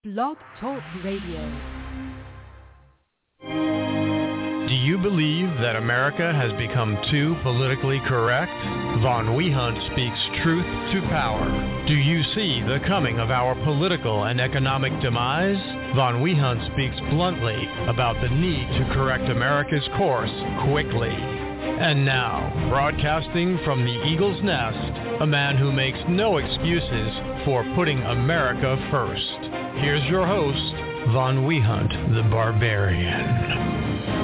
Blog Talk Radio. Do you believe that America has become too politically correct? Von Wehunt speaks truth to power. Do you see the coming of our political and economic demise? Von Wehunt speaks bluntly about the need to correct America's course quickly. And now, broadcasting from the Eagle's Nest, a man who makes no excuses for putting America first. Here's your host, Von Wehunt, the Barbarian.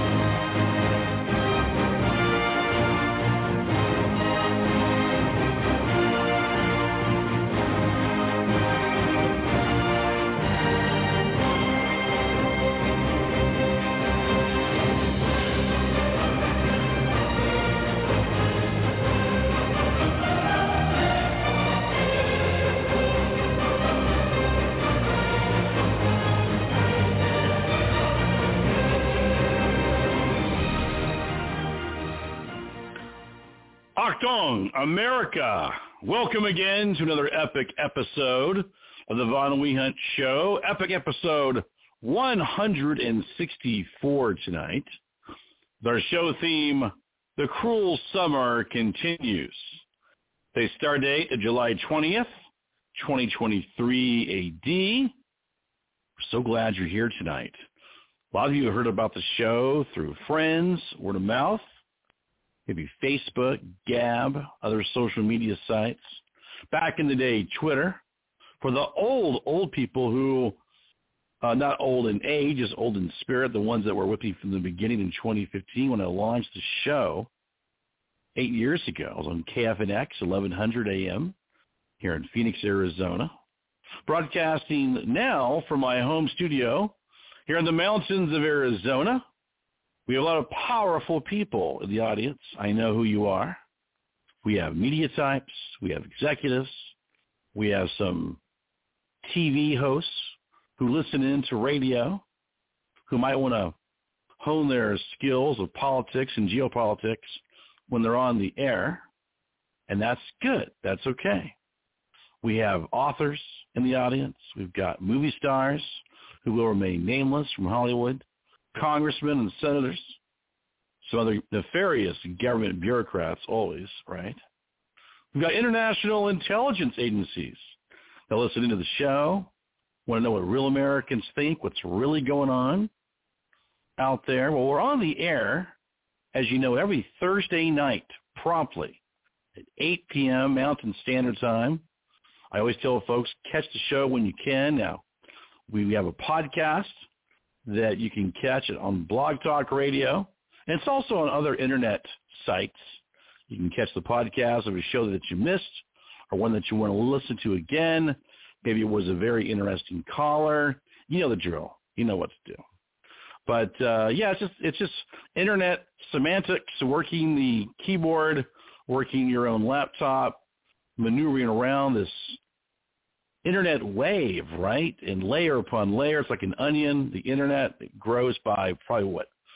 Achtung, America! Welcome again to another epic episode of the Von Wehunt Show. Epic episode 164 tonight. Our show theme, The Cruel Summer Continues. Today's start date of July 20th, 2023 AD. We're so glad you're here tonight. A lot of you have heard about the show through friends, word of mouth. Maybe Facebook, Gab, other social media sites. Back in the day, Twitter. For the old people who, not old in age, just old in spirit, the ones that were with me from the beginning in 2015 when I launched the show 8 years ago. I was on KFNX, 1100 AM here in Phoenix, Arizona. Broadcasting now from my home studio here in the mountains of Arizona. We have a lot of powerful people in the audience. I know who you are. We have media types. We have executives. We have some TV hosts who listen in to radio, who might want to hone their skills of politics and geopolitics when they're on the air, and that's good. That's okay. We have authors in the audience. We've got movie stars who will remain nameless from Hollywood, congressmen and senators, some other nefarious government bureaucrats always, right? We've got international intelligence agencies that listen into the show, want to know what real Americans think, what's really going on out there. Well, we're on the air, as you know, every Thursday night, promptly at 8 p.m. Mountain Standard Time. I always tell folks, catch the show when you can. Now, we have a podcast that you can catch it on Blog Talk Radio, and it's also on other internet sites. You can catch the podcast of a show that you missed or one that you want to listen to again. Maybe it was a very interesting caller. You know the drill. You know what to do. But, it's just internet semantics, working the keyboard, working your own laptop, maneuvering around this internet wave, right? And layer upon layer. It's like an onion. The internet, it grows by probably,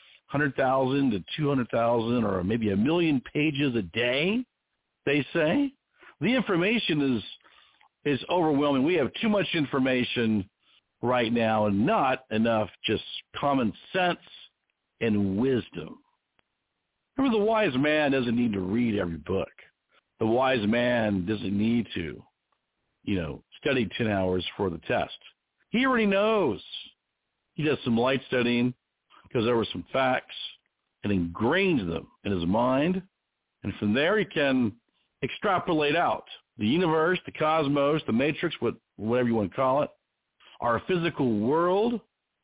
100,000 to 200,000 or maybe 1 million pages a day, they say. The information is overwhelming. We have too much information right now and not enough just common sense and wisdom. Remember, the wise man doesn't need to read every book. The wise man doesn't need to, study 10 hours for the test. He already knows. He does some light studying, goes over some facts, and ingrains them in his mind. And from there, he can extrapolate out the universe, the cosmos, the matrix, whatever you want to call it, our physical world.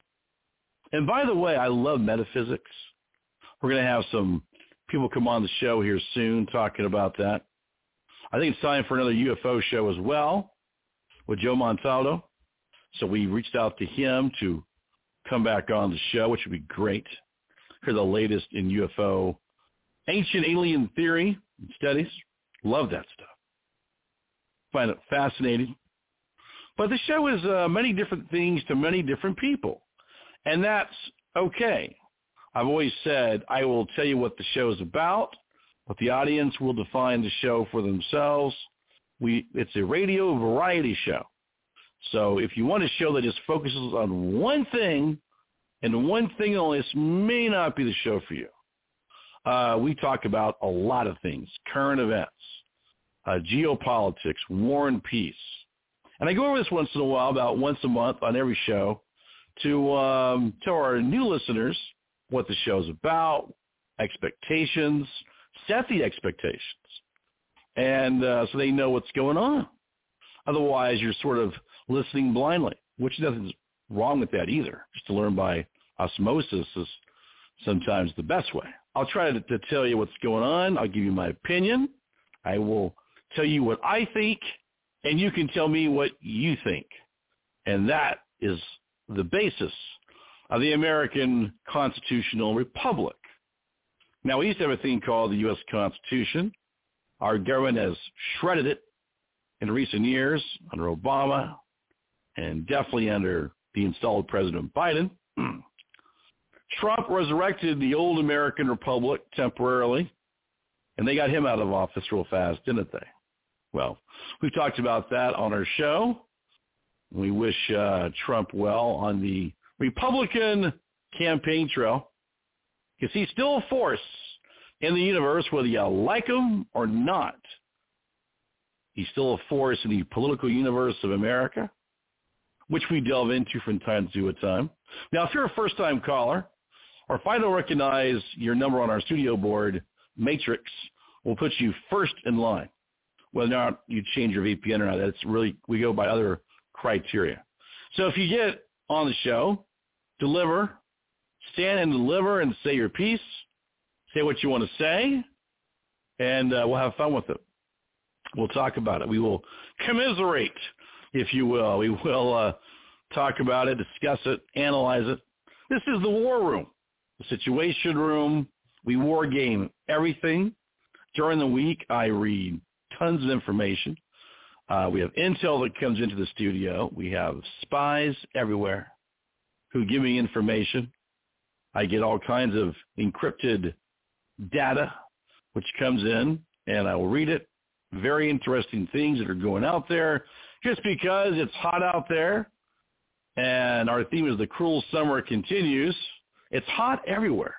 And by the way, I love metaphysics. We're going to have some people come on the show here soon talking about that. I think it's time for another UFO show as well with Joe Montaldo. So we reached out to him to come back on the show, which would be great. Hear the latest in UFO, ancient alien theory and studies. Love that stuff. Find it fascinating. But the show is many different things to many different people, and that's okay. I've always said I will tell you what the show is about, but the audience will define the show for themselves. It's a radio variety show. So if you want a show that just focuses on one thing and one thing only, this may not be the show for you. We talk about a lot of things, current events, geopolitics, war and peace. And I go over this once in a while, about once a month on every show, to tell our new listeners what the show's about, expectations, set the expectations, and so they know what's going on. Otherwise, you're sort of listening blindly, which nothing's wrong with that either. Just to learn by osmosis is sometimes the best way. I'll try to tell you what's going on. I'll give you my opinion. I will tell you what I think, and you can tell me what you think. And that is the basis of the American constitutional republic. Now, we used to have a thing called the U.S. Constitution. Our government has shredded it in recent years under Obama and definitely under the installed President Biden. Trump resurrected the old American republic temporarily, and they got him out of office real fast, didn't they? Well, we've talked about that on our show. We wish Trump well on the Republican campaign trail, because he's still a force in the universe, whether you like him or not. He's still a force in the political universe of America, which we delve into from time to time. Now, if you're a first-time caller, or if I don't recognize your number on our studio board matrix, we'll put you first in line. Whether or not you change your VPN or not, that's really, we go by other criteria. So if you get on the show, deliver, stand and deliver and say your piece, say what you want to say, and we'll have fun with it. We'll talk about it. We will commiserate, if you will. We will talk about it, discuss it, analyze it. This is the war room, the situation room. We war game everything. During the week, I read tons of information. We have intel that comes into the studio. We have spies everywhere who give me information. I get all kinds of encrypted data, which comes in, and I will read it. Very interesting things that are going out there. Just because it's hot out there, and our theme is the cruel summer continues, it's hot everywhere.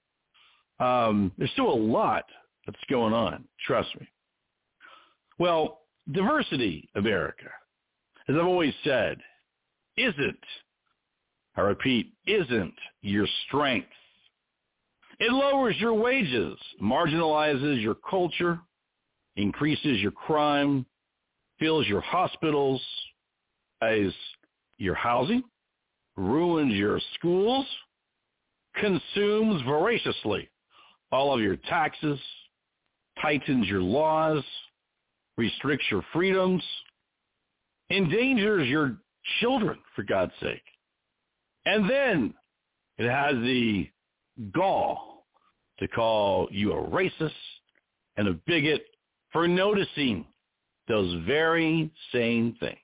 There's still a lot that's going on, trust me. Well, diversity, America, as I've always said, isn't, I repeat, isn't your strength. It lowers your wages, marginalizes your culture, increases your crime, fills your hospitals, buys your housing, ruins your schools, consumes voraciously all of your taxes, tightens your laws, restricts your freedoms, endangers your children, for God's sake. And then it has the gall to call you a racist and a bigot for noticing those very same things.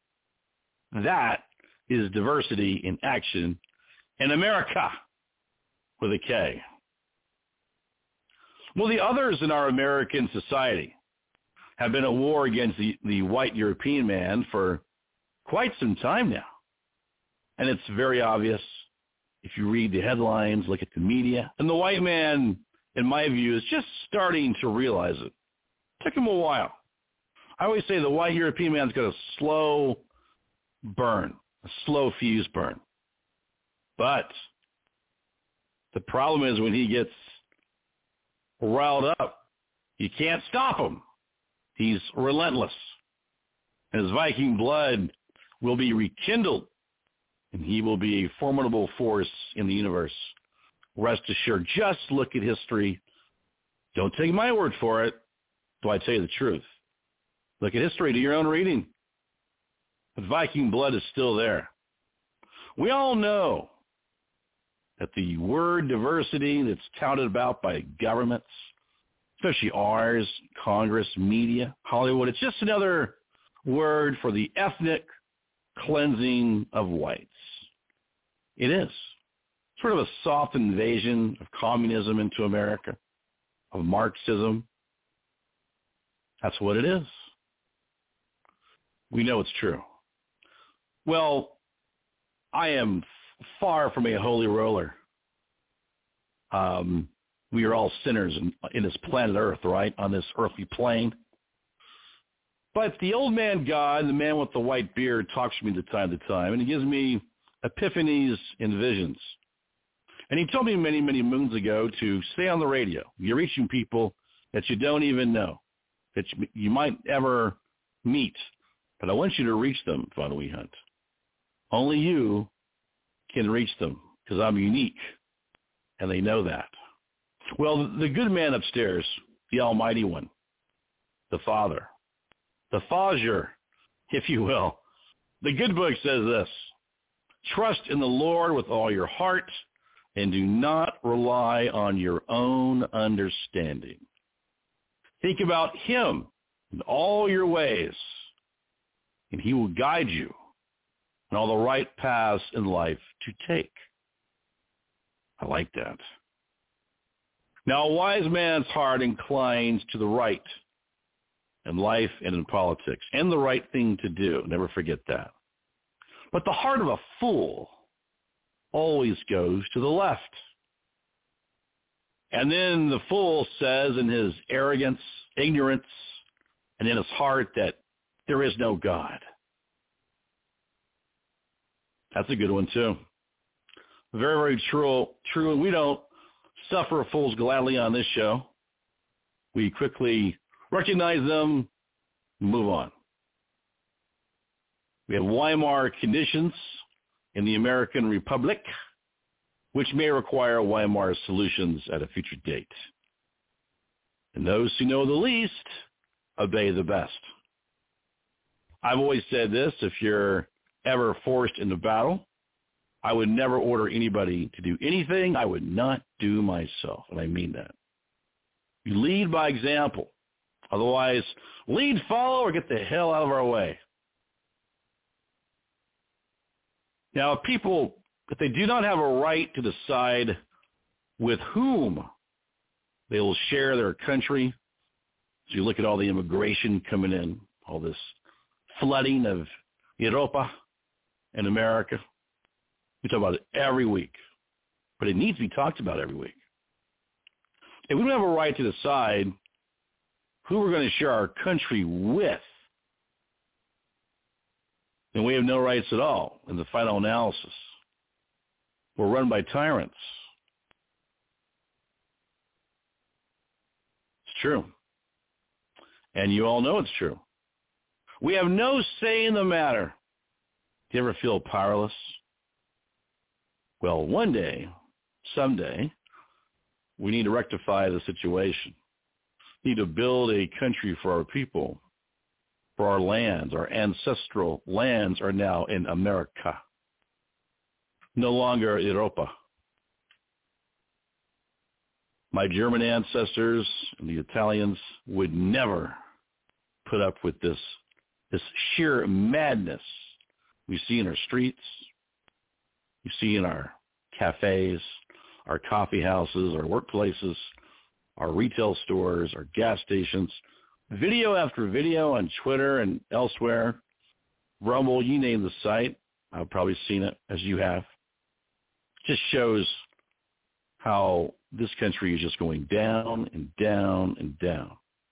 That is diversity in action in America with a K. Well, the others in our American society have been at war against the white European man for quite some time now. And it's very obvious if you read the headlines, look at the media. And the white man, in my view, is just starting to realize it. Took him a while. I always say the white European man's got a slow burn, a slow fuse burn. But the problem is when he gets riled up, you can't stop him. He's relentless. And his Viking blood will be rekindled, and he will be a formidable force in the universe. Rest assured, just look at history. Don't take my word for it, though I tell you the truth. Look at history, do your own reading. But Viking blood is still there. We all know that the word diversity that's touted about by governments, especially ours, Congress, media, Hollywood, it's just another word for the ethnic cleansing of whites. It is. Sort of a soft invasion of communism into America, of Marxism. That's what it is. We know it's true. Well, I am far from a holy roller. We are all sinners in this planet Earth, right, on this earthly plane. But the old man God, the man with the white beard, talks to me from time to time, and he gives me epiphanies and visions. And he told me many, many moons ago to stay on the radio. You're reaching people that you don't even know, that you might ever meet. But I want you to reach them, Von Wehunt. Only you can reach them because I'm unique, and they know that. Well, the good man upstairs, the Almighty One, the Father, the Fazer, if you will, the good book says this: trust in the Lord with all your heart and do not rely on your own understanding. Think about him in all your ways, and he will guide you on all the right paths in life to take. I like that. Now, a wise man's heart inclines to the right in life and in politics, and the right thing to do. Never forget that. But the heart of a fool always goes to the left. And then the fool says in his arrogance, ignorance, and in his heart that there is no God. That's a good one, too. Very, very true. And we don't suffer fools gladly on this show. We quickly recognize them and move on. We have Weimar conditions in the American Republic, which may require Weimar solutions at a future date. And those who know the least obey the best. I've always said this: if you're ever forced into battle, I would never order anybody to do anything I would not do myself, and I mean that. You lead by example. Otherwise, lead, follow, or get the hell out of our way. Now, if they do not have a right to decide with whom they will share their country, so you look at all the immigration coming in, all this flooding of Europa and America. We talk about it every week, but it needs to be talked about every week. If we don't have a right to decide who we're going to share our country with, then we have no rights at all in the final analysis. We're run by tyrants. It's true. And you all know it's true. We have no say in the matter. Do you ever feel powerless? Well, one day, someday, we need to rectify the situation. We need to build a country for our people, for our lands. Our ancestral lands are now in America, no longer Europa. My German ancestors and the Italians would never put up with this sheer madness we see in our streets, you see in our cafes, our coffee houses, our workplaces, our retail stores, our gas stations, video after video on Twitter and elsewhere, Rumble, you name the site. I've probably seen it as you have. Just shows how this country is just going down and down and down.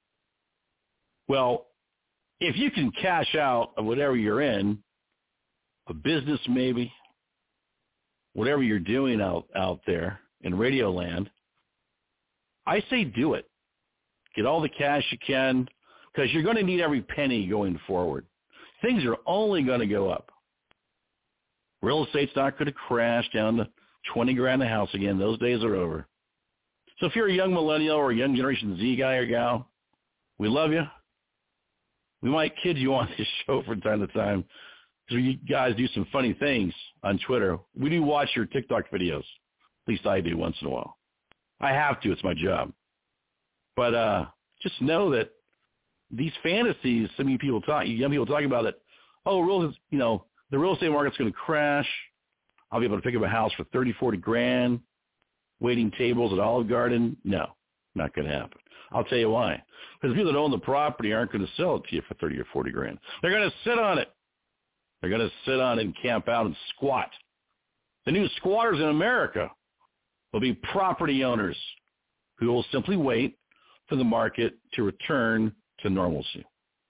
Well, if you can cash out of whatever you're in, a business maybe, whatever you're doing out there in Radio Land, I say do it. Get all the cash you can, because you're going to need every penny going forward. Things are only going to go up. Real estate's not going to crash down to $20,000 a house again. Those days are over. So if you're a young millennial or a young Generation Z guy or gal, we love you. We might kid you on this show from time to time because you guys do some funny things on Twitter. We do watch your TikTok videos. At least I do once in a while. I have to. It's my job. But just know that these fantasies, young people talk about it. Oh, the real estate market's going to crash. I'll be able to pick up a house for $30,000, $40,000, waiting tables at Olive Garden. No, not going to happen. I'll tell you why. Because people that own the property aren't going to sell it to you for $30,000 or $40,000. They're going to sit on it. They're going to sit on and camp out and squat. The new squatters in America will be property owners who will simply wait for the market to return to normalcy.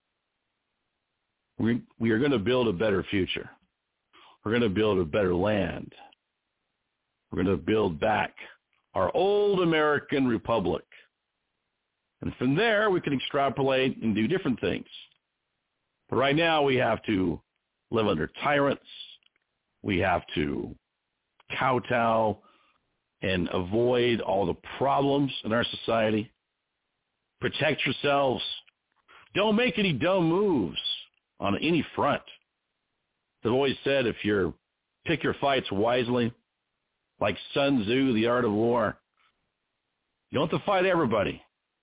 We are going to build a better future. We're going to build a better land. We're going to build back our old American republic. And from there, we can extrapolate and do different things. But right now, we have to live under tyrants. We have to kowtow and avoid all the problems in our society. Protect yourselves. Don't make any dumb moves on any front. They've always said if you pick your fights wisely, like Sun Tzu, The Art of War, you don't have to fight everybody.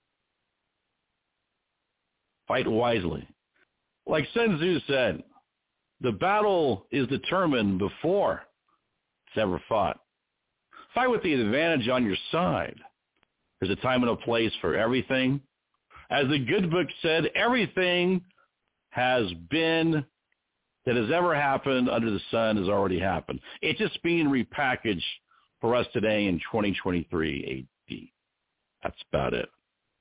Fight wisely. Like Sun Tzu said, the battle is determined before it's ever fought. Fight with the advantage on your side. There's a time and a place for everything. As the good book said, everything has been that has ever happened under the sun has already happened. It's just being repackaged for us today in 2023 AD. That's about it.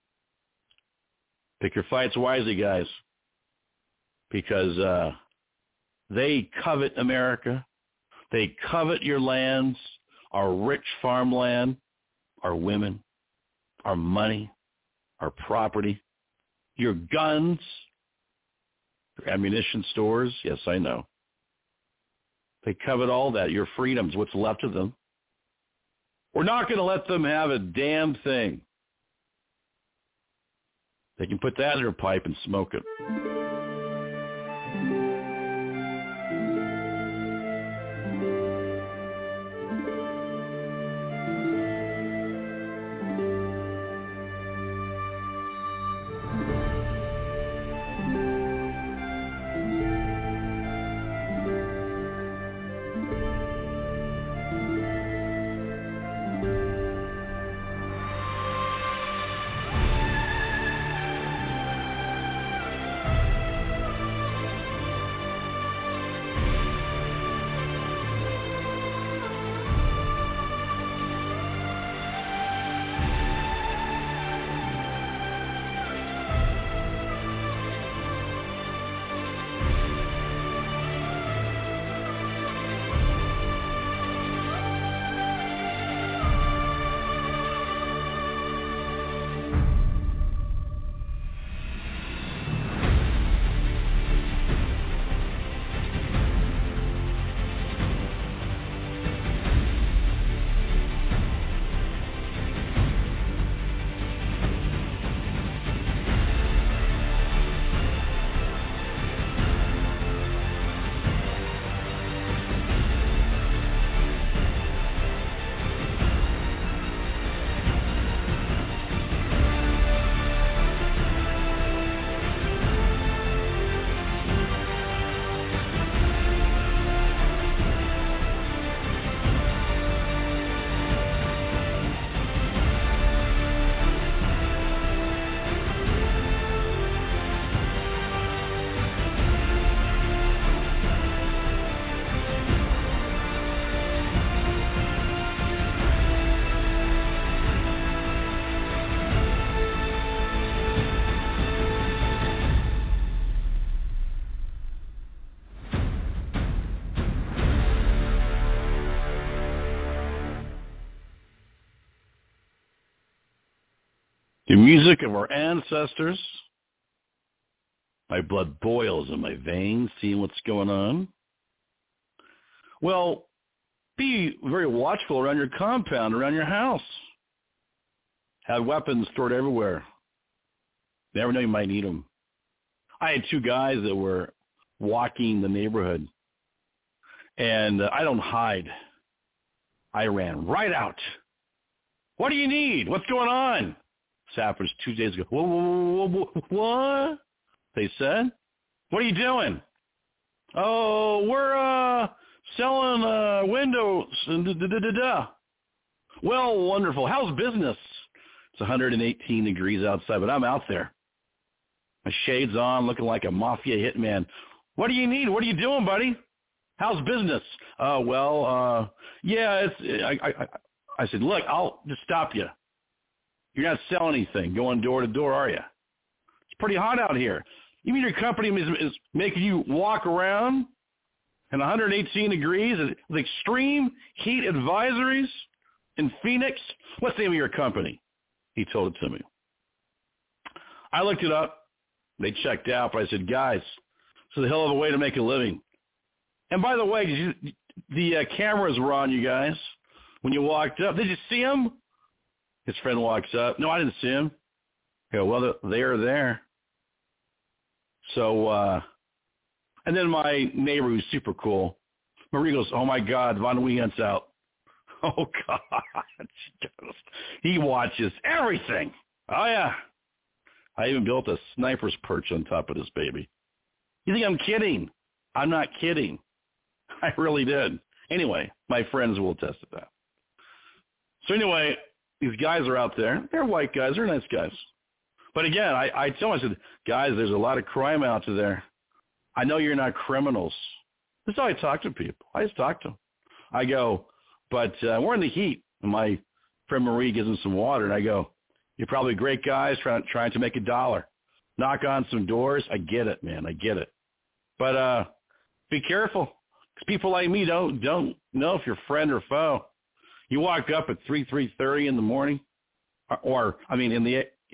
Pick your fights wisely, guys, because they covet America. They covet your lands, our rich farmland, our women, our money, our property, your guns, your ammunition stores. Yes, I know. They covet all that, your freedoms, what's left of them. We're not going to let them have a damn thing. They can put that in their pipe and smoke it. The music of our ancestors. My blood boils in my veins seeing what's going on. Well, be very watchful around your compound, around your house. Have weapons stored everywhere. Never know you might need them. I had two guys that were walking the neighborhood, and I don't hide. I ran right out. What do you need? What's going on? Sappers 2 days ago. Whoa, what? They said. What are you doing? Oh, we're selling windows. Well, wonderful. How's business? It's 118 degrees outside, but I'm out there. My shades on, looking like a mafia hitman, What do you need? What are you doing, buddy? How's business? Yeah, I said, look, I'll just stop you. You're not selling anything, going door to door, are you? It's pretty hot out here. You mean your company is making you walk around in 118 degrees with extreme heat advisories in Phoenix? What's the name of your company? He told it to me. I looked it up. They checked out, but I said, guys, it's a hell of a way to make a living. And by the way, the cameras were on you guys when you walked up. Did you see him? His friend walks up. No, I didn't see him. I go, well, they're there. So, and then my neighbor, who's super cool, Marie goes, oh, my God, Von Weehunt's out. Oh, God. He watches everything. Oh, yeah. I even built a sniper's perch on top of this baby. You think I'm kidding? I'm not kidding. I really did. Anyway, my friends will attest to that. So anyway, these guys are out there. They're white guys. They're nice guys. But again, I tell them, I said, guys, there's a lot of crime out there. I know you're not criminals. This is how I talk to people. I just talk to them. I go, but we're in the heat. And my friend Marie gives them some water. And I go, you're probably great guys trying to make $1. Knock on some doors. I get it, man. I get it. But be careful, because people like me don't know if you're friend or foe. You walk up at 3:30 in the morning, or I mean in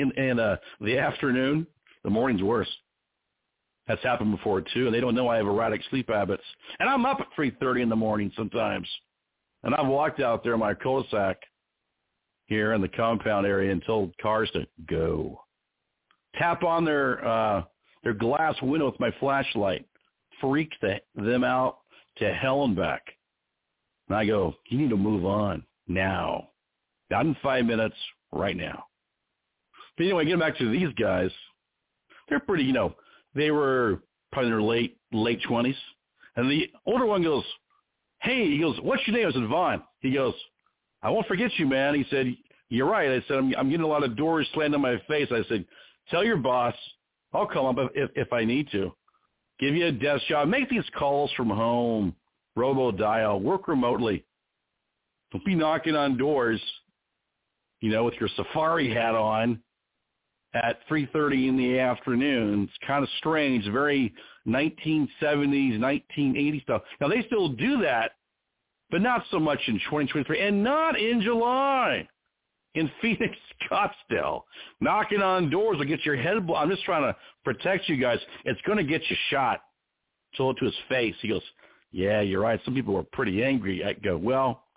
the afternoon. The morning's worse. That's happened before too, and they don't know I have erratic sleep habits. And I'm up at 3:30 in the morning sometimes, and I've walked out there in my cul-de-sac here in the compound area and told cars to go. Tap on their glass window with my flashlight. Freak them out to hell and back. And I go, you need to move on now. Not in 5 minutes, right now. But anyway, getting back to these guys, they're pretty, they were probably in their late 20s. And the older one goes, hey, he goes, what's your name? I said, Vaughn. He goes, I won't forget you, man. He said, you're right. I said, I'm getting a lot of doors slammed in my face. I said, tell your boss, I'll call him if I need to. Give you a desk job. Make these calls from home. Robo-dial. Work remotely. Don't be knocking on doors, with your safari hat on at 3:30 in the afternoon. It's kind of strange. Very 1970s, 1980s stuff. Now, they still do that, but not so much in 2023, and not in July. In Phoenix, Scottsdale, knocking on doors will get your head blown. I'm just trying to protect you guys. It's going to get you shot. Told it to his face. He goes, yeah, you're right. Some people are pretty angry. I go, well,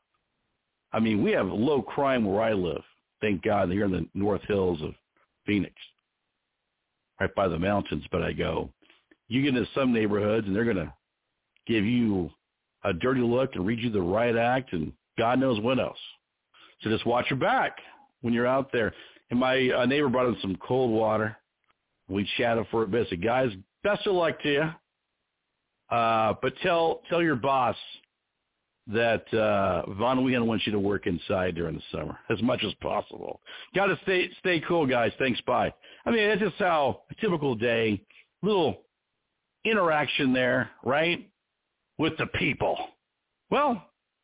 I mean, we have low crime where I live. Thank God, here in the North Hills of Phoenix, right by the mountains. But I go, you get into some neighborhoods, and they're going to give you a dirty look and read you the riot act and God knows what else. So just watch your back when you're out there. And my neighbor brought in some cold water. We chatted for a bit. I said, guys, best of luck to you. But tell your boss that Von Weehunt wants you to work inside during the summer as much as possible. Got to stay cool, guys. Thanks, bye. I mean, that's just how a typical day, little interaction there, right, with the people. Well,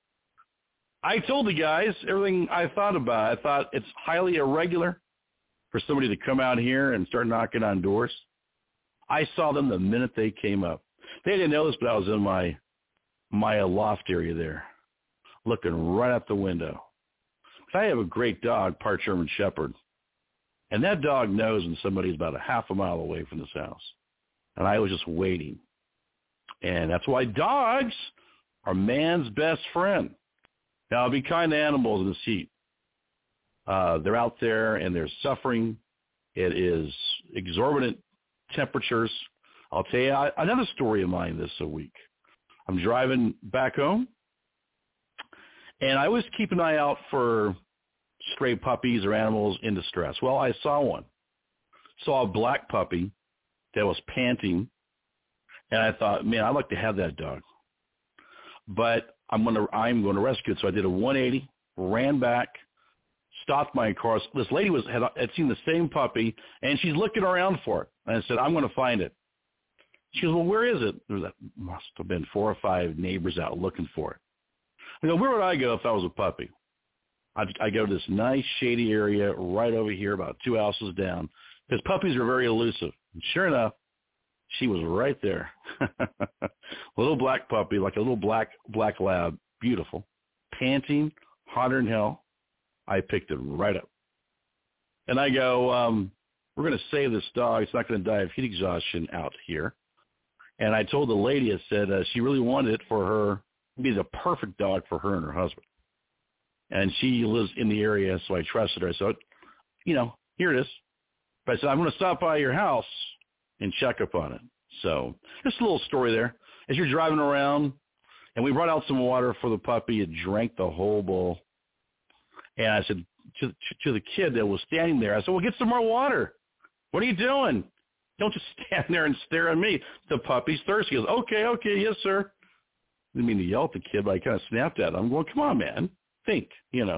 I told the guys everything I thought about it. I thought it's highly irregular for somebody to come out here and start knocking on doors. I saw them the minute they came up. They didn't know this, but I was in my loft area there, looking right out the window. I have a great dog, part German Shepherd, and that dog knows when somebody's about a half a mile away from this house. And I was just waiting. And that's why dogs are man's best friend. Now, be kind to animals in this heat. They're out there, and they're suffering. It is exorbitant temperatures. I'll tell you another story of mine this week. I'm driving back home, and I always keep an eye out for stray puppies or animals in distress. Well, I saw one. Saw a black puppy that was panting, and I thought, man, I'd like to have that dog. But I'm going to rescue it. So I did a 180, ran back, stopped my car. This lady had seen the same puppy, and she's looking around for it. And I said, I'm going to find it. She goes, well, where is it? There must have been 4 or 5 neighbors out looking for it. I go, where would I go if I was a puppy? I go to this nice shady area right over here, about 2 houses down, because puppies are very elusive. And sure enough, she was right there. Little black puppy, like a little black lab, beautiful, panting, hotter than hell. I picked it right up. And I go, we're going to save this dog. It's not going to die of heat exhaustion out here. And I told the lady, I said she really wanted it for her, be the perfect dog for her and her husband. And she lives in the area, so I trusted her. So, here it is. But I said, I'm going to stop by your house and check up on it. So just a little story there. As you're driving around, and we brought out some water for the puppy, it drank the whole bowl. And I said to the kid that was standing there, I said, well, get some more water. What are you doing? Don't just stand there and stare at me. The puppy's thirsty. He goes, okay, yes, sir. I didn't mean to yell at the kid, but I kind of snapped at him. I'm going, come on, man. Think,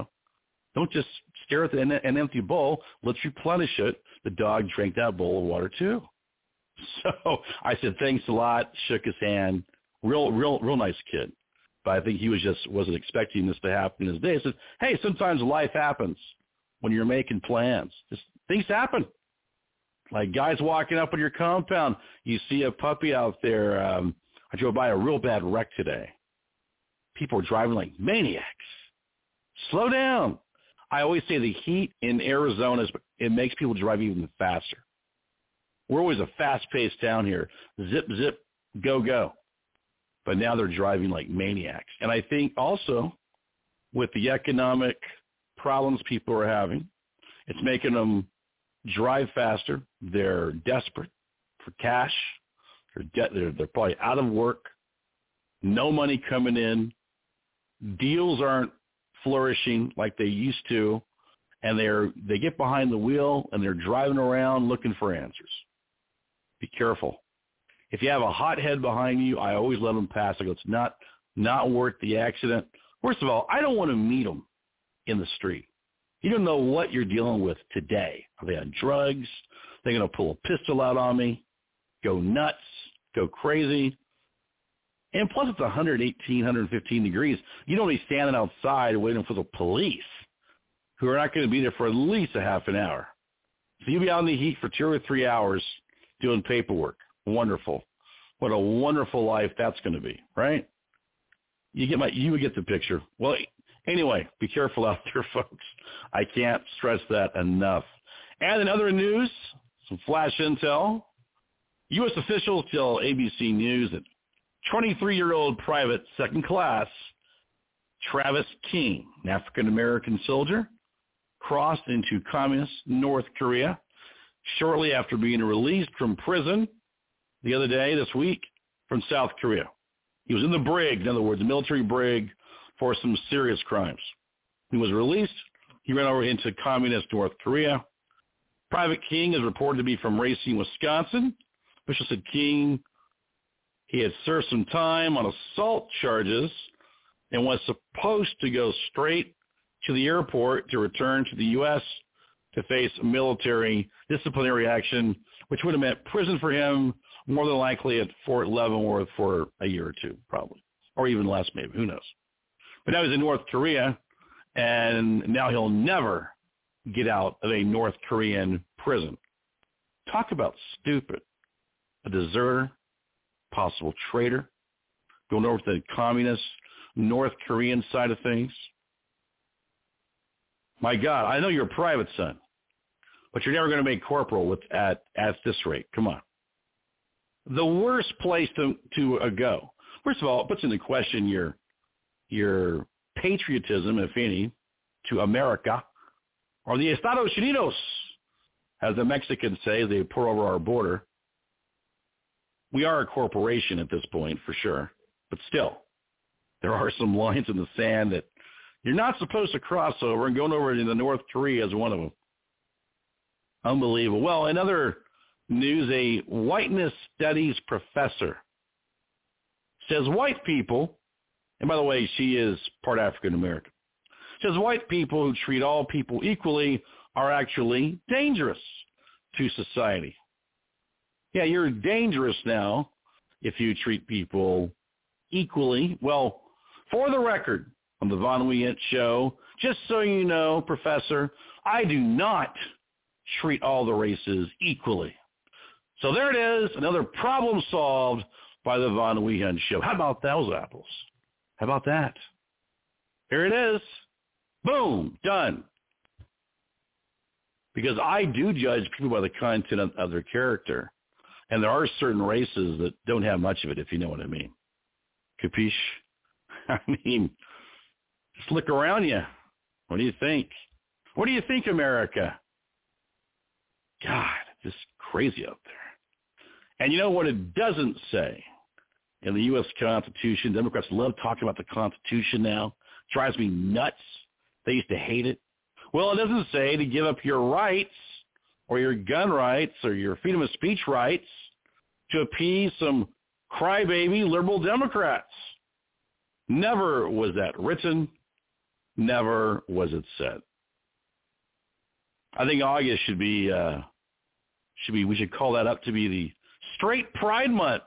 Don't just stare at an empty bowl. Let's replenish it. The dog drank that bowl of water, too. So I said, thanks a lot, shook his hand. Real nice kid. But I think he wasn't expecting this to happen in his day. He said, hey, sometimes life happens when you're making plans. Just things happen. Like guys walking up on your compound, you see a puppy out there. I drove by a real bad wreck today. People are driving like maniacs. Slow down. I always say the heat in Arizona, it makes people drive even faster. We're always a fast-paced town here. Zip, zip, go, go. But now they're driving like maniacs. And I think also with the economic problems people are having, it's making them drive faster. They're desperate for cash. They're probably out of work. No money coming in. Deals aren't flourishing like they used to. And they get behind the wheel and they're driving around looking for answers. Be careful. If you have a hothead behind you, I always let them pass. I go, it's not worth the accident. First of all, I don't want to meet them in the street. You don't know what you're dealing with today. Are they on drugs? They're going to pull a pistol out on me, go nuts, go crazy. And plus it's 118, 115 degrees. You don't be standing outside waiting for the police, who are not going to be there for at least a half an hour. So you'll be out in the heat for 2 or 3 hours doing paperwork. Wonderful. What a wonderful life that's going to be, right? You would get the picture. Well, anyway, be careful out there, folks. I can't stress that enough. And in other news, some flash intel. U.S. officials tell ABC News that 23-year-old private second class Travis King, an African-American soldier, crossed into communist North Korea shortly after being released from prison the other day, this week, from South Korea. He was in the brig, in other words, the military brig, for some serious crimes. He was released. He ran over into communist North Korea. Private King is reported to be from Racine, Wisconsin. Officials said King, he had served some time on assault charges and was supposed to go straight to the airport to return to the U.S. to face military disciplinary action, which would have meant prison for him, more than likely at Fort Leavenworth for a year or two, probably, or even less maybe. Who knows? But now he's in North Korea, and now he'll never get out of a North Korean prison. Talk about stupid. A deserter, possible traitor, going over to the communist North Korean side of things. My God, I know you're a private son, but you're never going to make corporal at this rate. Come on. The worst place to go. First of all, it puts into question your patriotism, if any, to America, or the Estados Unidos, as the Mexicans say, they pour over our border. We are a corporation at this point, for sure, but still, there are some lines in the sand that you're not supposed to cross over, and going over into North Korea is one of them. Unbelievable. Well, in other news, a whiteness studies professor says white people, and by the way, she is part African-American, says white people who treat all people equally are actually dangerous to society. Yeah, you're dangerous now if you treat people equally. Well, for the record, on the Von Weihant Show, just so you know, Professor, I do not treat all the races equally. So there it is, another problem solved by the Von Weihant Show. How about those apples? How about that? Here it is. Boom, done. Because I do judge people by the content of their character. And there are certain races that don't have much of it, if you know what I mean. Capiche? I mean, just look around you. What do you think? What do you think, America? God, it's just crazy out there. And you know what it doesn't say in the U.S. Constitution? Democrats love talking about the Constitution now. It drives me nuts. They used to hate it. Well, it doesn't say to give up your rights or your gun rights or your freedom of speech rights to appease some crybaby liberal Democrats. Never was that written. Never was it said. I think August should be we should call that up to be the Straight Pride Month.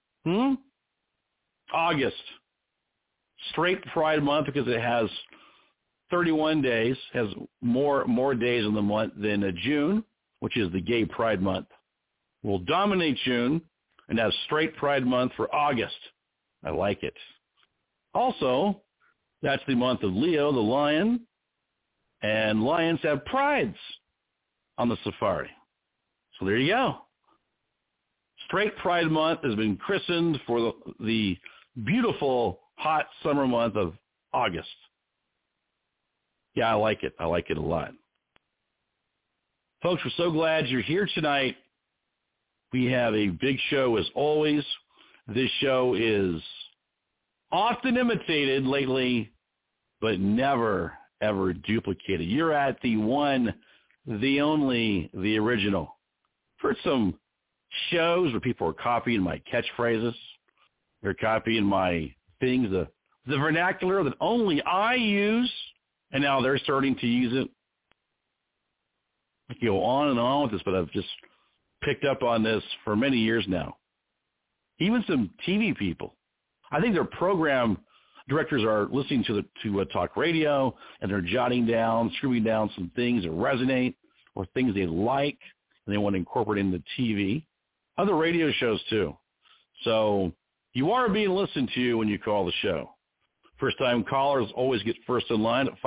August. Straight Pride Month because it has 31 days, has more days in the month than June, which is the Gay Pride Month. We'll dominate June and have Straight Pride Month for August. I like it. Also, that's the month of Leo, the lion, and lions have prides on the safari. So there you go. Straight Pride Month has been christened for the beautiful, hot summer month of August. Yeah, I like it. I like it a lot. Folks, we're so glad you're here tonight. We have a big show as always. This show is often imitated lately, but never, ever duplicated. You're at the one, the only, the original. I've heard some shows where people are copying my catchphrases. They're copying my things, the vernacular that only I use, and now they're starting to use it. I can go on and on with this, but I've just picked up on this for many years now. Even some TV people. I think their program directors are listening to talk radio, and they're jotting down, scribbling down some things that resonate or things they like, and they want to incorporate into TV. Other radio shows, too. So you are being listened to when you call the show. First-time callers always get first in line at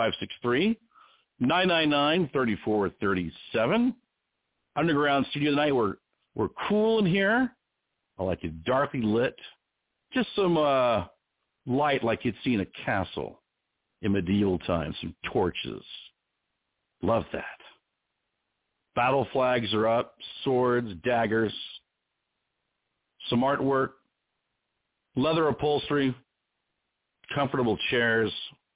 563-999-3437. Underground studio tonight, we're cool in here. I like it darkly lit. Just some light like you'd see in a castle in medieval times, some torches. Love that. Battle flags are up, swords, daggers, some artwork, leather upholstery, comfortable chairs.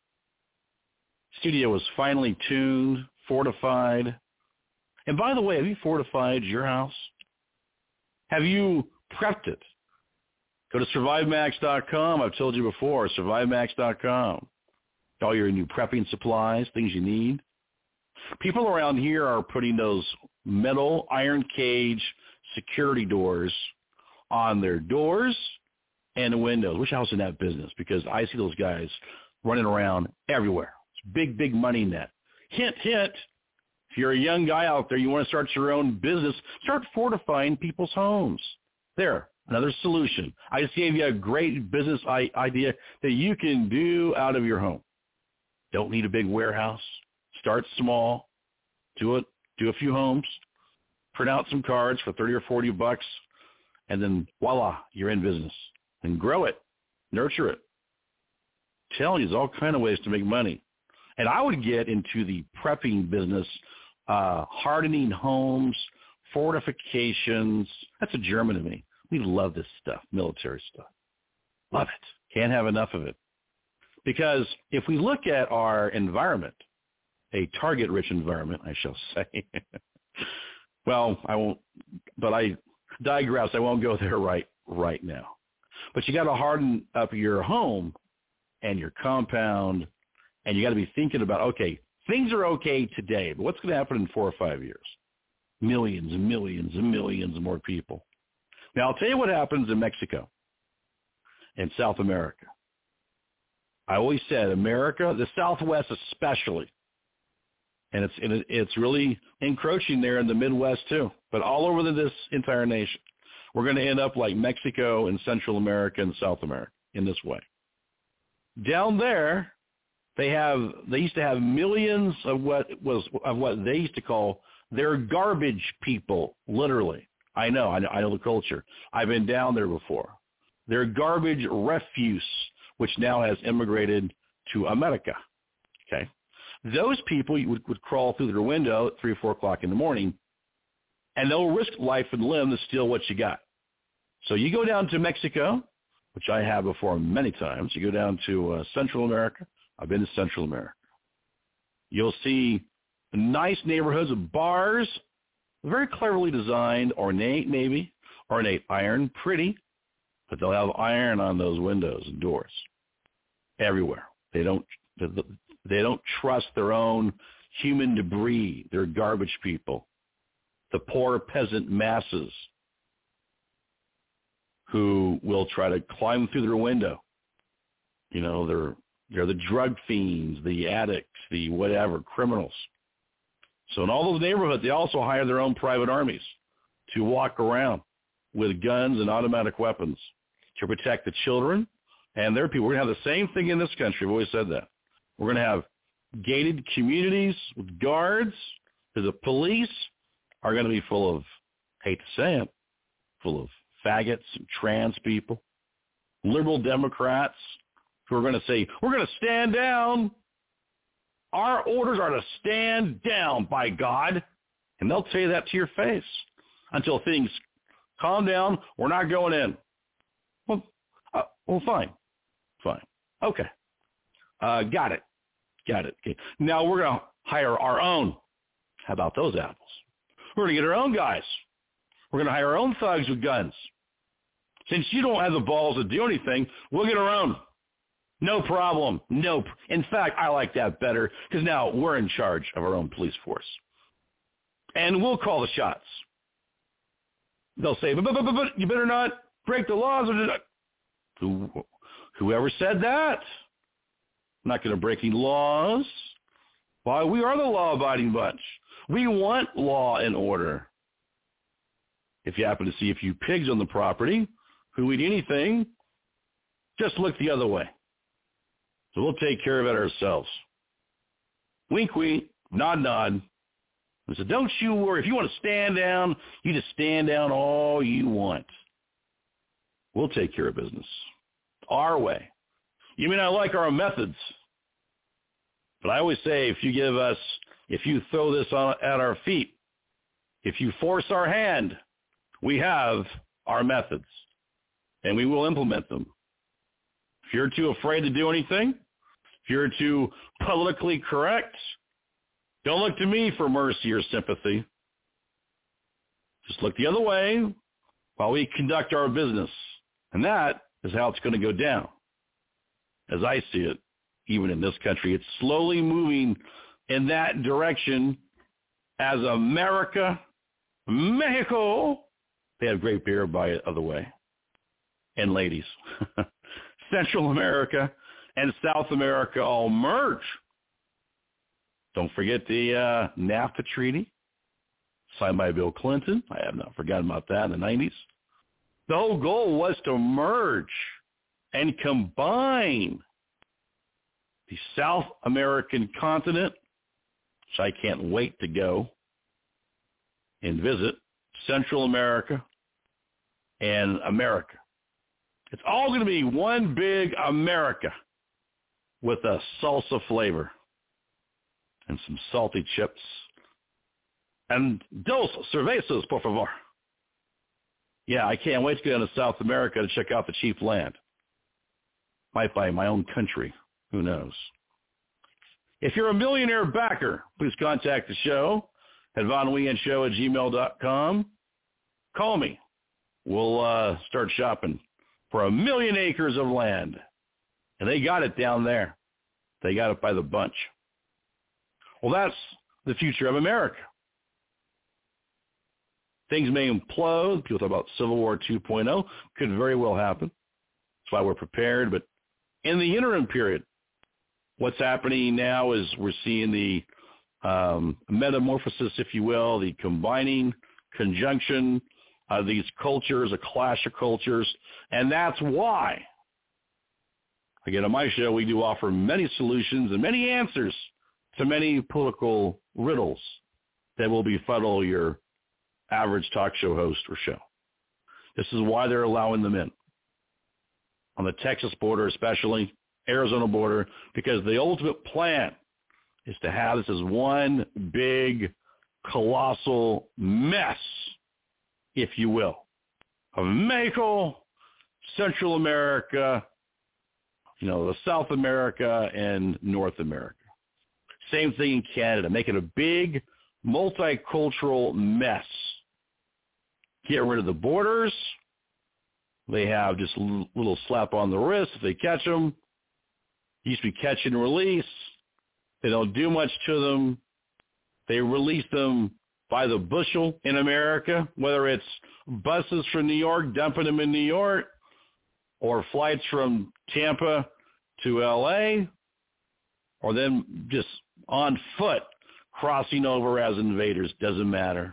Studio was finely tuned, fortified. And by the way, have you fortified your house? Have you prepped it? Go to SurviveMax.com. I've told you before, SurviveMax.com. All your new prepping supplies, things you need. People around here are putting those metal iron cage security doors on their doors and windows. Wish I was in that business because I see those guys running around everywhere. It's big, big money net. Hint, hint. If you're a young guy out there, you want to start your own business, start fortifying people's homes. There, another solution. I just gave you a great business idea that you can do out of your home. Don't need a big warehouse. Start small. Do a few homes. Print out some cards for $30 or $40, and then voila, you're in business. And grow it. Nurture it. I'm telling you, there's all kind of ways to make money. And I would get into the prepping business, hardening homes, fortifications. That's a German to me. We love this stuff, military stuff. Love it. Can't have enough of it. Because if we look at our environment, a target-rich environment, I shall say. Well, I won't, but I digress. I won't go there right now. But you got to harden up your home and your compound, and you got to be thinking about, okay, things are okay today, but what's going to happen in 4 or 5 years? Millions and millions and millions more people. Now, I'll tell you what happens in Mexico. and South America. I always said America, the Southwest especially, and it's really encroaching there in the Midwest too, but all over this entire nation. We're going to end up like Mexico and Central America and South America in this way. Down there, they used to have millions of what they used to call their garbage people, literally. I know the culture. I've been down there before. Their garbage refuse, which now has immigrated to America. Okay, those people would crawl through their window at 3 or 4 o'clock in the morning, and they'll risk life and limb to steal what you got. So you go down to Mexico, which I have before many times. You go down to Central America. I've been to Central America. You'll see nice neighborhoods of bars, very cleverly designed, ornate iron, pretty, but they'll have iron on those windows and doors everywhere. They don't trust their own human debris. They're garbage people. The poor peasant masses who will try to climb through their window. You know, they're the drug fiends, the addicts, the whatever, criminals. So in all those neighborhoods, they also hire their own private armies to walk around with guns and automatic weapons to protect the children and their people. We're going to have the same thing in this country. I've always said that. We're going to have gated communities with guards. The police are going to be full of, hate to say it, full of faggots and trans people, liberal Democrats who are going to say, we're going to stand down. Our orders are to stand down, by God. And they'll tell you that to your face until things calm down. We're not going in. Well, fine. Okay. Got it. Okay. Now we're going to hire our own. How about those apples? We're going to get our own guys. We're going to hire our own thugs with guns. Since you don't have the balls to do anything, we'll get our own. No problem. Nope. In fact, I like that better because now we're in charge of our own police force. And we'll call the shots. They'll say, but you better not break the laws. Whoever said that? I'm not going to break any laws. Why, we are the law-abiding bunch. We want law and order. If you happen to see a few pigs on the property who eat anything, just look the other way. So we'll take care of it ourselves. Wink, wink, nod, nod. And so don't you worry. If you want to stand down, you just stand down all you want. We'll take care of business. Our way. You may not like our methods, but I always say if you throw this at our feet, if you force our hand, we have our methods, and we will implement them. If you're too afraid to do anything, if you're too politically correct, don't look to me for mercy or sympathy. Just look the other way while we conduct our business. And that is how it's going to go down. As I see it, even in this country, it's slowly moving in that direction as America, Mexico, they have great beer by the way, and ladies, Central America and South America all merge. Don't forget the NAFTA treaty signed by Bill Clinton. I have not forgotten about that in the 90s. The whole goal was to merge and combine the South American continent, which I can't wait to go and visit, Central America and America. It's all going to be one big America with a salsa flavor and some salty chips. And dos cervezas, por favor. Yeah, I can't wait to go down to South America to check out the cheap land. Might buy my own country. Who knows? If you're a millionaire backer, please contact the show at vonwehandshow@gmail.com. Call me. We'll start shopping for 1 million acres of land. And they got it down there. They got it by the bunch. Well, that's the future of America. Things may implode. People talk about Civil War 2.0. Could very well happen. That's why we're prepared. But in the interim period, what's happening now is we're seeing the metamorphosis, if you will, the conjunction of these cultures, a clash of cultures. And that's why, again, on my show, we do offer many solutions and many answers to many political riddles that will befuddle your average talk show host or show. This is why they're allowing them in. On the Texas border especially, Arizona border, because the ultimate plan is to have this as one big, colossal mess, if you will, of Mexico, Central America, the South America, and North America. Same thing in Canada, make it a big, multicultural mess. Get rid of the borders. They have just a little slap on the wrist if they catch them. Used to be catch and release. They don't do much to them. They release them by the bushel in America, whether it's buses from New York dumping them in New York or flights from Tampa to L.A., or them just on foot crossing over as invaders. Doesn't matter.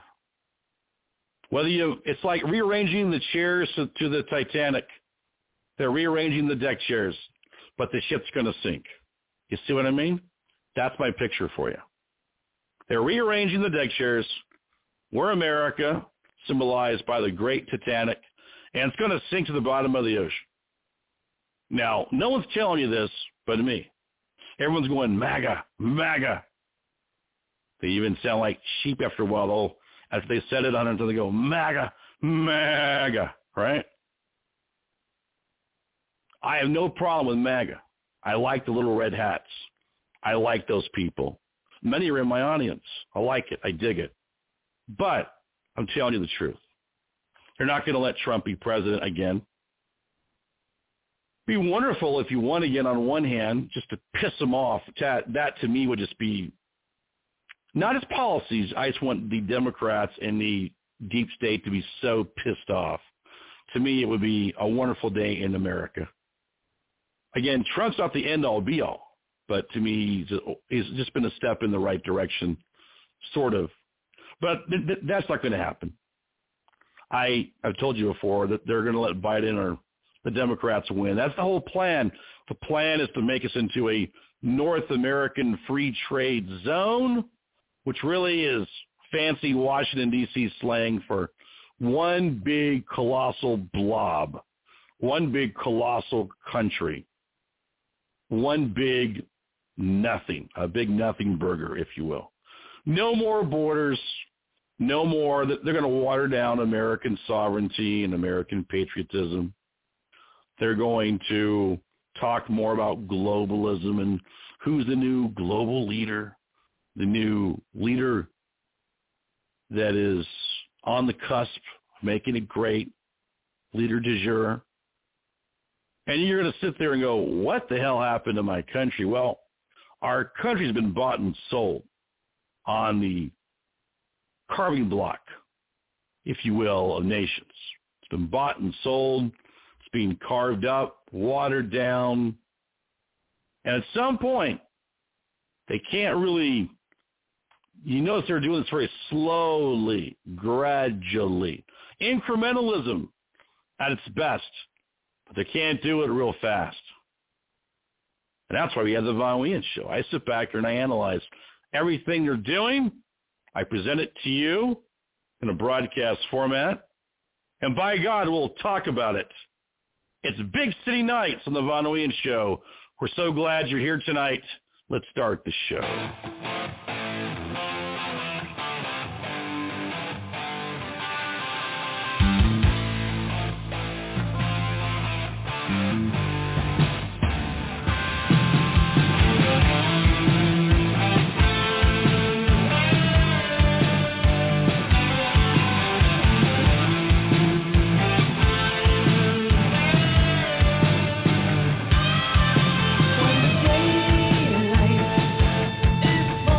It's like rearranging the chairs to the Titanic. They're rearranging the deck chairs, but the ship's going to sink. You see what I mean? That's my picture for you. They're rearranging the deck chairs. We're America, symbolized by the great Titanic, and it's going to sink to the bottom of the ocean. Now, no one's telling you this but me. Everyone's going, MAGA, MAGA. They even sound like sheep after a while. After they said it on until they go, MAGA, MAGA, right? I have no problem with MAGA. I like the little red hats. I like those people. Many are in my audience. I like it. I dig it. But I'm telling you the truth. They're not going to let Trump be president again. Be wonderful if you won again on one hand, just to piss him off. That to me would just be not his policies. I just want the Democrats and the deep state to be so pissed off. To me, it would be a wonderful day in America. Again, Trump's not the end-all, be-all, but to me, he's just been a step in the right direction, sort of. But that's not going to happen. I've told you before that they're going to let Biden or the Democrats win. That's the whole plan. The plan is to make us into a North American free trade zone, which really is fancy Washington, D.C. slang for one big colossal blob, one big colossal country, one big nothing, a big nothing burger, if you will. No more borders, no more. They're going to water down American sovereignty and American patriotism. They're going to talk more about globalism and who's the new global leader, the new leader that is on the cusp, making it great, leader du jour. And you're going to sit there and go, what the hell happened to my country? Well, our country's been bought and sold on the carving block, if you will, of nations. It's been bought and sold. It's being carved up, watered down. And at some point, they can't really, you notice they're doing this very slowly, gradually. Incrementalism at its best, but they can't do it real fast. And that's why we have the Von Wehan Show. I sit back here and I analyze everything they're doing. I present it to you in a broadcast format. And by God, we'll talk about it. It's Big City Nights on the Von Wehan Show. We're so glad you're here tonight. Let's start the show. One day life is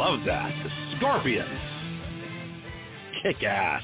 love that. The Scorpions. Kick ass.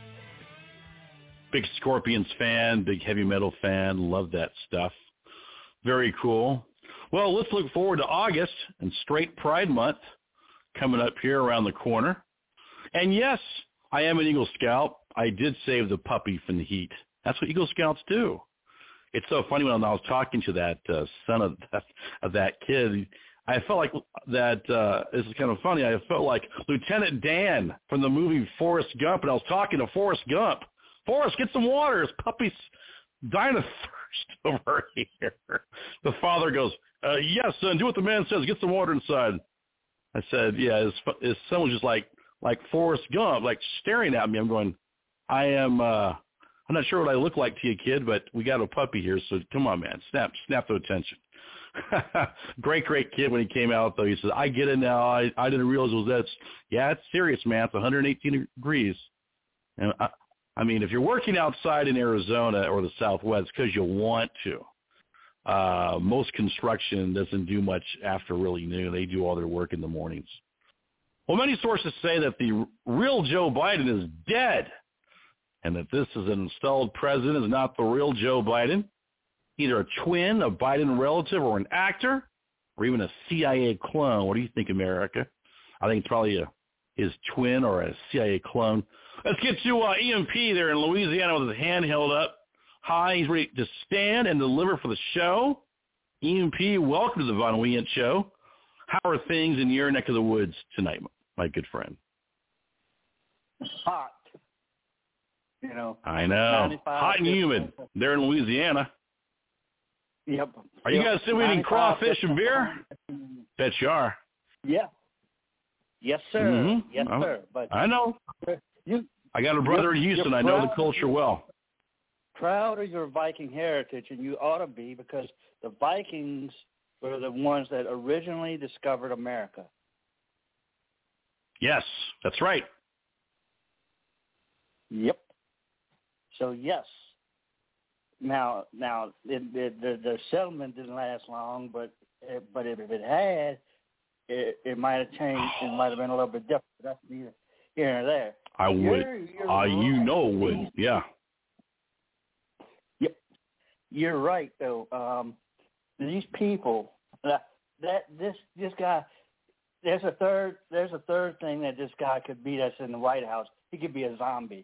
Big Scorpions fan, big heavy metal fan. Love that stuff. Very cool. Well, let's look forward to August and Straight Pride Month coming up here around the corner. And yes, I am an Eagle Scout. I did save the puppy from the heat. That's what Eagle Scouts do. It's so funny when I was talking to that son of that kid, I felt like that, this is kind of funny, I felt like Lieutenant Dan from the movie Forrest Gump, and I was talking to Forrest Gump. Forrest, get some water. His puppy's dying of thirst over here. The father goes, yes, son, do what the man says. Get some water inside. I said, yeah, his son was just like Forrest Gump, like staring at me. I'm going, I'm not sure what I look like to you, kid, but we got a puppy here, so come on, man. Snap the attention. Great kid when he came out, though. He says, I get it now. I didn't realize it was that. Yeah, it's serious, man. It's 118 degrees. And I mean, if you're working outside in Arizona or the Southwest, because you want to. Most construction doesn't do much after really noon. They do all their work in the mornings. Well, many sources say that the real Joe Biden is dead and that this is an installed president, is not the real Joe Biden, either a twin, a Biden relative, or an actor, or even a CIA clone. What do you think, America? I think it's probably his twin or a CIA clone. Let's get to EMP there in Louisiana with his hand held up high. He's ready to stand and deliver for the show. EMP, welcome to the Von Weant Show. How are things in your neck of the woods tonight, my good friend? Hot. You know. I know. Hot and humid there in Louisiana. Yep. Are you guys still eating crawfish and beer? Bet you are. Yeah. Yes, sir. Mm-hmm. Yes, sir. But I know. I got a brother in Houston. I know the culture well. Proud of your Viking heritage, and you ought to be, because the Vikings were the ones that originally discovered America. Yes, that's right. Yep. So, yes. Now, the settlement didn't last long, but if it had, it might have changed. It might have been a little bit different. That's neither here nor there. I would. You know it would. Yeah. Yep. You're right, though. These people, this guy. There's a third thing that this guy could be that's in the White House. He could be a zombie.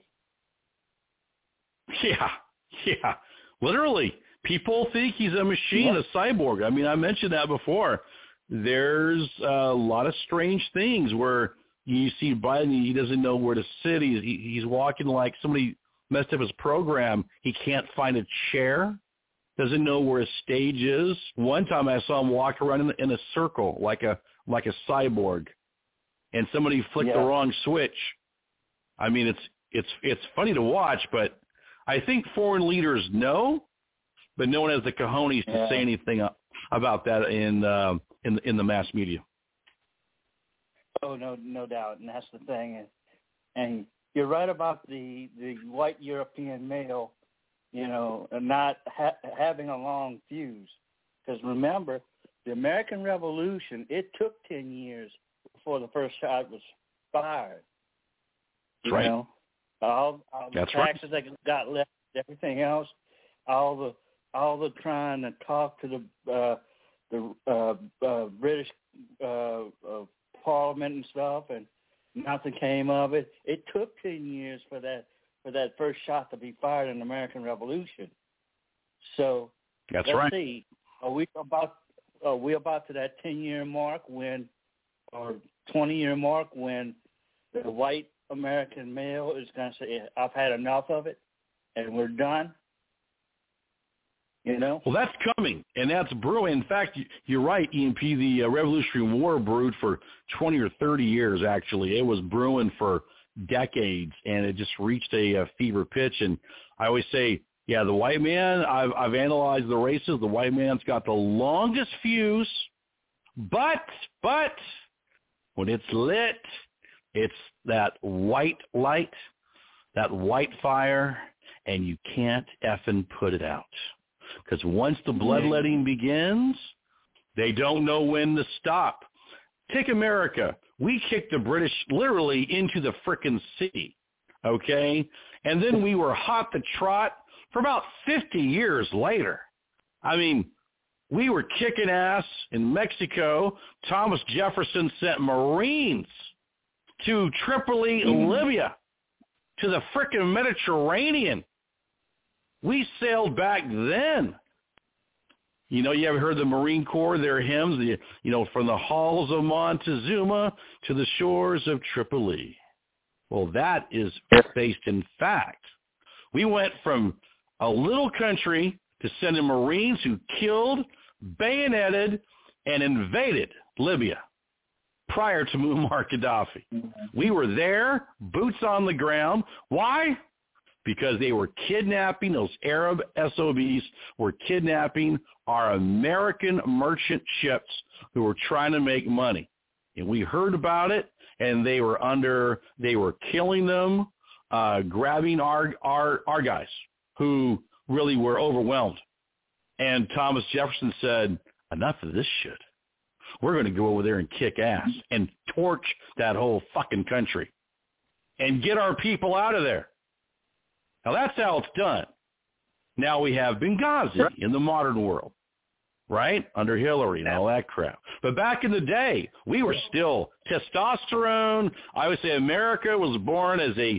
Yeah. Literally, people think he's a machine, a cyborg. I mean, I mentioned that before. There's a lot of strange things where you see Biden, he doesn't know where to sit. He's walking like somebody messed up his program. He can't find a chair, doesn't know where his stage is. One time I saw him walk around in a circle like a cyborg, and somebody flicked the wrong switch. I mean, it's funny to watch, but I think foreign leaders know, but no one has the cojones to say anything about that in the mass media. Oh, no doubt, and that's the thing. And you're right about the white European male, not having a long fuse. Because remember, the American Revolution, it took 10 years before the first shot was fired. That's right. All the taxes that got left, everything else, all the trying to talk to the British Parliament and stuff, and nothing came of it. It took 10 years for that first shot to be fired in the American Revolution. So let's see, are we about to that 10-year mark or 20-year mark when the white American male is going to say, I've had enough of it, and we're done? Well, that's coming, and that's brewing. In fact, you're right, EMP. The Revolutionary War brewed for 20 or 30 years, actually. It was brewing for decades, and it just reached a fever pitch. And I always say, the white man, I've analyzed the races. The white man's got the longest fuse, but when it's lit, it's that white light, that white fire, and you can't effing put it out. Because once the bloodletting begins, they don't know when to stop. Take America. We kicked the British literally into the frickin' sea, okay? And then we were hot to trot for about 50 years later. I mean, we were kicking ass in Mexico. Thomas Jefferson sent Marines to Tripoli, Libya, to the frickin' Mediterranean. We sailed back then. You know, you ever heard the Marine Corps, their hymns, from the halls of Montezuma to the shores of Tripoli. Well, that is based in fact. We went from a little country to sending Marines who killed, bayoneted, and invaded Libya prior to Muammar Gaddafi. We were there, boots on the ground. Why? Because they were kidnapping, those Arab SOBs were kidnapping our American merchant ships who were trying to make money. And we heard about it, and they were killing them, grabbing our guys who really were overwhelmed. And Thomas Jefferson said, enough of this shit. We're going to go over there and kick ass and torch that whole fucking country and get our people out of there. Now, that's how it's done. Now we have Benghazi in the modern world, right, under Hillary and all that crap. But back in the day, we were still testosterone. I would say America was born as a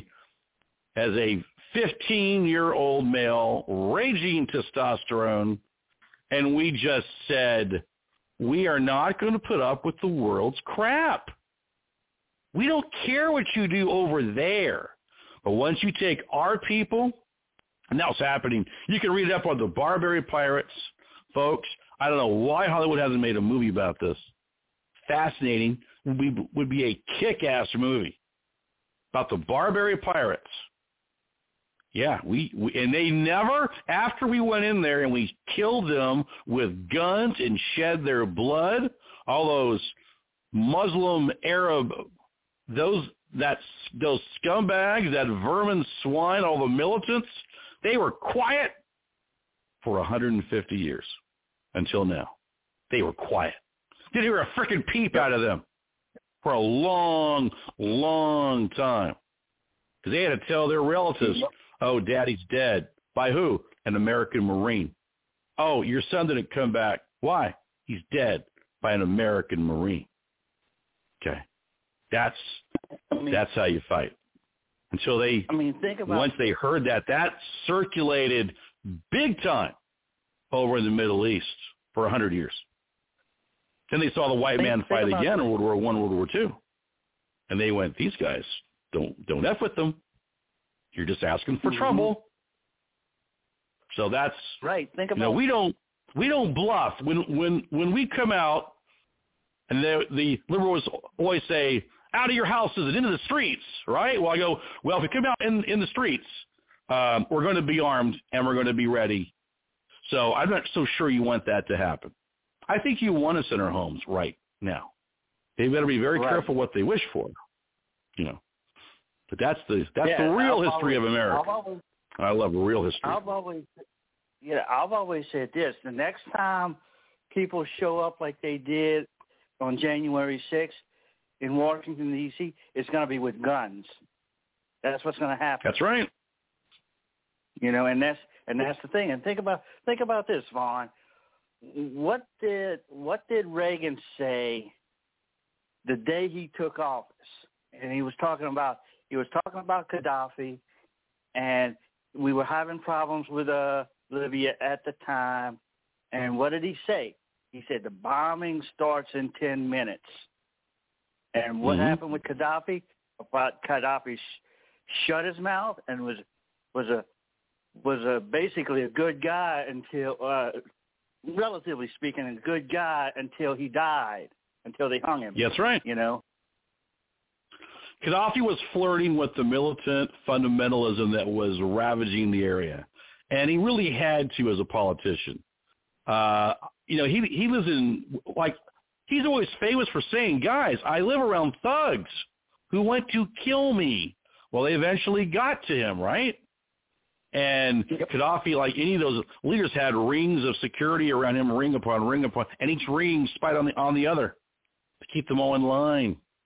15-year-old male, raging testosterone, and we just said, we are not going to put up with the world's crap. We don't care what you do over there. But once you take our people, and that's happening, you can read it up on the Barbary Pirates, folks. I don't know why Hollywood hasn't made a movie about this. Fascinating. Would be a kick-ass movie about the Barbary Pirates. Yeah, and they never, after we went in there and we killed them with guns and shed their blood, all those Muslim Arab, those scumbags, that vermin swine, all the militants, they were quiet for 150 years until now. They were quiet. Didn't hear a freaking peep out of them for a long, long time. Because they had to tell their relatives, oh, Daddy's dead. By who? An American Marine. Oh, your son didn't come back. Why? He's dead by an American Marine. Okay. That's how you fight. Until they, once they heard that circulated big time over in the Middle East for 100 years. Then they saw the white man fight again in World War I, World War II. And they went, these guys, don't F with them. You're just asking for trouble. So that's right. Think about we don't bluff. When we come out, and the liberals always say, out of your houses and into the streets, right? Well, I go, well, if we come out in the streets, we're going to be armed and we're going to be ready. So I'm not so sure you want that to happen. I think you want us in our homes right now. They better be very careful what they wish for, But that's the real history of America. I love the real history. I've always said this. The next time people show up like they did on January 6th in Washington, D.C., it's going to be with guns. That's what's going to happen. That's right. And that's the thing. And think about this, Vaughn. What did Reagan say the day he took office? And he was talking about Gaddafi, and we were having problems with Libya at the time. And what did he say? He said the bombing starts in 10 minutes. And what happened with Gaddafi? Gaddafi shut his mouth and was basically a good guy until, relatively speaking, a good guy until he died, until they hung him. That's right. Gaddafi was flirting with the militant fundamentalism that was ravaging the area, and he really had to as a politician. He lives in, he's always famous for saying, guys, I live around thugs who want to kill me. Well, they eventually got to him, right? And Gaddafi, like any of those leaders, had rings of security around him, ring upon ring upon, and each ring spied on the other to keep them all in line.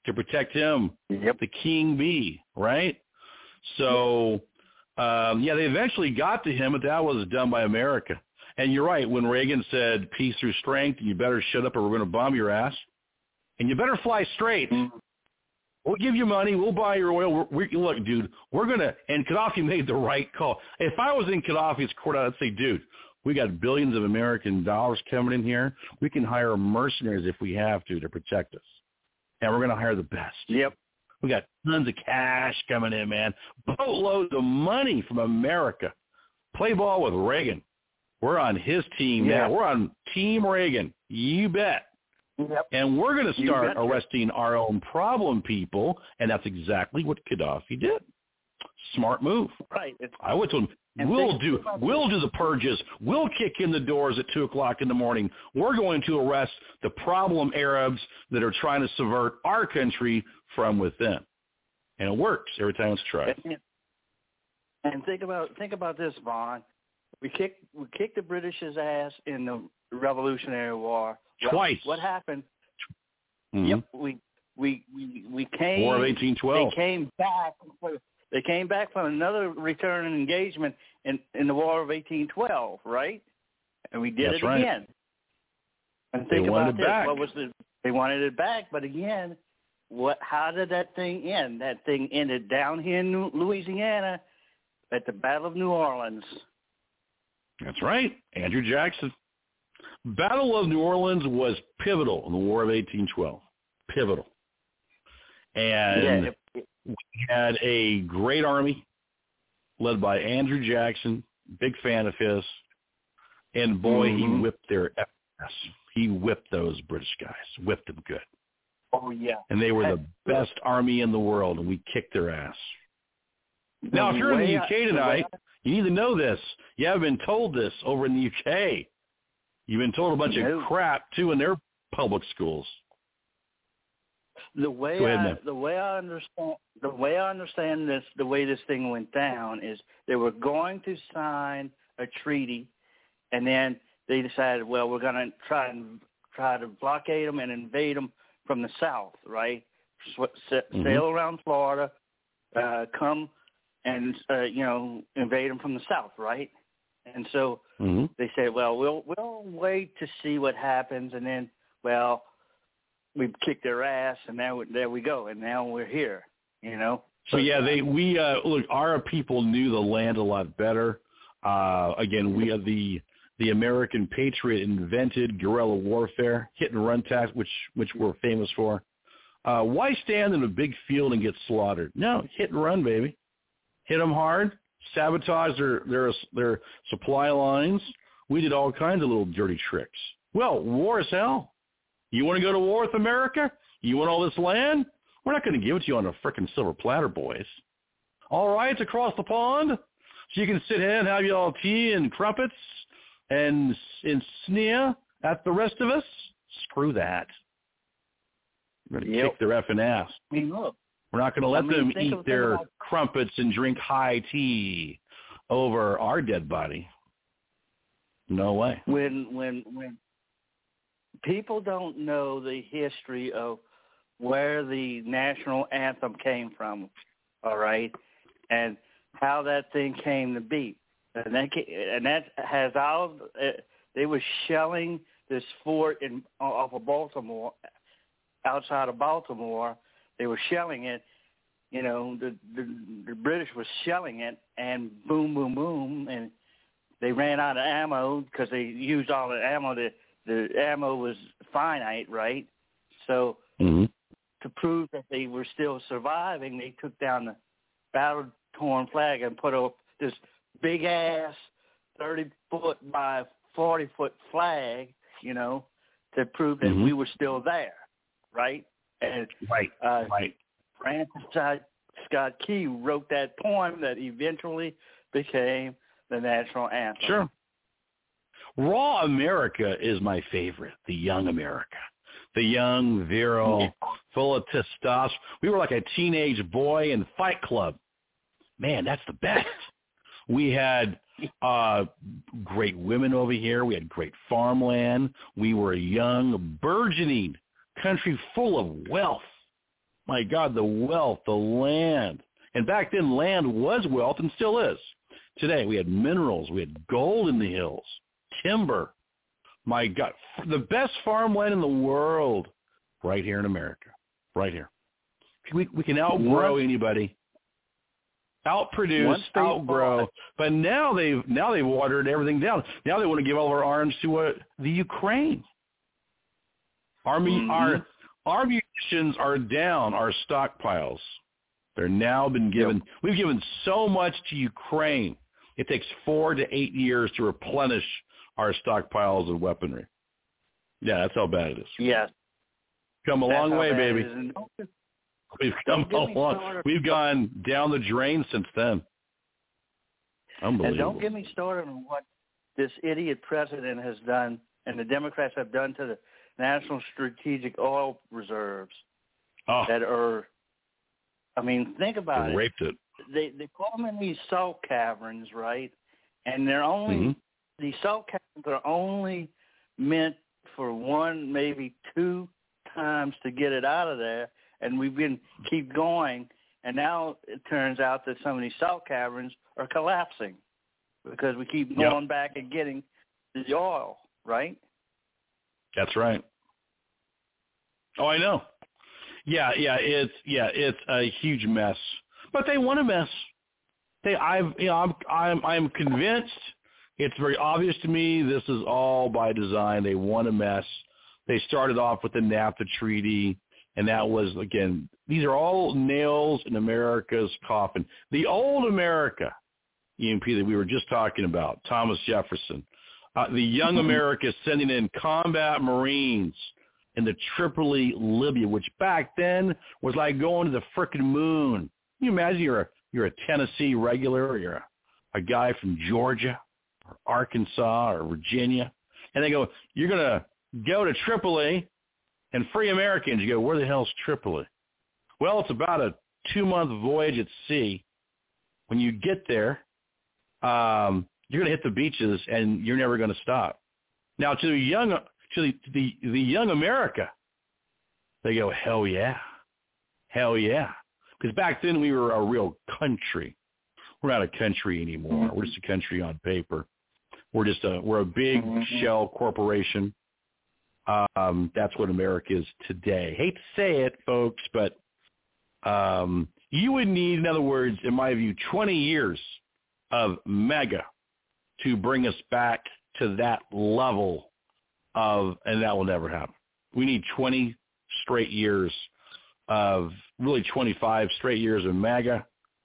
to protect him, Yep. the king bee, right? So, they eventually got to him, but that was done by America. And you're right, when Reagan said peace through strength, and you better shut up or we're going to bomb your ass, and you better fly straight. We'll give you money. We'll buy your oil. Look, dude, we're going to – and Gaddafi made the right call. If I was in Gaddafi's court, I'd say, dude, we got billions of American dollars coming in here. We can hire mercenaries if we have to protect us. And we're going to hire the best. Yep. We got tons of cash coming in, man. Boatloads of money from America. Play ball with Reagan. We're on his team now. We're on Team Reagan. You bet. Yep. And we're going to start arresting our own problem people, and that's exactly what Gaddafi did. Smart move. Right. I went to him. We'll do the purges. We'll kick in the doors at 2 o'clock in the morning. We're going to arrest the problem Arabs that are trying to subvert our country from within. And it works every time it's tried. And think about this, Vaughn. We kicked the British's ass in the Revolutionary War. Twice. What happened? Mm-hmm. Yep. We came. War of 1812. They came back. They came back from another return and engagement in the War of 1812, right? And we did it again. And think about this. Back. They wanted it back, but again, how did that thing end? That thing ended down here in Louisiana at the Battle of New Orleans. That's right. Andrew Jackson. Battle of New Orleans was pivotal in the War of 1812. Pivotal. And we had a great army led by Andrew Jackson, big fan of his, and boy, he whipped their ass. He whipped those British guys, whipped them good. Oh, yeah. And they were the best army in the world, and we kicked their ass. Now, if you're in the UK tonight, you need to know this. You haven't been told this over in the UK. You've been told a bunch of crap, too, in their public schools. The way I understand this, the way this thing went down is they were going to sign a treaty, and then they decided, well, we're going to try to blockade them and invade them from the south, right? Sail around Florida, come and invade them from the south, right? And so they said, well, we'll wait to see what happens, and then, well, we kicked their ass, and there we go, and now we're here, So look, our people knew the land a lot better. Again, we had the American Patriot invented guerrilla warfare, hit and run tactics, which we're famous for. Why stand in a big field and get slaughtered? No, hit and run, baby. Hit them hard, sabotage their supply lines. We did all kinds of little dirty tricks. Well, war is hell. You want to go to war with America? You want all this land? We're not going to give it to you on a frickin' silver platter, boys. All right, it's across the pond, so you can sit here and have your all tea and crumpets and sneer at the rest of us? Screw that. We're going to kick their effing ass. I mean, look. We're not going to let them eat their crumpets and drink high tea over our dead body. No way. When people don't know the history of where the national anthem came from, all right, and how that thing came to be, and that has all. They were shelling this fort off of Baltimore, outside of Baltimore. They were shelling it. The British were shelling it, and boom, boom, boom, and they ran out of ammo because they used all the ammo. The ammo was finite, right? So to prove that they were still surviving, they took down the battle-torn flag and put up this big-ass 30-foot by 40-foot flag, to prove that we were still there, right? And, right. Francis Scott Key wrote that poem that eventually became the national anthem. Sure. Raw America is my favorite, the young America. The young, virile, full of testosterone. We were like a teenage boy in Fight Club. Man, that's the best. We had great women over here. We had great farmland. We were a young, burgeoning country full of wealth. My God, the wealth, the land. And back then, land was wealth and still is. Today, we had minerals. We had gold in the hills, timber. My God, the best farmland in the world right here in America, right here. We can outgrow anybody, outproduce, outgrow. But now they've watered everything down. Now they want to give all our arms to the Ukraine. Our munitions are down. Our stockpiles, they're now been given. Yep. We've given so much to Ukraine. It takes 4 to 8 years to replenish our stockpiles of weaponry. Yeah, that's how bad it is. Yes. Come a long way, baby. We've come along. We've gone down the drain since then. Unbelievable. And don't get me started on what this idiot president has done and the Democrats have done to the National Strategic Oil Reserves that are, I mean, think about it. Raped it. They put them in these salt caverns, right? And they're only, these salt caverns are only meant for 1, maybe 2 times to get it out of there. And we've been keep going, and now it turns out that some of these salt caverns are collapsing because we keep going back and getting the oil, right? That's right. Oh, I know. It's a huge mess, but they want a mess. I'm convinced. It's very obvious to me. This is all by design. They want a mess. They started off with the NAFTA treaty. And that was, again, these are all nails in America's coffin. The old America, EMP, that we were just talking about, Thomas Jefferson, the young America sending in combat Marines into Tripoli, Libya, which back then was like going to the frickin' moon. Can you imagine you're a Tennessee regular, or you're a guy from Georgia or Arkansas or Virginia, and they go, you're going to go to Tripoli and free Americans. You go, where the hell's Tripoli? Well, it's about a 2-month voyage at sea. When you get there, you're going to hit the beaches, and you're never going to stop. Now, to the young America, they go, hell yeah, because back then we were a real country. We're not a country anymore. We're just a country on paper. We're a big shell corporation. That's what America is today. Hate to say it, folks, but you would need, in other words, in my view, 20 years of MAGA to bring us back to that level of, and that will never happen. We need 20 straight years of, really 25 straight years of MAGA.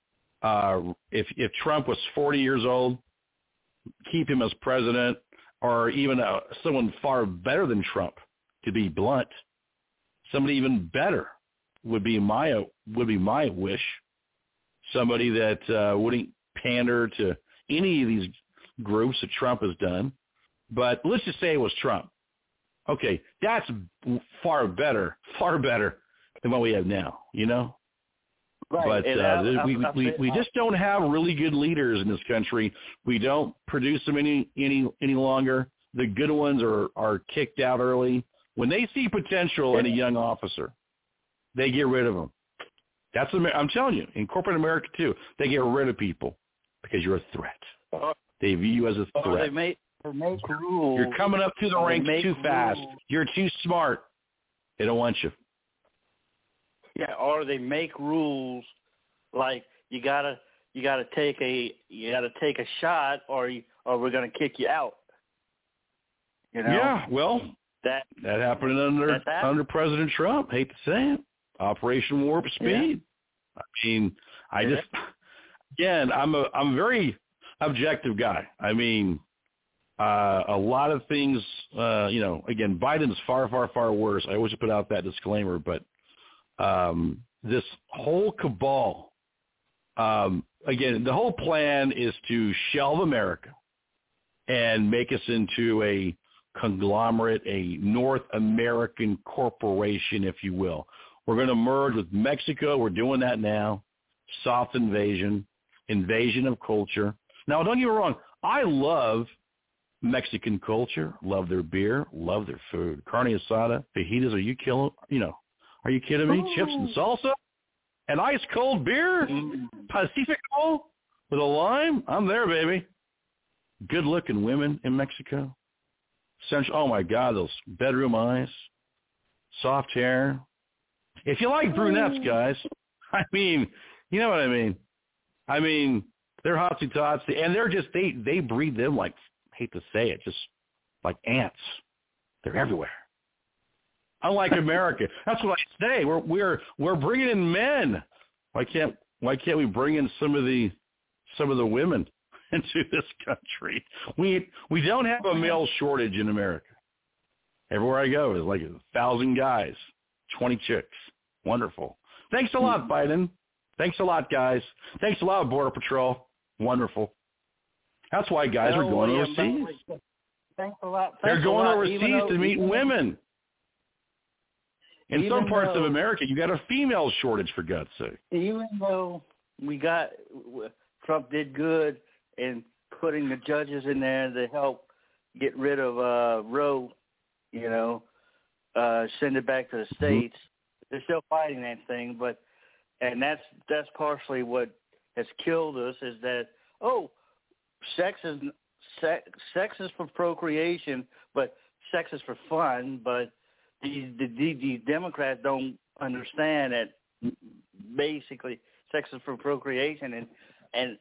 If Trump was 40 years old, keep him as president. Or even someone far better than Trump, to be blunt. Somebody even better would be my wish. Somebody that wouldn't pander to any of these groups that Trump has done. But let's just say it was Trump. Okay, that's far better than what we have now, you know? Right. But we just don't have really good leaders in this country. We don't produce them any longer. The good ones are kicked out early. When they see potential in a young officer, they get rid of them. I'm telling you, in corporate America too, they get rid of people because you're a threat. They view you as a threat. They make rules. You're coming up through the ranks too fast. You're too smart. They don't want you. Yeah, or they make rules like you gotta take a shot, or we're gonna kick you out. You know? Yeah, well, that happened under President Trump. Hate to say it, Operation Warp Speed. Yeah. I mean, again, I'm a very objective guy. I mean, a lot of things, again, Biden's far, far, far worse. I always put out that disclaimer, but. This whole cabal, again, the whole plan is to shelve America and make us into a conglomerate, a North American corporation, if you will. We're going to merge with Mexico. We're doing that now. Soft invasion of culture. Now, don't get me wrong. I love Mexican culture, love their beer, love their food. Carne asada, fajitas, Are you kidding me? Chips and salsa and ice cold beer, Pacifico with a lime. I'm there, baby. Good looking women in Mexico. Oh my God, those bedroom eyes, soft hair. If you like brunettes, guys, I mean, you know what I mean. I mean, they're hotsy totsy, and they're just they breed them like, hate to say it, just like ants. They're everywhere. Unlike America, that's what I say. We're bringing in men. Why can't we bring in some of the women into this country? We don't have a male shortage in America. Everywhere I go, there's like 1,000 guys, 20 chicks. Wonderful. Thanks a lot, Biden. Thanks a lot, guys. Thanks a lot, Border Patrol. Wonderful. That's why guys are going overseas. Thanks a lot. They're going overseas to meet women. In some parts of America, you got a female shortage, for God's sake. Even though Trump did good in putting the judges in there to help get rid of Roe, send it back to the states. They're still fighting that thing, and that's partially what has killed us is that sex is for procreation, but sex is for fun. But these Democrats don't understand that basically sex is for procreation, and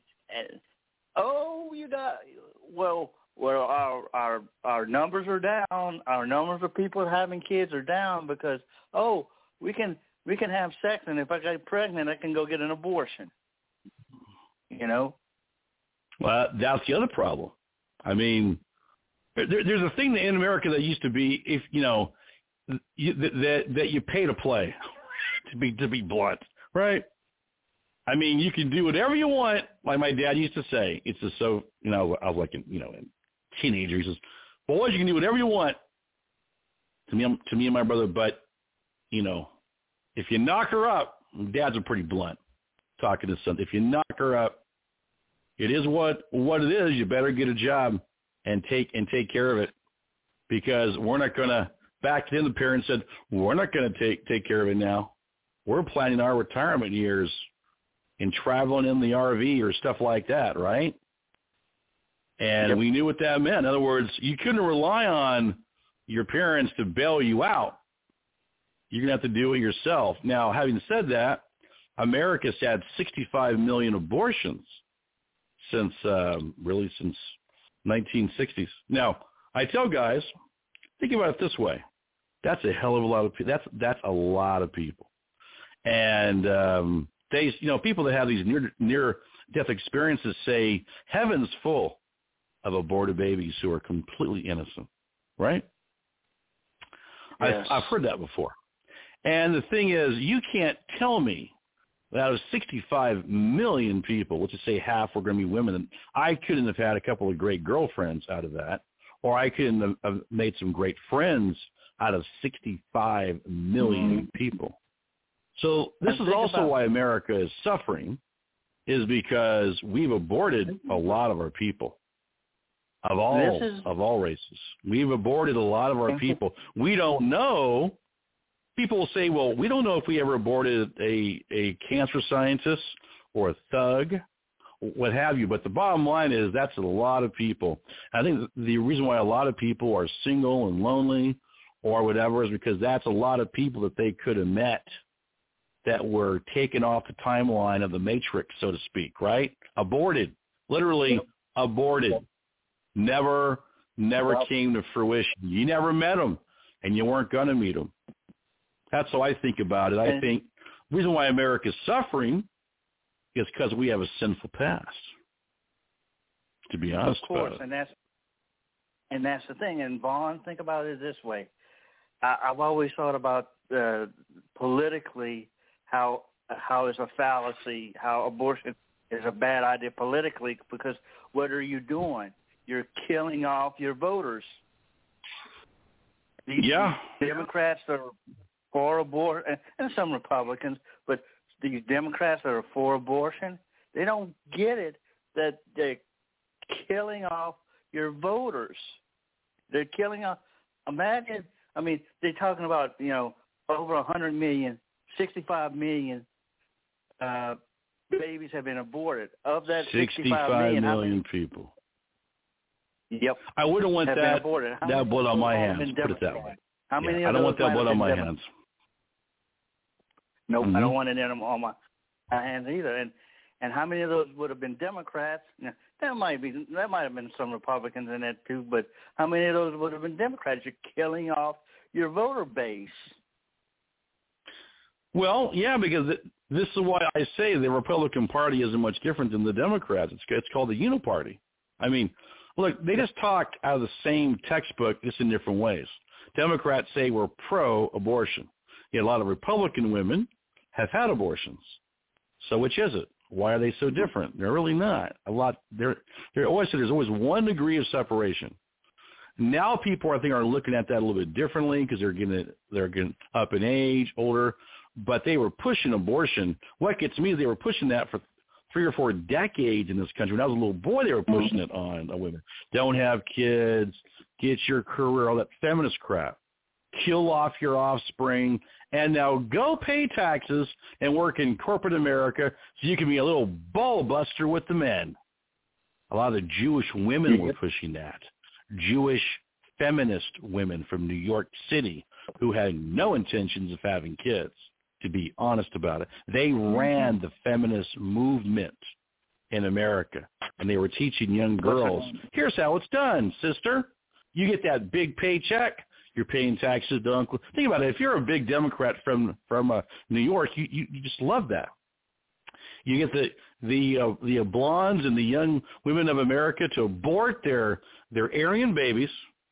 our numbers are down. Our numbers of people having kids are down because we can have sex, and if I get pregnant, I can go get an abortion. Well, that's the other problem. I mean, there's a thing in America that used to be, if that you pay to play, to be blunt, right? I mean, you can do whatever you want. Like my dad used to say, it's just so, I was like, a teenager. He says, boys, you can do whatever you want to me and my brother, but, if you knock her up, dads are pretty blunt talking to son. If you knock her up, it is what it is. You better get a job and take care of it, because we're not going to, back then the parents said, we're not going to take care of it now. We're planning our retirement years in traveling in the RV or stuff like that, right? And we knew what that meant. In other words, you couldn't rely on your parents to bail you out. You're going to have to do it yourself. Now, having said that, America's had 65 million abortions since 1960s. Now, I tell guys, think about it this way. That's a hell of a lot of people. That's a lot of people. And people that have these near-death experiences say heaven's full of aborted babies who are completely innocent, right? Yes. I've heard that before. And the thing is, you can't tell me that out of 65 million people, let's just say half were going to be women, and I couldn't have had a couple of great girlfriends out of that, or I couldn't have made some great friends out of 65 million people. So this is also why America is suffering, is because we've aborted a lot of our people of all races. We've aborted a lot of our people. We don't know. People will say, well, we don't know if we ever aborted a cancer scientist or a thug, what have you. But the bottom line is that's a lot of people. I think the reason why a lot of people are single and lonely or whatever is because that's a lot of people that they could have met that were taken off the timeline of the matrix, so to speak, right? Aborted, literally aborted. Never came to fruition. You never met them, and you weren't going to meet them. That's how I think about it. I think the reason why America is suffering is because we have a sinful past, to be honest. Of course, about it. and that's the thing. And Vaughn, think about it this way. I've always thought about politically how it's a fallacy, how abortion is a bad idea politically, because what are you doing? You're killing off your voters. These Democrats that are for abortion, and some Republicans, but these Democrats that are for abortion, they don't get it that they're killing off your voters. They're killing off. Imagine, they're talking about, over 100 million, 65 million babies have been aborted. Of that 65 million people. Yep. I wouldn't want that blood on my hands, put it that way. How many I of don't want those that blood on my hands. Nope, I don't want it on my hands either. And how many of those would have been Democrats? Now, there might have been some Republicans in that too, but how many of those would have been Democrats? You're killing off your voter base. Well, yeah, because this is why I say the Republican Party isn't much different than the Democrats. It's called the Uniparty. I mean, look, they just talk out of the same textbook, just in different ways. Democrats say we're pro-abortion. Yet a lot of Republican women have had abortions. So which is it? Why are they so different? They're really not. There's always one degree of separation. Now people, I think, are looking at that a little bit differently because they're getting up in age, older. But they were pushing abortion. What gets me is they were pushing that for 3 or 4 decades in this country. When I was a little boy, they were pushing it on women. Don't have kids, get your career, all that feminist crap. Kill off your offspring, and now go pay taxes and work in corporate America so you can be a little ball buster with the men. A lot of the Jewish women were pushing that. Jewish feminist women from New York City who had no intentions of having kids, to be honest about it. They ran the feminist movement in America, and they were teaching young girls, here's how it's done, sister. You get that big paycheck. You're paying taxes to uncle. Think about it. If you're a big Democrat from New York, you just love that. You get the blondes and the young women of America to abort their Aryan babies,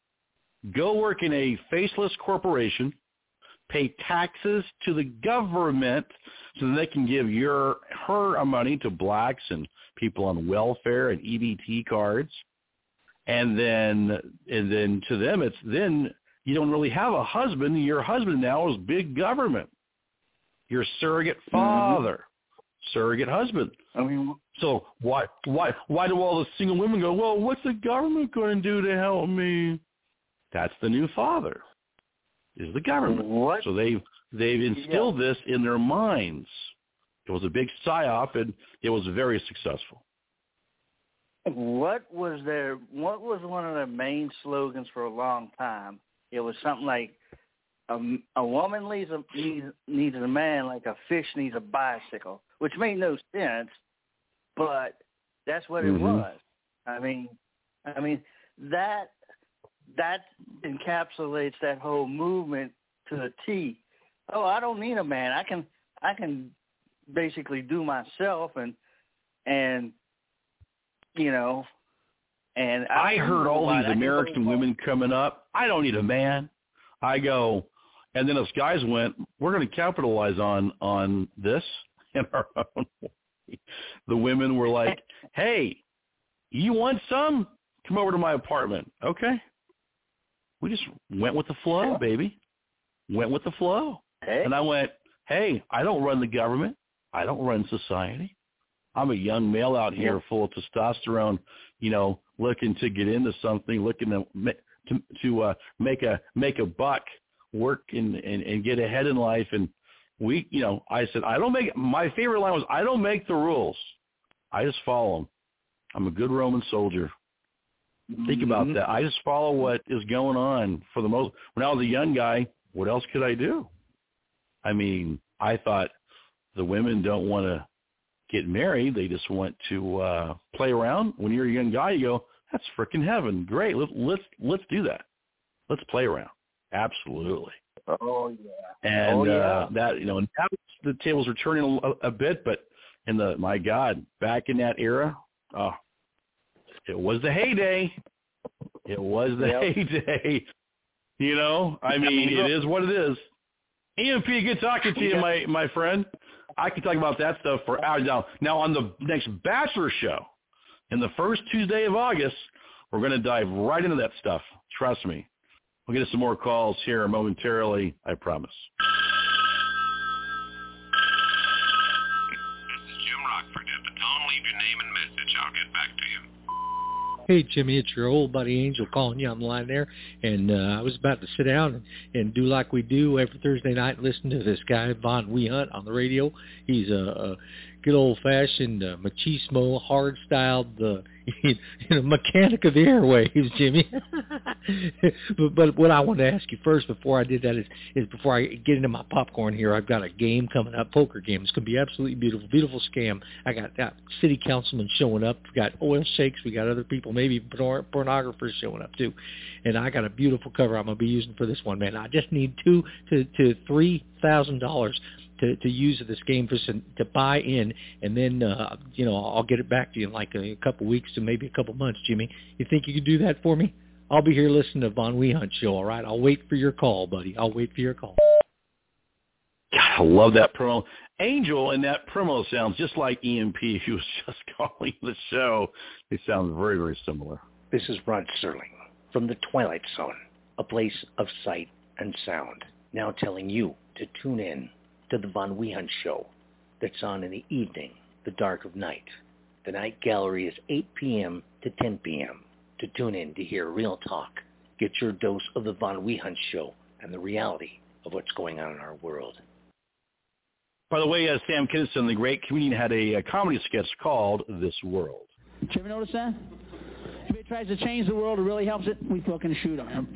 go work in a faceless corporation, pay taxes to the government so that they can give her money to blacks and people on welfare and EBT cards, and then to them it's then. You don't really have a husband. Your husband now is big government. Your surrogate father, surrogate husband. I mean, so why do all the single women go, well, what's the government going to do to help me? That's the new father, is the government. What? So they've instilled this in their minds. It was a big psyop, and it was very successful. What was one of their main slogans for a long time? It was something like, a woman needs a man like a fish needs a bicycle, which made no sense, but that's what it was. I mean that encapsulates that whole movement to a T. Oh, I don't need a man. I can basically do myself and you know. And I heard all these American women coming up. I don't need a man. I go, and then us guys went, we're going to capitalize on this in our own way. The women were like, hey, you want some? Come over to my apartment. Okay. We just went with the flow, baby. Went with the flow. Hey. And I went, hey, I don't run the government. I don't run society. I'm a young male out here full of testosterone, looking to get into something, looking to make a buck, work and get ahead in life. And I said, my favorite line was, I don't make the rules. I just follow them. I'm a good Roman soldier. Think about that. I just follow what is going on for the most. When I was a young guy, what else could I do? I mean, I thought the women don't want to get married. They just want to play around. When you're a young guy, you go, that's freaking heaven. Great. Let's do that. Let's play around. Absolutely. Oh, yeah. And that, now the tables are turning a bit, but my God, back in that era, it was the heyday. It was the heyday. I mean, it is what it is. EMP, good talking to you, my friend. I can talk about that stuff for hours. Now, on the next Bachelor show, in the first Tuesday of August, we're going to dive right into that stuff. Trust me. We'll get some more calls here momentarily, I promise. This is Jim Rockford. At the tone, leave your name and message. I'll get back to you. Hey, Jimmy, it's your old buddy Angel calling you on the line there. And I was about to sit down and do like we do every Thursday night, listen to this guy, Von Wehunt, on the radio. He's a good old-fashioned machismo, hard-styled mechanic of the airwaves, Jimmy. but what I wanted to ask you first before I did that is before I get into my popcorn here, I've got a game coming up, poker game. It's going to be absolutely beautiful, beautiful scam. I got city councilmen showing up. We got oil sheikhs. We got other people, maybe pornographers showing up too. And I got a beautiful cover I'm going to be using for this one, man. I just need $2,000 to $3,000 to use this game to buy in, and then I'll get it back to you in like a couple weeks to maybe a couple months, Jimmy. You think you could do that for me? I'll be here listening to Von Wehunt show, all right? I'll wait for your call, buddy. I'll wait for your call. God, I love that promo. Angel, and that promo sounds just like EMP. He was just calling the show. They sound very, very similar. This is Rod Serling from the Twilight Zone, a place of sight and sound, now telling you to tune in to the Von Wehunt show that's on in the evening, the dark of night. The night gallery is 8 p.m. to 10 p.m. to tune in to hear real talk. Get your dose of the Von Wehunt show and the reality of what's going on in our world. By the way, Sam Kinison, the great comedian, had a comedy sketch called This World. Did you ever notice that? If it tries to change the world, it really helps it, we fucking shoot on him.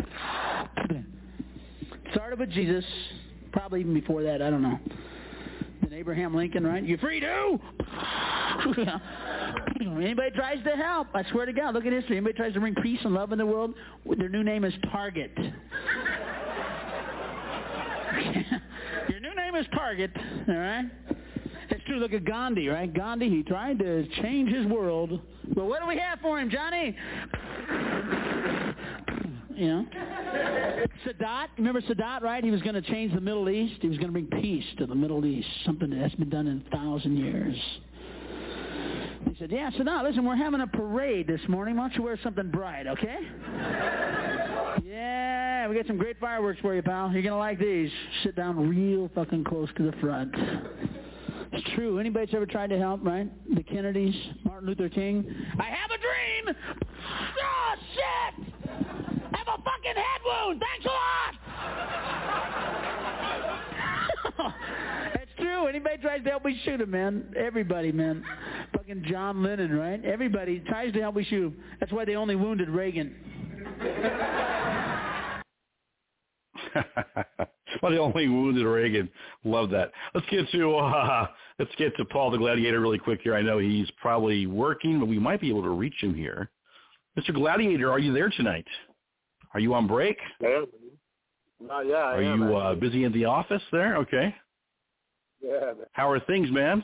Started with Jesus, probably even before that, I don't know. Then Abraham Lincoln, right? You free to? Anybody tries to help, I swear to God, look at history. Anybody tries to bring peace and love in the world, their new name is Target. Your new name is Target, all right? It's true. Look at Gandhi, right? Gandhi, he tried to change his world. But what do we have for him, Johnny? You know? Sadat, remember Sadat, right? He was going to change the Middle East. He was going to bring peace to the Middle East, something that hasn't been done in 1,000 years. He said, yeah, Sadat, listen, we're having a parade this morning. Why don't you wear something bright, okay? Yeah, we got some great fireworks for you, pal. You're going to like these. Sit down real fucking close to the front. It's true. Anybody's ever tried to help, right? The Kennedys, Martin Luther King. I have a dream! Oh, shit! I have a fucking head wound! Thanks a lot! It's true. Anybody tries to help, we shoot him, man. Everybody, man. Fucking John Lennon, right? Everybody tries to help, we shoot him. That's why they only wounded Reagan. Well, the only wounded Reagan. Love that. Let's get to Paul the Gladiator really quick here. I know he's probably working, but we might be able to reach him here. Mr. Gladiator, are you there tonight? Are you on break? Yeah. I am. Are you busy in the office there? Okay. Yeah. How are things, man?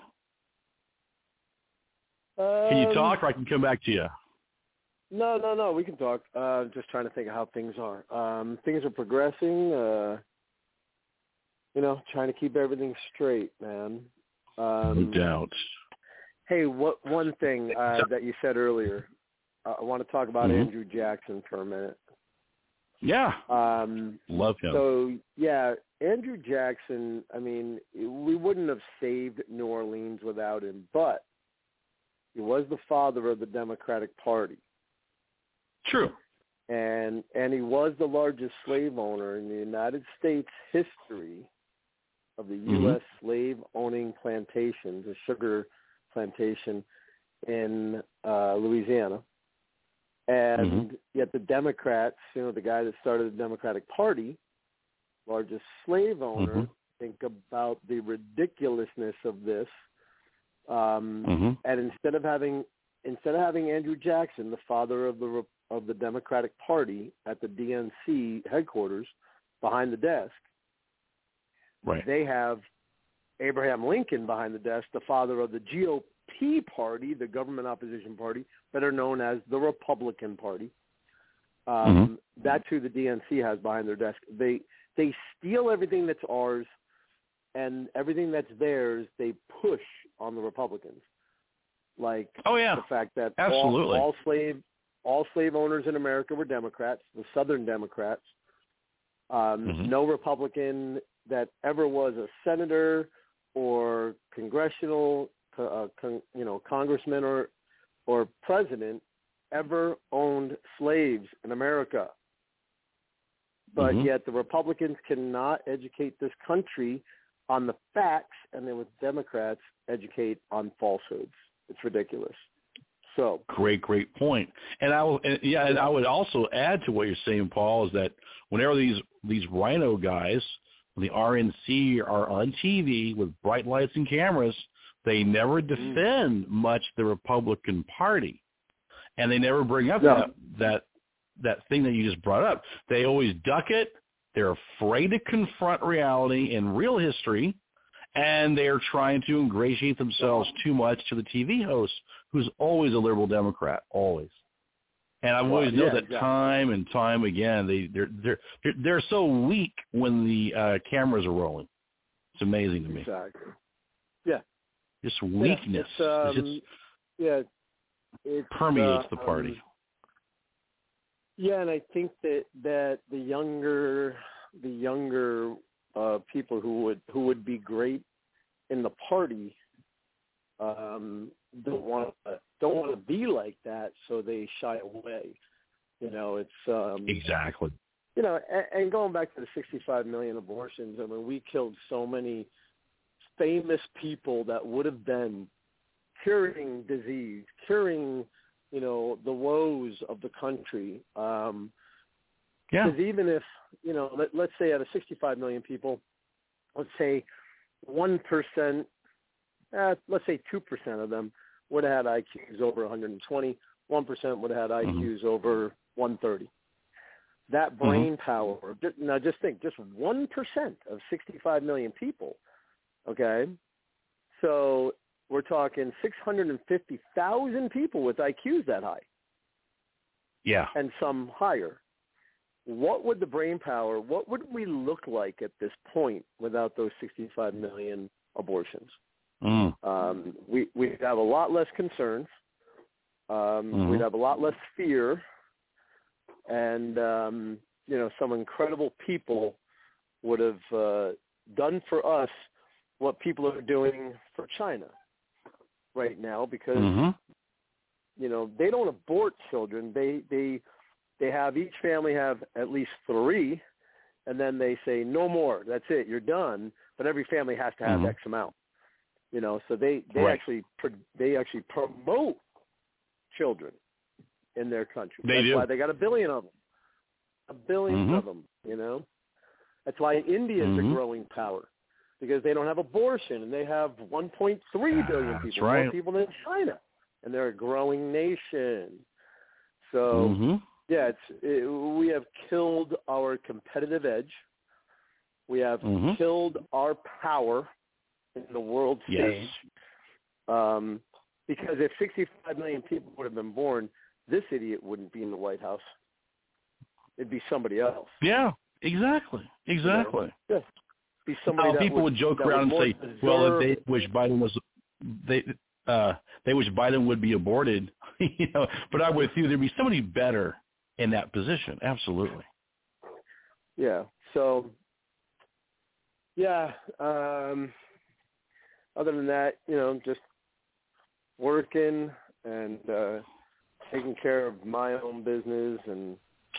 Can you talk, or I can come back to you? No. We can talk. Just trying to think of how things are. Things are progressing. Trying to keep everything straight, man. No doubt. Hey, one thing that you said earlier, I want to talk about Andrew Jackson for a minute. Yeah. Love him. So, yeah, Andrew Jackson, I mean, we wouldn't have saved New Orleans without him, but he was the father of the Democratic Party. True. And he was the largest slave owner in the United States history of the U.S. slave-owning plantations, a sugar plantation in Louisiana. And yet the Democrats, the guy that started the Democratic Party, largest slave owner, think about the ridiculousness of this. And instead of having Andrew Jackson, the father of the Democratic Party, at the DNC headquarters behind the desk, right, they have Abraham Lincoln behind the desk, the father of the GOP party, the government opposition party, better known as the Republican Party. That's who the DNC has behind their desk. They steal everything that's ours, and everything that's theirs they push on the Republicans. Like the fact that all slave owners in America were Democrats, the Southern Democrats. No Republican that ever was a senator or congressional, congressman or president ever owned slaves in America. But yet the Republicans cannot educate this country on the facts, and then with Democrats educate on falsehoods. It's ridiculous. So great point. And I would also add to what you're saying, Paul, is that whenever these rhino guys, the RNC, are on TV with bright lights and cameras, they never defend much the Republican Party, and they never bring up that thing that you just brought up. They always duck it. They're afraid to confront reality and real history, and they're trying to ingratiate themselves too much to the TV host, who's always a liberal Democrat, always. And I've always known that time and time again. They're so weak when the cameras are rolling. It's amazing to me. Exactly. Yeah. Just weakness. It permeates the party. Yeah, and I think that the younger people who would be great in the party don't want to be like that, so they shy away. It's exactly. And going back to the 65 million abortions, I mean, we killed so many famous people that would have been curing disease, curing the woes of the country. Because even if, let's say out of 65 million people, let's say 1%, let's say 2% of them would have had IQs over 120, 1% would have had IQs over 130. That brain power, now just think, just 1% of 65 million people, okay? So we're talking 650,000 people with IQs that high. Yeah. And some higher. What would the brain power, what would we look like at this point without those 65 million abortions? We'd have a lot less concerns. We'd have a lot less fear. And, some incredible people would have done for us what people are doing for China right now, because they don't abort children. They have, each family have at least 3, and then they say no more. That's it. You're done. But every family has to have X amount. So they actually promote children in their country. That's why they got 1 billion of them. 1 billion of them. That's why India is a growing power, because they don't have abortion, and they have 1.3 billion people, more people than China, and they're a growing nation. So, we have killed our competitive edge. We have killed our power in the world stage. Because if 65 million people would have been born, this idiot wouldn't be in the White House. It'd be somebody else. Yeah, exactly. Be somebody people would joke around and say, well, they wish Biden was they wish Biden would be aborted, But I'm with you. There'd be somebody better in that position. Absolutely. Yeah. So, other than that, just working and taking care of my own business and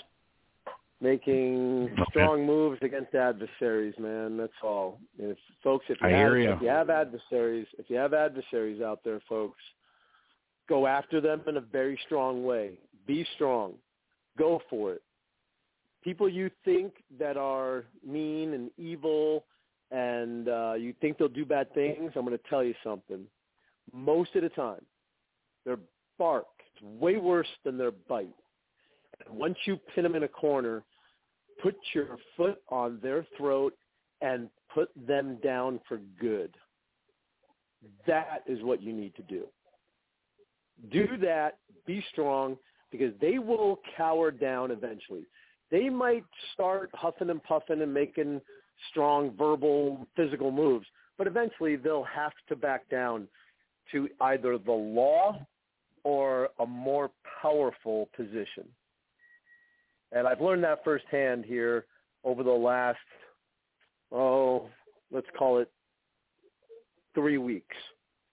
making strong moves against adversaries, man. That's all. If you have adversaries out there, folks, go after them in a very strong way. Be strong. Go for it. People you think that are mean and evil and you think they'll do bad things, I'm going to tell you something. Most of the time, their bark is way worse than their bite. And once you pin them in a corner, put your foot on their throat and put them down for good. That is what you need to do. Do that. Be strong, because they will cower down eventually. They might start huffing and puffing and making strong verbal, physical moves, but eventually they'll have to back down to either the law or a more powerful position. And I've learned that firsthand here over the last, let's call it 3 weeks.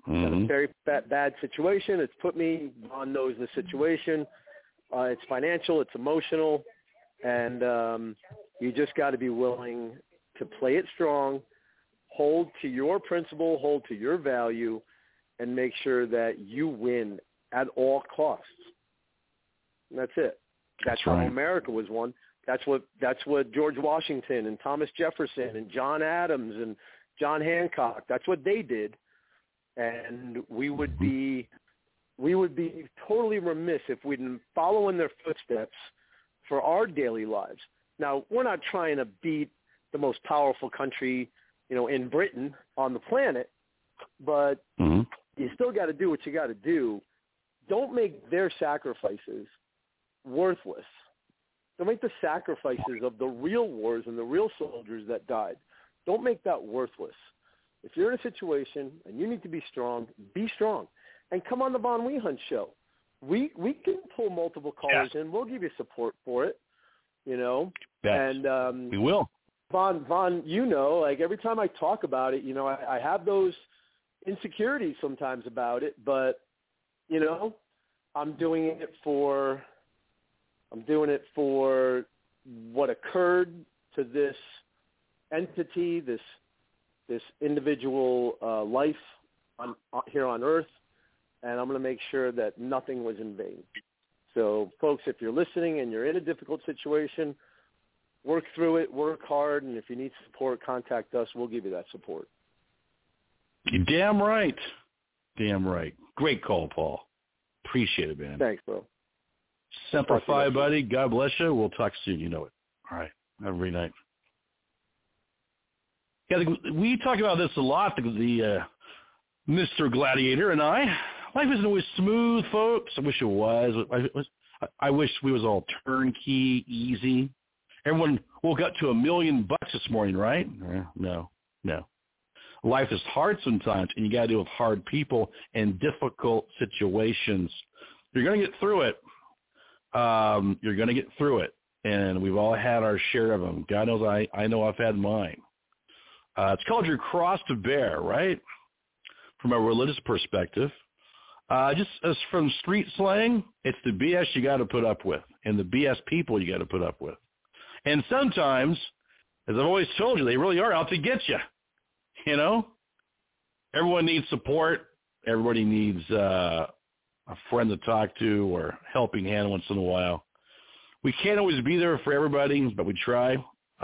It's in a very bad situation. It's put me, Vaughn knows the situation. It's financial, it's emotional, and you just got to be willing to play it strong, hold to your principle, hold to your value, and make sure that you win at all costs. And that's it. That's how America was won. That's what George Washington and Thomas Jefferson and John Adams and John Hancock, that's what they did. And we would be totally remiss if we didn't follow in their footsteps for our daily lives. Now, we're not trying to beat the most powerful country, in Britain on the planet, but you still got to do what you got to do. Don't make their sacrifices worthless. Don't make the sacrifices of the real wars and the real soldiers that died. Don't make that worthless. If you're in a situation and you need to be strong, and come on the Von Wehunt show. We can pull multiple callers in. We'll give you support for it, Yes. And we will. Von, like every time I talk about it, I have those insecurities sometimes about it, but I'm doing it for what occurred to this entity, this individual life here on Earth, and I'm going to make sure that nothing was in vain. So, folks, if you're listening and you're in a difficult situation, work through it, work hard, and if you need support, contact us. We'll give you that support. You're damn right. Damn right. Great call, Paul. Appreciate it, man. Thanks, bro. Semper Fi, buddy. God bless you. We'll talk soon. You know it. All right. Have a great night. Yeah, we talk about this a lot, the Mr. Gladiator and I. Life isn't always smooth, folks. I wish it was. I wish we was all turnkey, easy. Everyone woke up to $1 million this morning, right? No. Life is hard sometimes, and you got to deal with hard people and difficult situations. You're going to get through it. You're going to get through it, and we've all had our share of them. God knows I know I've had mine. It's called your cross to bear, right? From a religious perspective. Just as from street slang, it's the BS you got to put up with and the BS people you got to put up with. And sometimes, as I've always told you, they really are out to get you. Everyone needs support. Everybody needs a friend to talk to or helping hand once in a while. We can't always be there for everybody, but we try.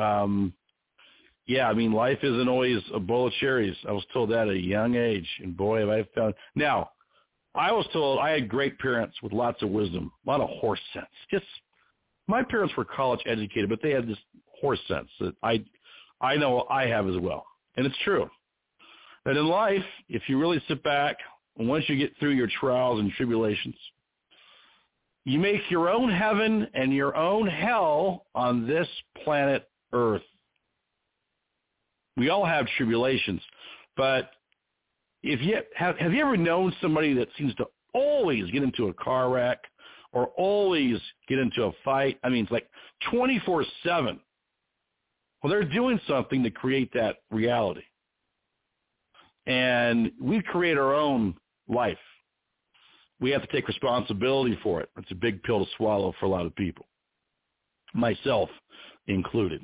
Life isn't always a bowl of cherries. I was told that at a young age, and boy, have I found. Now, I was told I had great parents with lots of wisdom, a lot of horse sense. My parents were college educated, but they had this horse sense that I know I have as well. And it's true that in life, if you really sit back, and once you get through your trials and tribulations, you make your own heaven and your own hell on this planet Earth. We all have tribulations, but have you ever known somebody that seems to always get into a car wreck or always get into a fight? It's like 24/7. Well, they're doing something to create that reality. And we create our own life. We have to take responsibility for it. It's a big pill to swallow for a lot of people, myself included.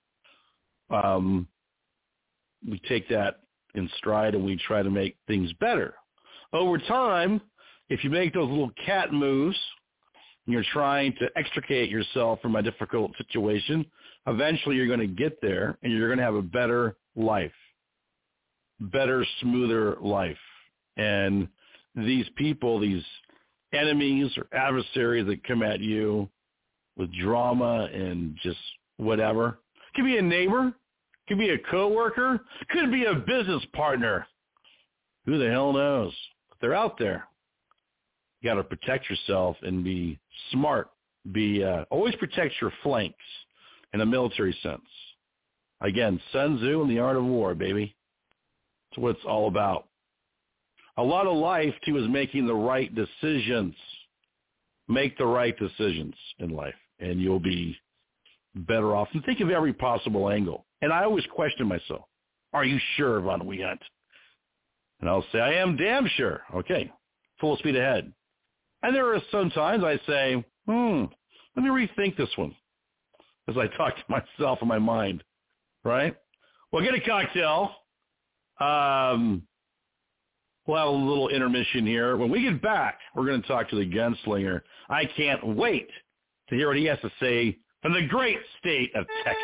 We take that in stride and we try to make things better. Over time, if you make those little cat moves and you're trying to extricate yourself from a difficult situation, eventually you're going to get there and you're going to have a better life, better, smoother life. And these people, these enemies or adversaries that come at you with drama and just whatever, could be a neighbor, could be a coworker, could be a business partner. Who the hell knows? But they're out there. You got to protect yourself and be smart. Always protect your flanks in a military sense. Again, Sun Tzu and the Art of War, baby. That's what it's all about. A lot of life, too, is making the right decisions. Make the right decisions in life, and you'll be better off. And think of every possible angle. And I always question myself, are you sure, Von Wehunt? And I'll say, I am damn sure. Okay, full speed ahead. And there are some times I say, let me rethink this one as I talk to myself in my mind, right? Well, get a cocktail. We'll have a little intermission here. When we get back, we're going to talk to the gunslinger. I can't wait to hear what he has to say from the great state of Texas.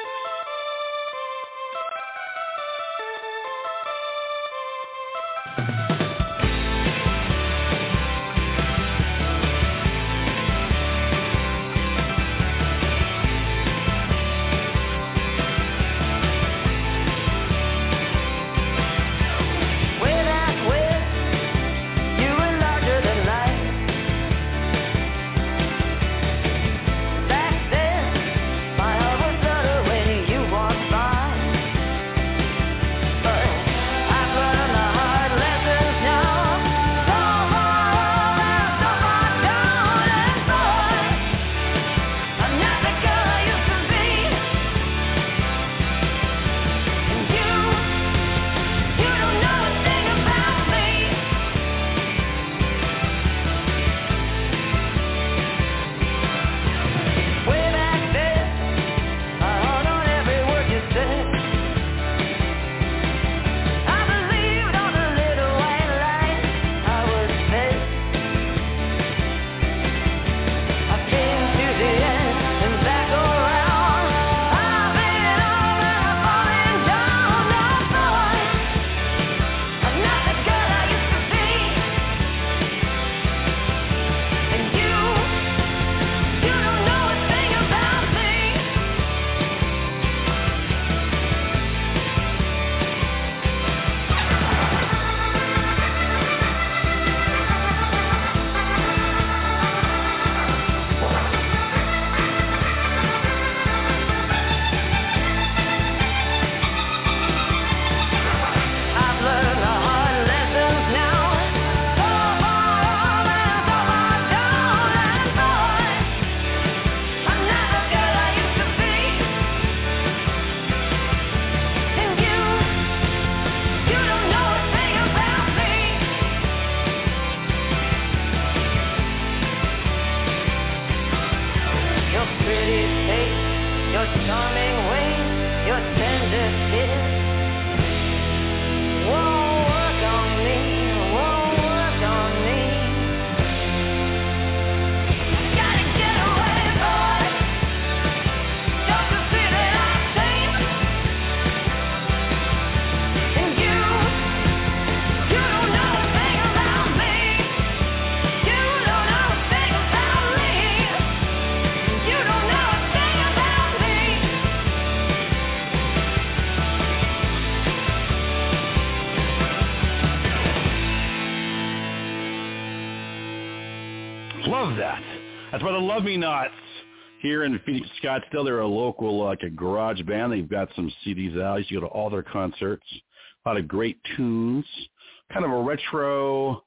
Love that. That's by the Love Me Nots here in Phoenix, Scottsdale. They're a local, like a garage band. They've got some CDs out. You should go to all their concerts. A lot of great tunes. Kind of a retro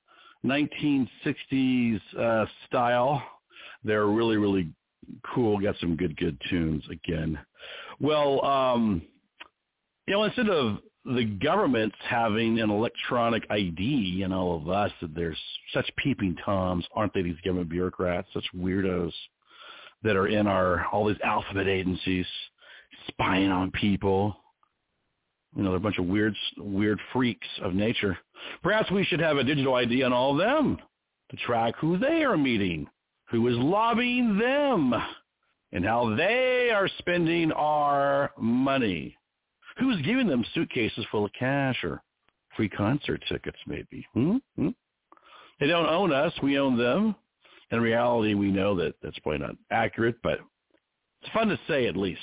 1960s style. They're really, really cool. Got some good tunes again. Well, instead of the government's having an electronic ID and all of us, that there's such peeping Toms, aren't they, these government bureaucrats, such weirdos that are in all these alphabet agencies spying on people. They're a bunch of weird freaks of nature. Perhaps we should have a digital ID on all of them to track who they are meeting, who is lobbying them, and how they are spending our money. Who's giving them suitcases full of cash or free concert tickets, maybe? They don't own us. We own them. In reality, we know that that's probably not accurate, but it's fun to say at least.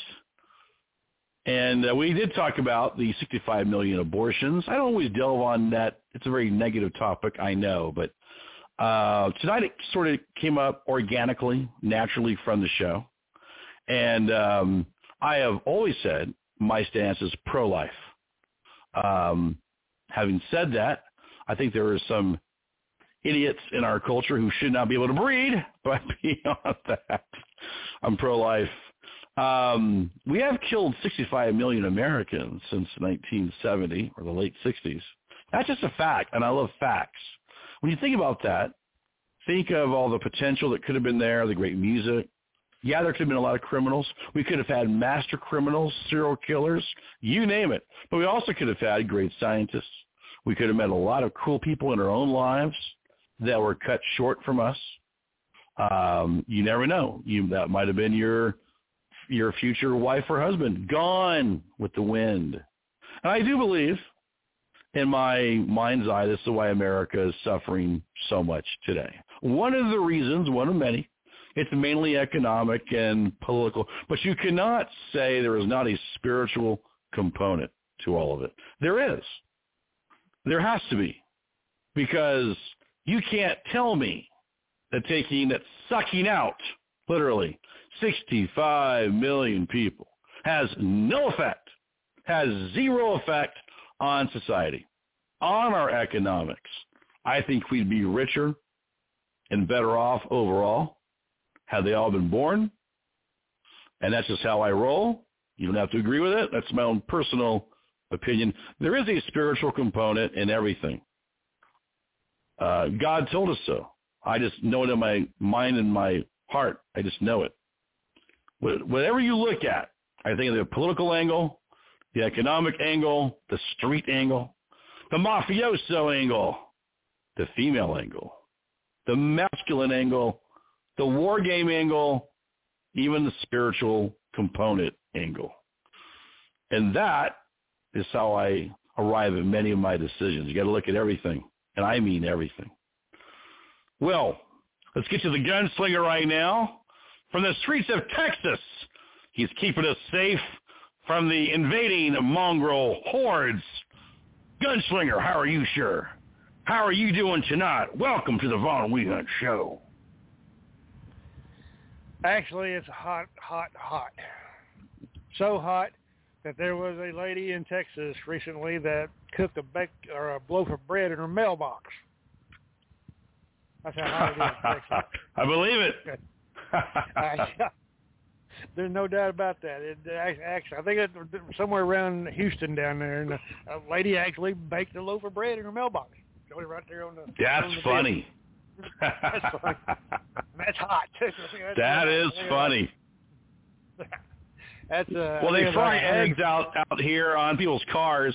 And we did talk about the 65 million abortions. I don't always delve on that. It's a very negative topic, I know. But tonight it sort of came up organically, naturally from the show. And I have always said my stance is pro-life. Having said that, I think there are some idiots in our culture who should not be able to breed, but beyond that, I'm pro-life. We have killed 65 million Americans since 1970 or the late 60s. That's just a fact, and I love facts. When you think about that, think of all the potential that could have been there, the great music. Yeah, there could have been a lot of criminals. We could have had master criminals, serial killers, you name it. But we also could have had great scientists. We could have met a lot of cool people in our own lives that were cut short from us. You never know. That might have been your future wife or husband, gone with the wind. And I do believe, in my mind's eye, this is why America is suffering so much today. One of the reasons, one of many, it's mainly economic and political. But you cannot say there is not a spiritual component to all of it. There is. There has to be. Because you can't tell me that sucking out, literally, 65 million people has no effect, has zero effect on society, on our economics. I think we'd be richer and better off overall had they all been born. And that's just how I roll. You don't have to agree with it. That's my own personal opinion. There is a spiritual component in everything. God told us so. I just know it in my mind and my heart. I just know it. Whatever you look at, I think of the political angle, the economic angle, the street angle, the mafioso angle, the female angle, the masculine angle, the war game angle, even the spiritual component angle. And that is how I arrive at many of my decisions. You got to look at everything, and I mean everything. Well, let's get to the gunslinger right now. From the streets of Texas, he's keeping us safe from the invading mongrel hordes. Gunslinger, how are you, sir? How are you doing tonight? Welcome to the Von Wehunt Show. Actually, it's hot. So hot that there was a lady in Texas recently that cooked a loaf of bread in her mailbox. That's how hot it is in Texas. I believe it. There's no doubt about that. Actually, I think it's somewhere around Houston down there, and a lady actually baked a loaf of bread in her mailbox. Got it right there on the. That's funny. That's funny. That's hot. That is funny. That's well, they fry eggs out here on people's cars,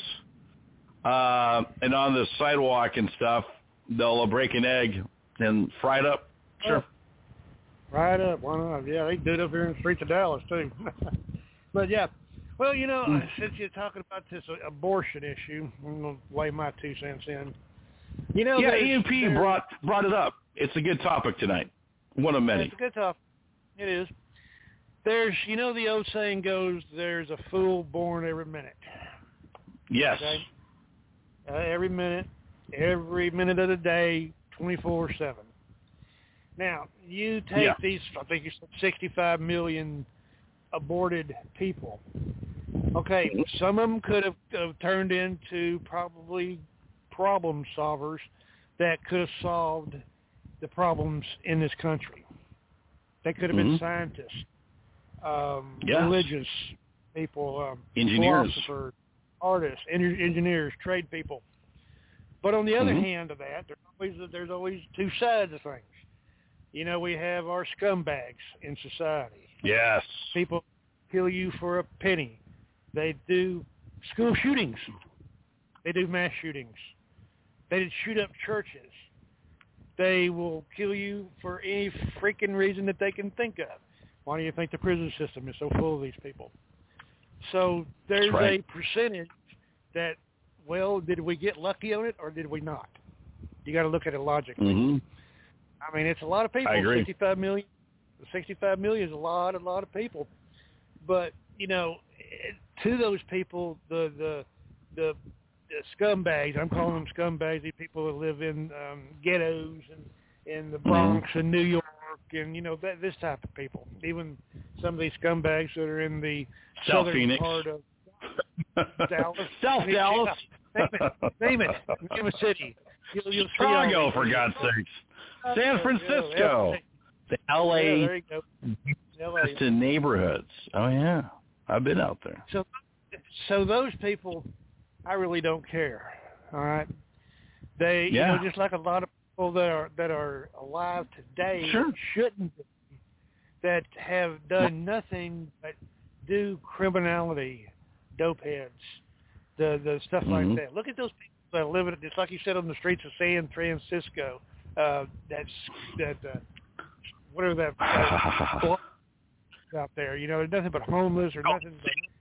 and on the sidewalk and stuff. They'll break an egg and fry it up. Sure. Right up, why not? Yeah, they do it up here in the streets of Dallas, too. But, yeah. Well, since you're talking about this abortion issue, I'm going to lay my 2 cents in. Yeah, E&P brought it up. It's a good topic tonight. One of many. It's a good topic. It is. There's, the old saying goes, there's a fool born every minute. Yes. Okay? Every minute of the day, 24/7. Now, you take these, I think you said 65 million aborted people. Okay, some of them could have turned into probably problem solvers that could have solved the problems in this country. They could have been scientists, religious people, engineers, philosophers, artists, engineers, trade people. But on the other hand of that, there's always 2 sides of things. We have our scumbags in society. Yes. People kill you for a penny. They do school shootings. They do mass shootings. They shoot up churches. They will kill you for any freaking reason that they can think of. Why do you think the prison system is so full of these people? So there's a percentage that, well, did we get lucky on it or did we not? You got to look at it logically. I mean, it's a lot of people. I agree. 65 million. 65 million is a lot of people. But to those people, the scumbags, I'm calling them scumbags, these people that live in ghettos and in the Bronx and New York, and this type of people. Even some of these scumbags that are in the South southern Phoenix part of Dallas. South Dallas. Name a city. You'll Chicago, for God's sakes. San Francisco. The L.A. Houston neighborhoods. Oh, yeah. I've been out there. So those people, I really don't care, all right? They, you know, just like a lot of people that are alive today shouldn't be, that have done nothing but do criminality, dope heads, the stuff like that. Look at those people that live in, just like you said, on the streets of San Francisco. Whatever that out there, you know, there's nothing but homeless or nothing.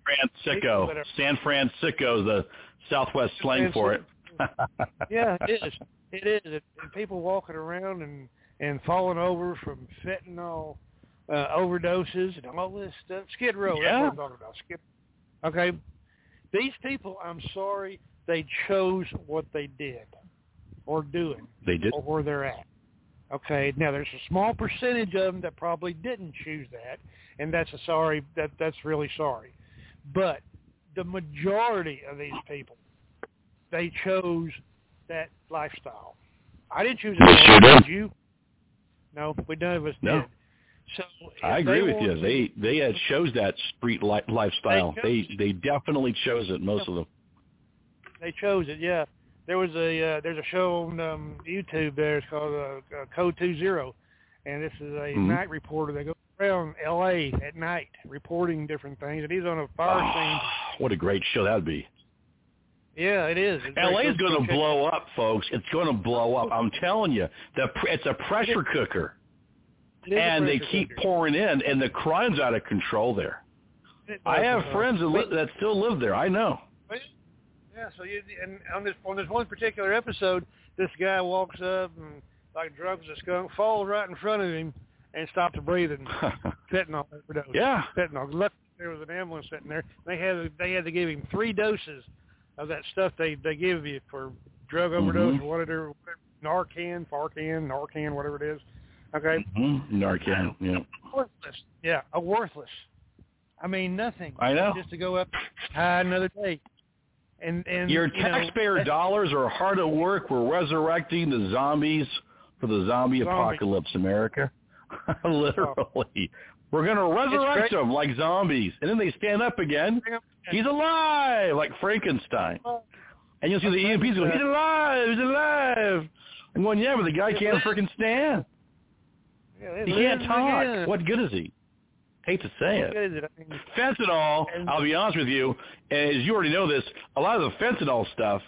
San Francisco is the Southwest slang for it. Yeah, it is. It is. And people walking around and falling over from fentanyl overdoses and all this stuff. Skid Row. That's what I'm talking about. Okay. These people, I'm sorry, they chose what they did or doing. They did. Or where they're at. Okay. Now, there's a small percentage of them that probably didn't choose that, and that's really sorry. But the majority of these people, they chose that lifestyle. I didn't choose it. Did you? No, none of us did. So I agree with you. They had chose that street lifestyle. They definitely chose it. Most of them. They chose it. Yeah. There's a show on YouTube there. It's called Code 20, and this is a night reporter that goes around L.A. at night reporting different things, and he's on a fire scene. What a great show that would be. Yeah, it is. L.A. is going to blow up, folks. It's going to blow up. I'm telling you. It's a pressure cooker. And they keep pouring in, and the crime's out of control there. I have friends that still live there. I know. Yeah, so and on this one particular episode, this guy walks up and, like drunk as a skunk, falls right in front of him and stops breathing. Fentanyl overdose. Yeah. Fentanyl. Luckily, there was an ambulance sitting there. They had to give him 3 doses of that stuff they give you for drug overdose or whatever, Narcan, whatever it is. Okay. Narcan. Yeah. Worthless. Yeah, a worthless. I mean, nothing. I know. Just to go up another day. And your taxpayer dollars are hard at work. We're resurrecting the zombies for the zombie apocalypse, America. Literally. We're going to resurrect them like zombies. And then they stand up again. He's alive, like Frankenstein. And you'll see the EMPs go, he's alive. I'm going, yeah, but the guy can't freaking stand. He can't talk. What good is he? Hate to say it. Fentanyl, I'll be honest with you, as you already know this, a lot of the fentanyl stuff,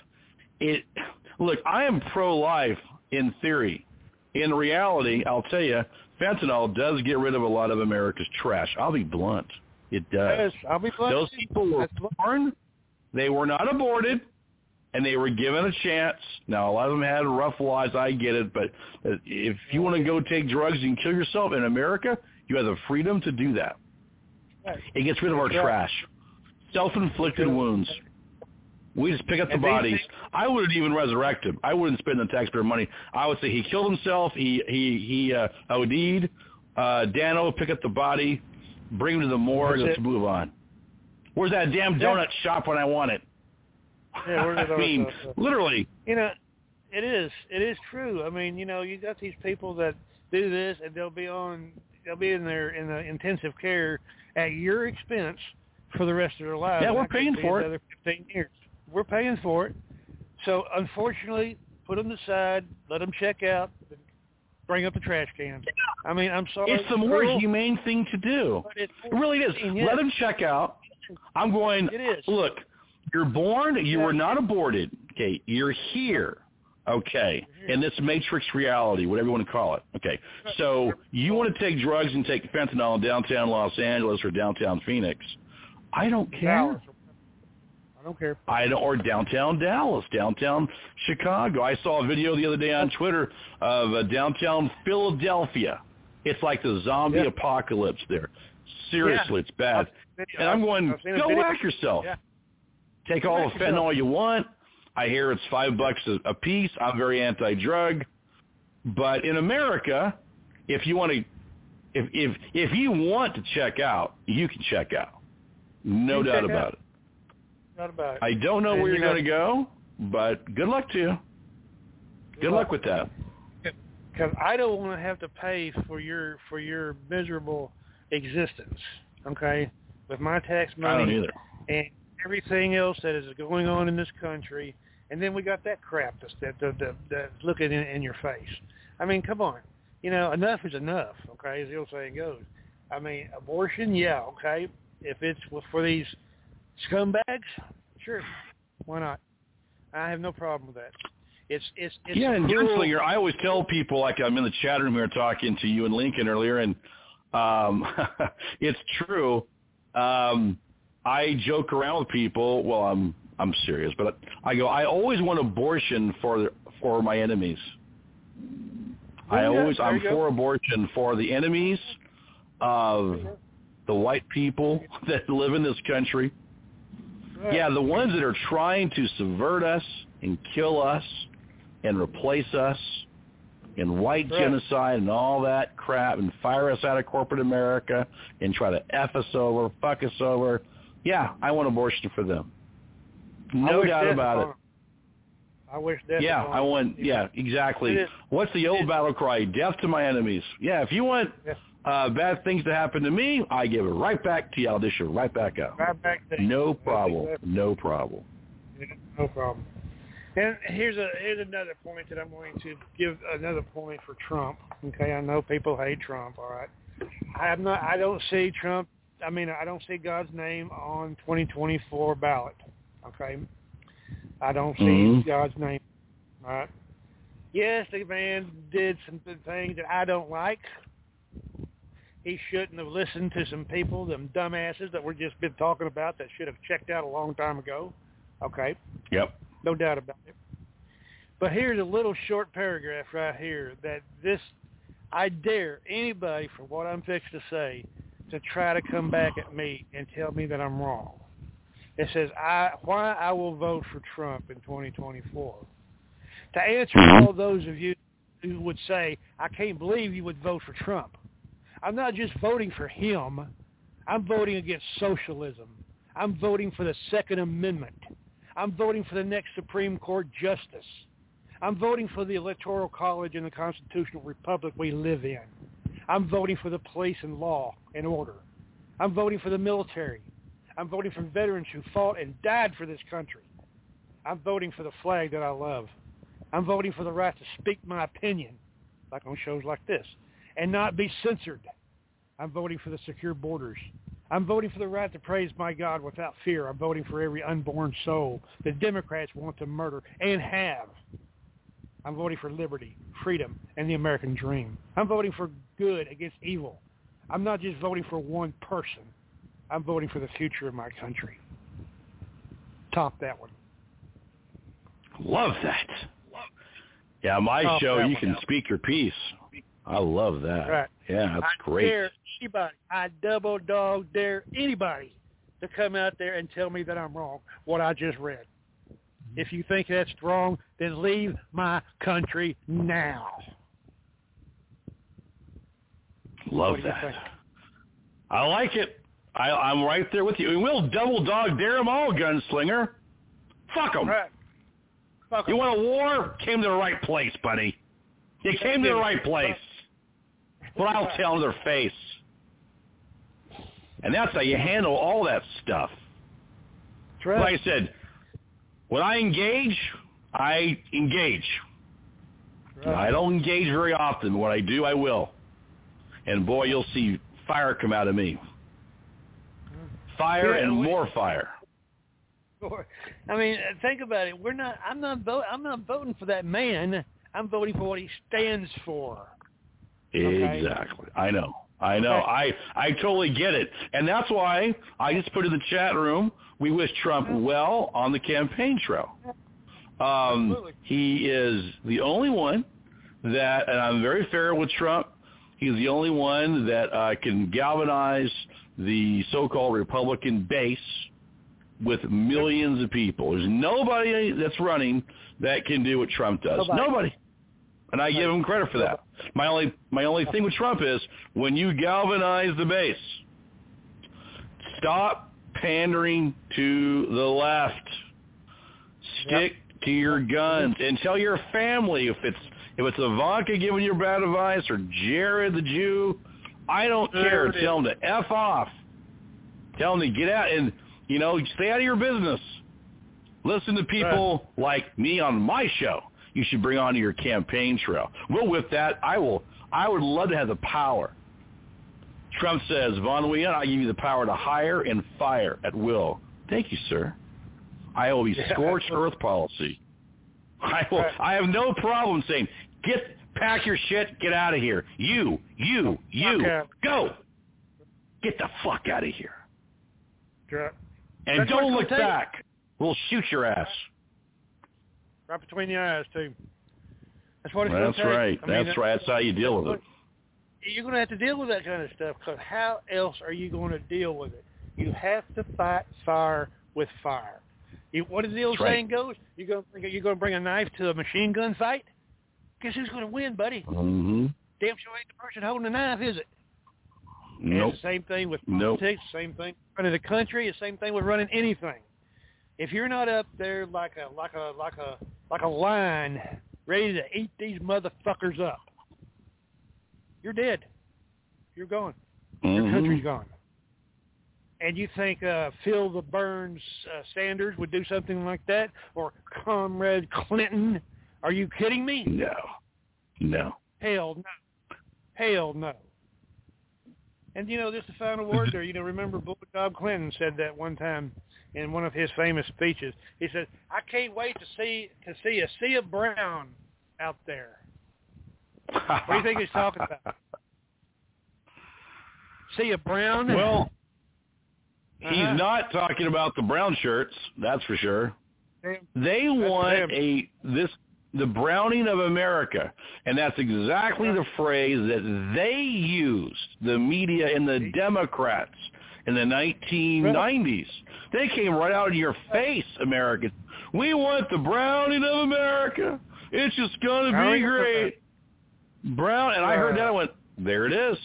look, I am pro-life in theory. In reality, I'll tell you, fentanyl does get rid of a lot of America's trash. I'll be blunt. It does. I'll be blunt. Those people were born, they were not aborted, and they were given a chance. Now, a lot of them had rough lives. I get it, but if you want to go take drugs and kill yourself in America, you have the freedom to do that. It gets rid of our trash. Self-inflicted wounds. We just pick up the bodies. I wouldn't even resurrect him. I wouldn't spend the taxpayer money. I would say he killed himself. He OD'd. Dano, pick up the body, bring him to the morgue. Let's move on. Where's that damn donut shop when I want it? Yeah, I mean, literally. You know, it is true. I mean, you know, you got these people that do this, and they'll be in the intensive care at your expense for the rest of their lives. Yeah, we're paying for it. Another 15 years. We're paying for it. So, unfortunately, put them aside, let them check out, bring up the trash cans. I mean, I'm sorry. It's the more humane thing to do. It really is. Let them check out. I'm going, look, you're born, you were not aborted. Okay, you're here. Okay, in this matrix reality, whatever you want to call it. Okay, so you want to take drugs and take fentanyl in downtown Los Angeles or downtown Phoenix. I don't care. I don't care. Or downtown Dallas, downtown Chicago. I saw a video the other day on Twitter of downtown Philadelphia. It's like the zombie apocalypse there. Seriously, it's bad. And I'm going, go whack yourself. Yeah. Take all the fentanyl you want. I hear it's $5 a piece. I'm very anti-drug. But in America, if you want to, if you want to check out, you can check out. No doubt about it. Not about it. I don't know where you're going to go, but good luck to you. Good luck with that. Because I don't want to have to pay for your miserable existence. Okay, with my tax money. I don't either. And everything else that is going on in this country, And then we got that crap that's looking in your face. I mean, come on. Enough is enough, okay, as the old saying goes. I mean, abortion, yeah, okay. If it's for these scumbags, sure, why not? I have no problem with that. It's and Gunslinger, I always tell people, like I'm in the chat room here talking to you and Lincoln earlier, and it's true. I joke around with people. Well, I'm serious, but I go, I always want abortion for my enemies. I'm for abortion for the enemies of the white people that live in this country. Yeah, the ones that are trying to subvert us and kill us and replace us in white genocide and all that crap and fire us out of corporate America and try to F us over, fuck us over. Yeah, I want abortion for them. No doubt about it. I wish death Yeah, I want, yeah, exactly. What's the old battle cry? Death to my enemies. Yeah, if you want bad things to happen to me, I give it right back to you. I'll dish it right back up. Right back to you. No problem. No problem. No problem. And here's another point that I'm going to give another point for Trump. Okay, I know people hate Trump. All right, I don't see Trump. I mean, I don't see God's name on 2024 ballot. Okay, I don't see God's name. All right. Yes, the man did some things that I don't like. He shouldn't have listened to some people, them dumbasses that we've just been talking about that should have checked out a long time ago. Okay. Yep. No doubt about it. But here's a little short paragraph right here that I dare anybody for what I'm fixing to say to try to come back at me and tell me that I'm wrong. It says, why I will vote for Trump in 2024. To answer all those of you who would say, I can't believe you would vote for Trump. I'm not just voting for him. I'm voting against socialism. I'm voting for the Second Amendment. I'm voting for the next Supreme Court justice. I'm voting for the Electoral College and the constitutional republic we live in. I'm voting for the police and law and order. I'm voting for the military. I'm voting for veterans who fought and died for this country. I'm voting for the flag that I love. I'm voting for the right to speak my opinion, like on shows like this, and not be censored. I'm voting for the secure borders. I'm voting for the right to praise my God without fear. I'm voting for every unborn soul the Democrats want to murder and have. I'm voting for liberty, freedom, and the American dream. I'm voting for good against evil. I'm not just voting for one person. I'm voting for the future of my country. Top that one. Love that. Yeah, my show, you can speak your piece. I love that. Right. Yeah, that's great. I double dog dare anybody to come out there and tell me that I'm wrong, what I just read. If you think that's wrong, then leave my country now. Love that. I like it. I'm right there with you. We'll double dog dare them all, Gunslinger. Fuck them. Right. Fuck 'em. You want a war? Came to the right place, buddy. You came to the right place. Well, I'll tell them their face. And that's how you handle all that stuff. Right. Like I said, when I engage, I engage. Right. I don't engage very often. When I do, I will. And boy, you'll see fire come out of me. Fire and more fire. I mean, think about it. I'm not voting for that man. I'm voting for what he stands for. Okay? Exactly. I know. Okay. I totally get it. And that's why I just put in the chat room, we wish Trump well on the campaign trail. He is the only one that, and I'm very fair with Trump, he's the only one that can galvanize the so-called Republican base with millions of people. There's nobody that's running that can do what Trump does. Nobody. And I give him credit for that. My only thing with Trump is when you galvanize the base, stop pandering to the left. Stick to your guns and tell your family if it's Ivanka giving you bad advice or Jared the Jew, I don't care. Tell them to F off. Tell them to get out and, stay out of your business. Listen to people like me on my show. You should bring on your campaign trail. Well, with that, I would love to have the power. Trump says, Von Weon, I give you the power to hire and fire at will. Thank you, sir. I will be scorched earth policy. I have no problem saying, pack your shit, get out of here. You, go. Get the fuck out of here. And don't look back. We'll shoot your ass. Right between the eyes, too. That's what it's going to take. Right. That's right. That's how you deal with it. You're going to have to deal with that kind of stuff, because how else are you going to deal with it? You have to fight fire with fire. What does the old saying goes? You're going to bring a knife to a machine gun fight? Guess who's going to win, buddy? Mm-hmm. Damn sure ain't the person holding the knife, is it? Nope. It's the same thing with politics, same thing running the country, the same thing with running anything. If you're not up there like a lion ready to eat these motherfuckers up, you're dead. You're gone. Your country's gone. And you think Phil the Burns Sanders would do something like that? Or Comrade Clinton? Are you kidding me? No. Hell no. And, just the final word there. Remember Bob Clinton said that one time in one of his famous speeches. He said, I can't wait to see a sea of brown out there. What do you think he's talking about? Sea of brown? Well, he's not talking about the brown shirts, that's for sure. They want the browning of America, and that's exactly the phrase that they used, the media and the Democrats in the 1990s. They came right out in your face, Americans. We want the browning of America. It's just going to be great. Brown, and I heard that, I went, there it is.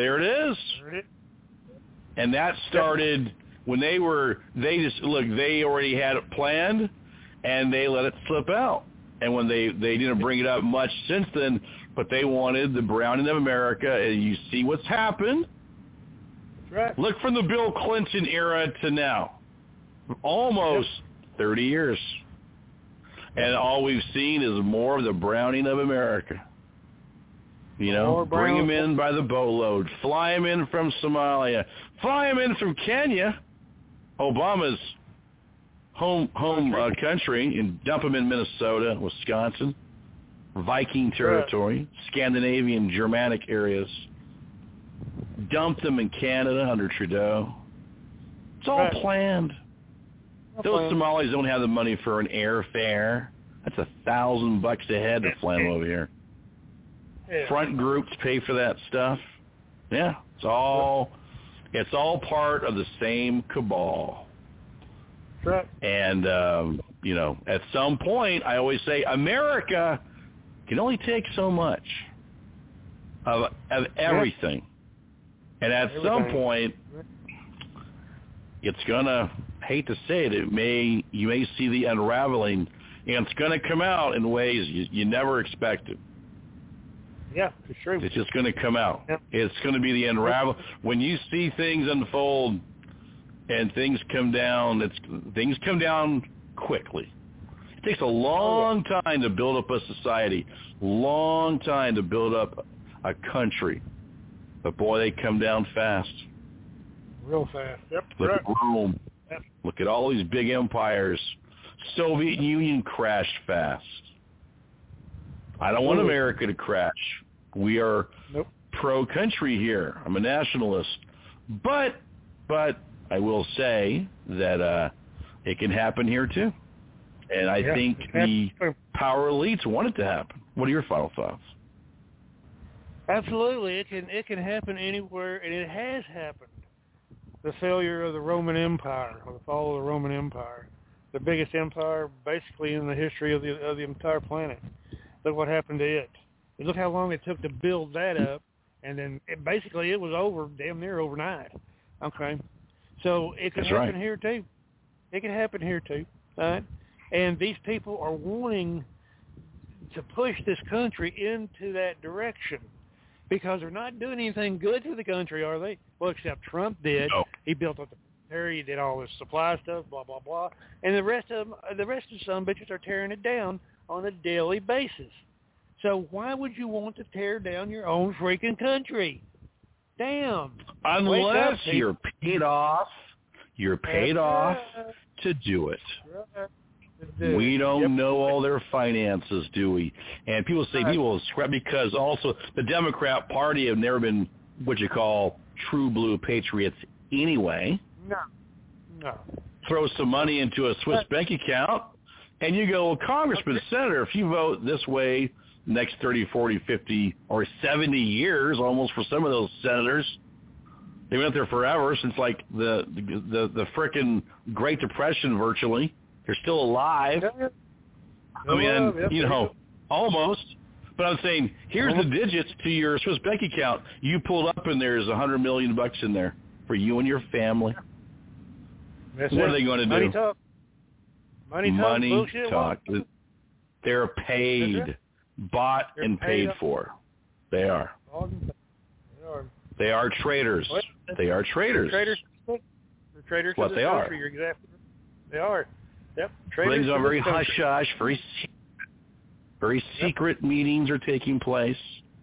And that started when they already had it planned, and they let it slip out. And when they didn't bring it up much since then, but they wanted the browning of America, and you see what's happened. Right. Look from the Bill Clinton era to now. Almost 30 years. And all we've seen is more of the browning of America. Bring them in by the boatload. Fly them in from Somalia. Fly them in from Kenya, Obama's home country, and dump them in Minnesota, Wisconsin, Viking territory, Scandinavian, Germanic areas. Dump them in Canada under Trudeau. It's all planned. Those Somalis don't have the money for an airfare. That's $1,000 a head to fly them over here. Yeah. Front groups pay for that stuff. Yeah, it's all part of the same cabal. Right. And at some point, I always say America can only take so much of everything, and at some point, it's gonna. Hate to say it, you may see the unraveling, and it's gonna come out in ways you never expected. Yeah, for sure. It's just going to come out. Yep. It's going to be the unravel. When you see things unfold and things come down, things come down quickly. It takes a long time to build up a society, long time to build up a country. But, boy, they come down fast. Real fast. Yep. Look at Rome. Yep. Look at all these big empires. Soviet Union crashed fast. I don't want America to crash. We are pro-country here. I'm a nationalist. But I will say that it can happen here too. And I think the power elites want it to happen. What are your final thoughts? Absolutely. It can happen anywhere, and it has happened. The failure of the Roman Empire, or the fall of the Roman Empire, the biggest empire basically in the history of the entire planet. Look what happened to it. Look how long it took to build that up, and then it was over damn near overnight. Okay, so it can happen here too. It can happen here too. All right, and these people are wanting to push this country into that direction because they're not doing anything good for the country, are they? Well, except Trump did. No. He built up there. You did all this supply stuff, blah blah blah, and the rest of some bitches are tearing it down on a daily basis. So why would you want to tear down your own freaking country? Damn. Unless you're paid off. You're paid off to do it. We don't know all their finances, do we? And people say people scrap because also the Democrat Party have never been what you call true blue patriots anyway. No. Throw some money into a Swiss bank account, and you go, well, Congressman, Senator, if you vote this way next 30, 40, 50, or 70 years almost for some of those senators, they went there forever since like the frickin' Great Depression virtually. They're still alive. I mean, you know, almost. But I'm saying, here's the digits to your Swiss bank account. You pulled up and there's $100 million in there for you and your family. What are they going to Money do? talk. Money talk. They're paid, bought and paid for. They are. They are traitors. They are traitors. They're traitors what to they this are. country. You're exactly right. They are. Yep. Traitors. Things are very to this hush-hush, very secret meetings are taking place.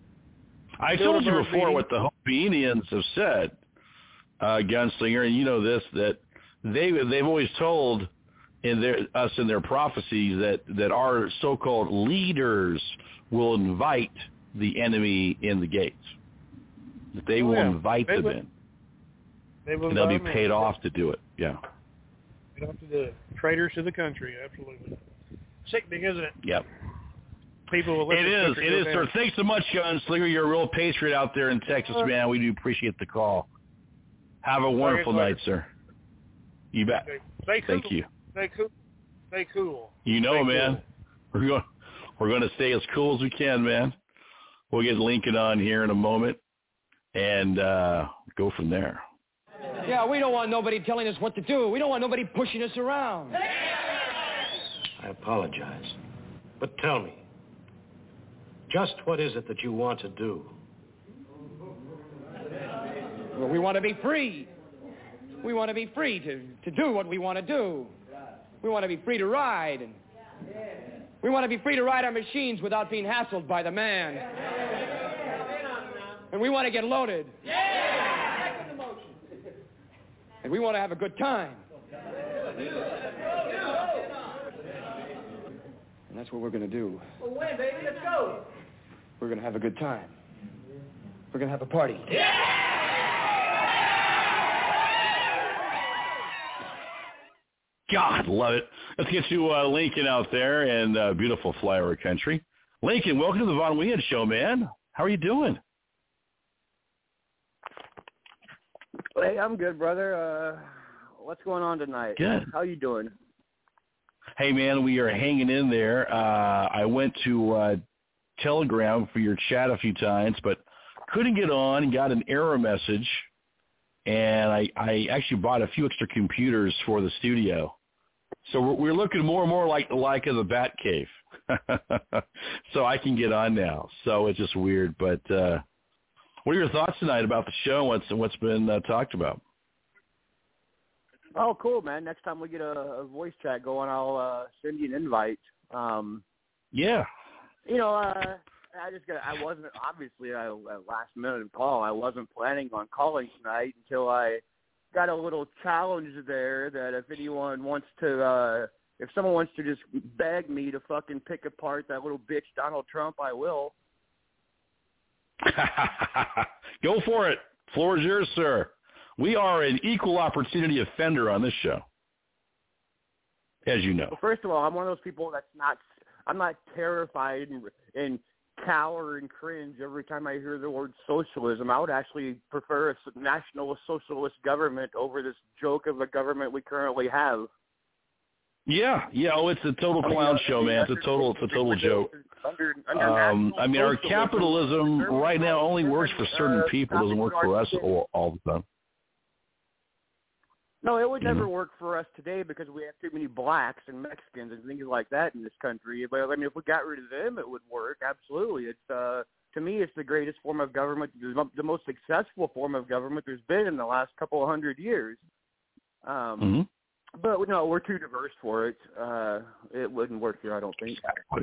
I told you before what the Hopi Indians have said, Gunslinger, and you know this, that they've always told us in their prophecies that our so-called leaders will invite the enemy in the gates. That they will invite them in. And they'll be paid off to do it. Yeah. Paid off to do it. Traitors to the country, absolutely. Sickening, isn't it? Yep. People will let it is, sir. Thanks so much, Gunslinger. You're a real patriot out there in Texas, man. We do appreciate the call. Have a wonderful night, sir. You bet. Stay cool. Thank you. Stay cool. You know, man. Cool. We're going to stay as cool as we can, man. We'll get Lincoln on here in a moment and go from there. Yeah, we don't want nobody telling us what to do. We don't want nobody pushing us around. I apologize. But tell me, just what is it that you want to do? Well, we want to be free. We want to be free to do what we want to do. We want to be free to ride. And we want to be free to ride our machines without being hassled by the man. And we want to get loaded. And we want to have a good time. And that's what we're going to do. Well, when, baby? Let's go. We're going to have a good time. We're going to have a party. God, love it. Let's get to Lincoln out there in beautiful flyover country. Lincoln, welcome to the Von Weehan Show, man. How are you doing? Hey, I'm good, brother. What's going on tonight? Good. How you doing? Hey, man, we are hanging in there. I went to Telegram for your chat a few times, but couldn't get on and got an error message. And I actually bought a few extra computers for the studio. So we're looking more and more like of the Bat Cave. So I can get on now. So it's just weird. But what are your thoughts tonight about the show and what's been talked about? Oh, cool, man. Next time we get a voice chat going, I'll send you an invite. Yeah. You know, I wasn't, obviously, a last minute call. I wasn't planning on calling tonight until I got a little challenge there that if anyone wants to, if someone wants to just beg me to fucking pick apart that little bitch Donald Trump, I will. Go for it. Floor is yours, sir. We are an equal opportunity offender on this show, as you know. Well, first of all, I'm one of those people I'm not terrified and cower and cringe every time I hear the word socialism. I would actually prefer a national socialist government over this joke of a government we currently have. Yeah. Oh, it's a total clown show, man. It's a total joke. I mean, our capitalism right now only works for certain people. It doesn't work for us all the time. No, it would never work for us today because we have too many blacks and Mexicans and things like that in this country. But I mean, if we got rid of them, it would work. Absolutely. It's to me, it's the greatest form of government, the most successful form of government there's been in the last couple of 100 years. But no, we're too diverse for it. It wouldn't work here, I don't think.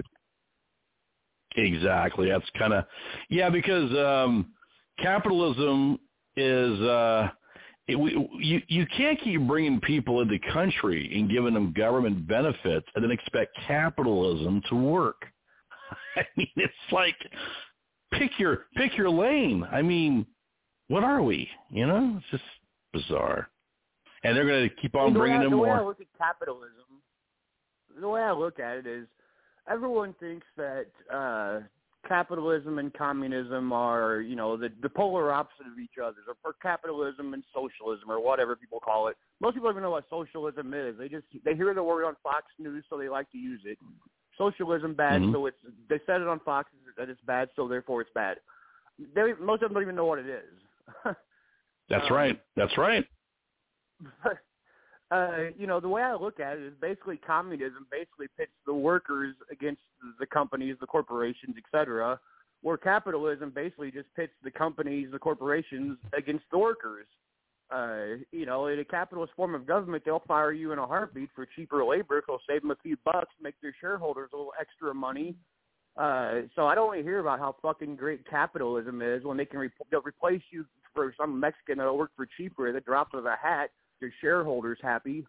Exactly. That's kind of, because capitalism is, you can't keep bringing people into the country and giving them government benefits and then expect capitalism to work. I mean, it's like, pick your lane. I mean, what are we? It's just bizarre. And they're going to keep on bringing them more. The way I look at capitalism, the way I look at it is everyone thinks that capitalism and communism are, the polar opposite of each other, or capitalism and socialism, or whatever people call it. Most people don't even know what socialism is. They hear the word on Fox News, so they like to use it. Socialism bad, so they said it on Fox that it's bad, so therefore it's bad. Most of them don't even know what it is. That's right. That's right. But, the way I look at it is basically communism basically pits the workers against the companies, the corporations, etc., where capitalism basically just pits the companies, the corporations against the workers. In a capitalist form of government, they'll fire you in a heartbeat for cheaper labor. They'll save them a few bucks, make their shareholders a little extra money. So I don't want to hear about how fucking great capitalism is when they can they'll replace you for some Mexican that'll work for cheaper at the drop of a hat. Their shareholders happy.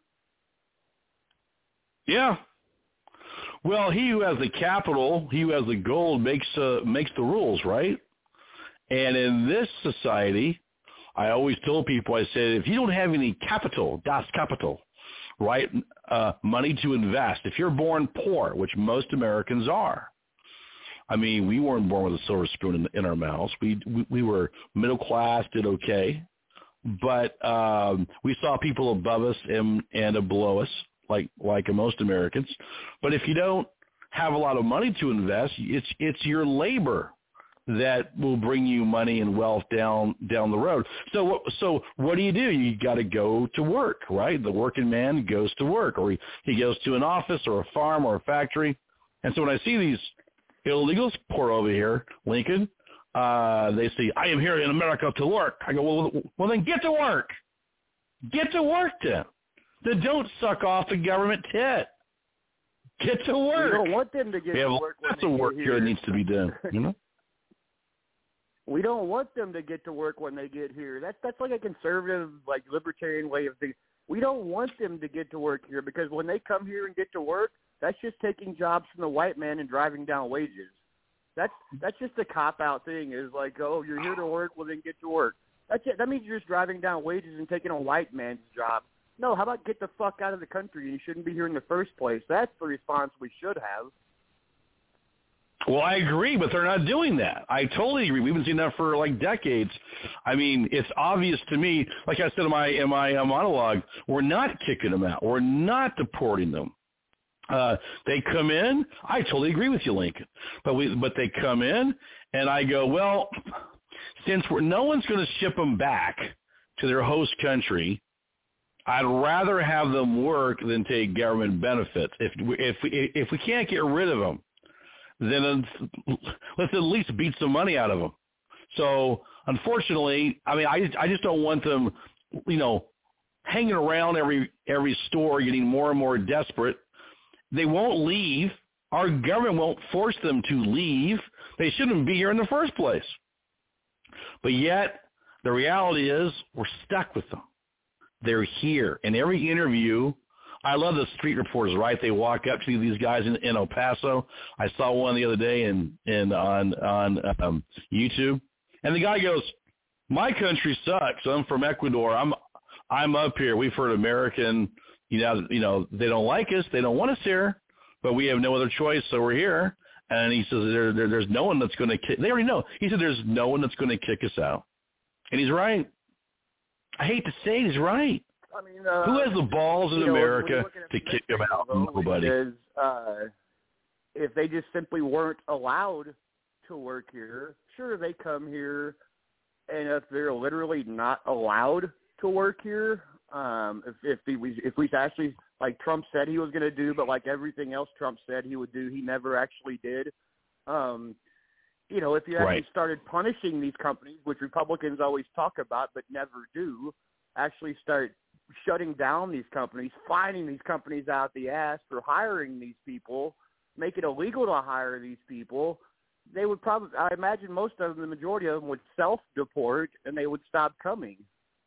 Yeah. Well, he who has the capital, he who has the gold makes the rules, right? And in this society, I always told people, I said, if you don't have any capital, das Kapital, right, money to invest, if you're born poor, which most Americans are, I mean, we weren't born with a silver spoon in our mouths. We were middle class, did okay, but we saw people above us and below us, like most Americans. But if you don't have a lot of money to invest, it's your labor that will bring you money and wealth down the road. So what do? You got to go to work, right? The working man goes to work, or he goes to an office or a farm or a factory. And so when I see these illegals pour over here, Lincoln, they say, I am here in America to work. I go, well then get to work. Get to work then. Then don't suck off the government tit. Get to work. We don't want them to get to work. Lots of work here that needs to be done, We don't want them to get to work when they get here. That's like a conservative, libertarian way of thinking. We don't want them to get to work here because when they come here and get to work, that's just taking jobs from the white man and driving down wages. That's just a cop-out thing. Is like, oh, you're here to work, well then get to work. That's it. That means you're just driving down wages and taking a white man's job. No, how about get the fuck out of the country? You shouldn't be here in the first place. That's the response we should have. Well, I agree, but they're not doing that. I totally agree. We've been seeing that for decades. I mean, it's obvious to me, like I said in my monologue, we're not kicking them out. We're not deporting them. They come in. I totally agree with you, Lincoln. But they come in, and I go, well, since no one's going to ship them back to their host country, I'd rather have them work than take government benefits. If we can't get rid of them, then let's at least beat some money out of them. So, unfortunately, I mean, I just don't want them, hanging around every store, getting more and more desperate. They won't leave. Our government won't force them to leave. They shouldn't be here in the first place. But yet, the reality is we're stuck with them. They're here. In every interview, I love the street reporters, right? They walk up to these guys in El Paso. I saw one the other day on YouTube, and the guy goes, "My country sucks. I'm from Ecuador. I'm up here. We've heard American. They don't like us. They don't want us here, but we have no other choice, so we're here." And he says, "There's no one that's going to kick." They already know. He said, "There's no one that's going to kick us out," and he's right. I hate to say it, he's right. I mean, who has the balls in America to kick him out? Nobody. If they just simply weren't allowed to work here, sure, they come here, and if they're literally not allowed to work here, if we actually, like Trump said he was going to do, but like everything else Trump said he would do, he never actually did. If you actually started punishing these companies, which Republicans always talk about but never do, actually start shutting down these companies, fining these companies out the ass for hiring these people, make it illegal to hire these people, they would probably, I imagine most of them, the majority of them would self-deport and they would stop coming.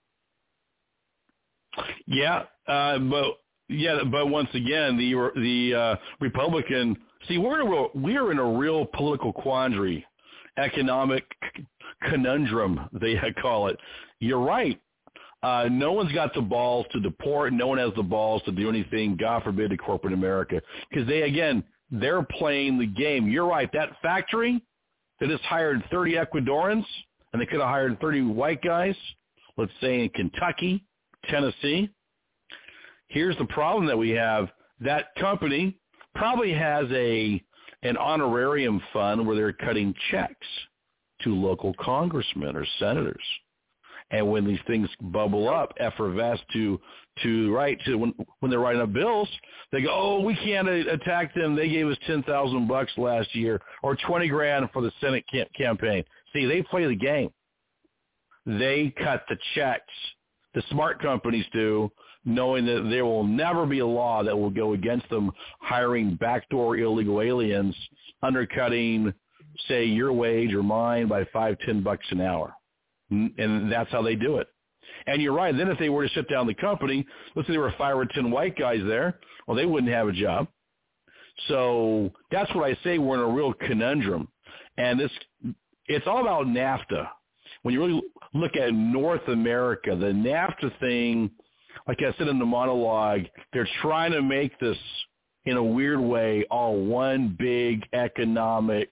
Yeah, but once again, the Republican, see, we're in a real political quandary, economic conundrum, they call it. You're right. No one's got the balls to deport. No one has the balls to do anything, God forbid, to corporate America, because they're playing the game. You're right. That factory that has hired 30 Ecuadorians, and they could have hired 30 white guys, let's say in Kentucky, Tennessee. Here's the problem that we have. That company probably has an honorarium fund where they're cutting checks to local congressmen or senators. And when these things bubble up, effervesce when they're writing up bills, they go, oh, we can't attack them. They gave us $10,000 last year or $20,000 for the Senate campaign. See, they play the game. They cut the checks. The smart companies do, knowing that there will never be a law that will go against them hiring backdoor illegal aliens, undercutting, say, your wage or mine by $5-10 an hour. And that's how they do it. And you're right. Then if they were to shut down the company, let's say there were 5 or 10 white guys there, well, they wouldn't have a job. So that's what I say. We're in a real conundrum. And it's all about NAFTA. When you really look at North America, the NAFTA thing, like I said in the monologue, they're trying to make this, in a weird way, all one big economic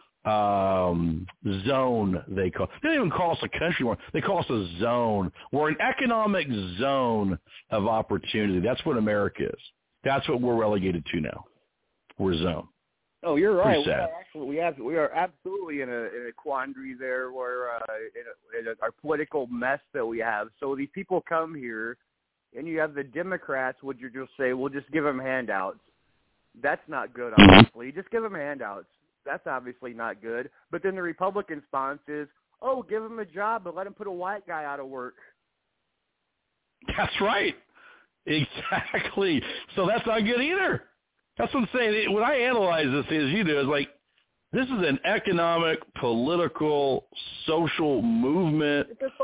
zone, they call it. They don't even call us a country anymore. They call us a zone. We're an economic zone of opportunity. That's what America is. That's what we're relegated to now. We're a zone. Oh, you're right. We are absolutely in a quandary there, where in our political mess that we have. So these people come here, and you have the Democrats, would you just say, we'll just give them handouts. That's not good, obviously. Just give them handouts. That's obviously not good. But then the Republican response is, oh, give them a job, but let them put a white guy out of work. That's right. Exactly. So that's not good either. That's what I'm saying. When I analyze this, as you do, is like, this is an economic, political, social movement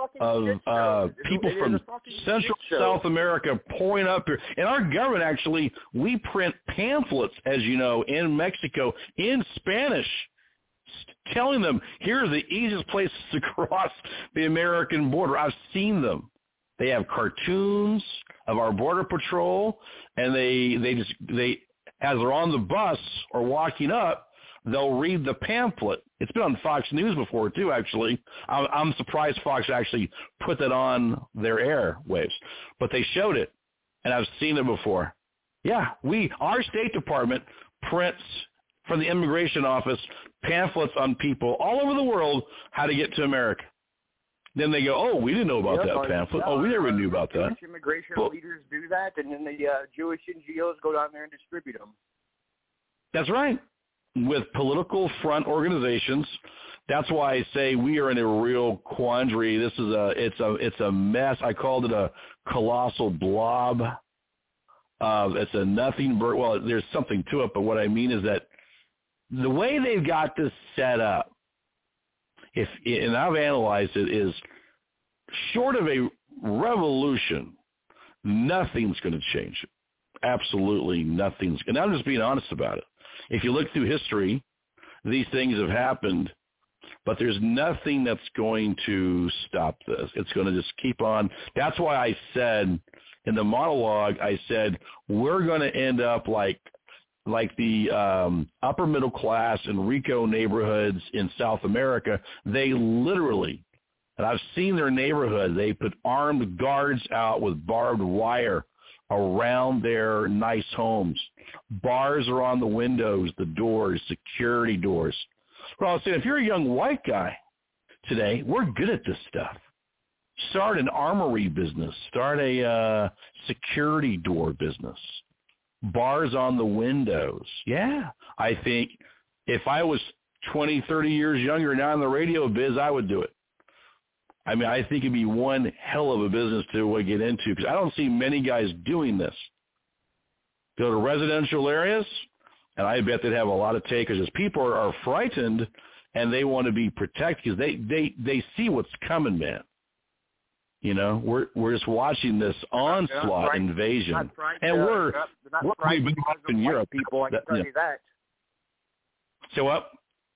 of people from Central South America pouring up here. And our government, actually, we print pamphlets, as you know, in Mexico in Spanish, telling them, here are the easiest places to cross the American border. I've seen them. They have cartoons of our Border Patrol, and they as they're on the bus or walking up, they'll read the pamphlet. It's been on Fox News before, too, actually. I'm surprised Fox actually put that on their airwaves. But they showed it, and I've seen it before. Yeah, our State Department prints from the immigration office pamphlets on people all over the world how to get to America. Then they go, oh, we didn't know about that pamphlet. Oh, we never knew about that. Jewish immigration leaders do that, and then the Jewish NGOs go down there and distribute them. That's right. With political front organizations. That's why I say we are in a real quandary. This is it's a mess. I called it a colossal blob. It's a nothing but, well, there's something to it, but what I mean is that the way they've got this set up, and I've analyzed it, is short of a revolution, nothing's going to change it. Absolutely nothing's. And I'm just being honest about it. If you look through history, these things have happened, but there's nothing that's going to stop this. It's going to just keep on. That's why I said in the monologue, I said, we're going to end up like the upper middle class in Rico neighborhoods in South America. They literally, and I've seen their neighborhood, they put armed guards out with barbed wire around their nice homes. Bars are on the windows, the doors, security doors. Well, I was saying, if you're a young white guy today, we're good at this stuff. Start an armory business. Start a security door business. Bars on the windows. Yeah, I think if I was 20, 30 years younger now in the radio biz, I would do it. I mean, I think it'd be one hell of a business to get into because I don't see many guys doing this. Go to residential areas, and I bet they'd have a lot of takers as people are frightened and they want to be protected because they see what's coming, man. You know, we're just watching this onslaught invasion, and we're in Europe. People, I can tell you that. So what?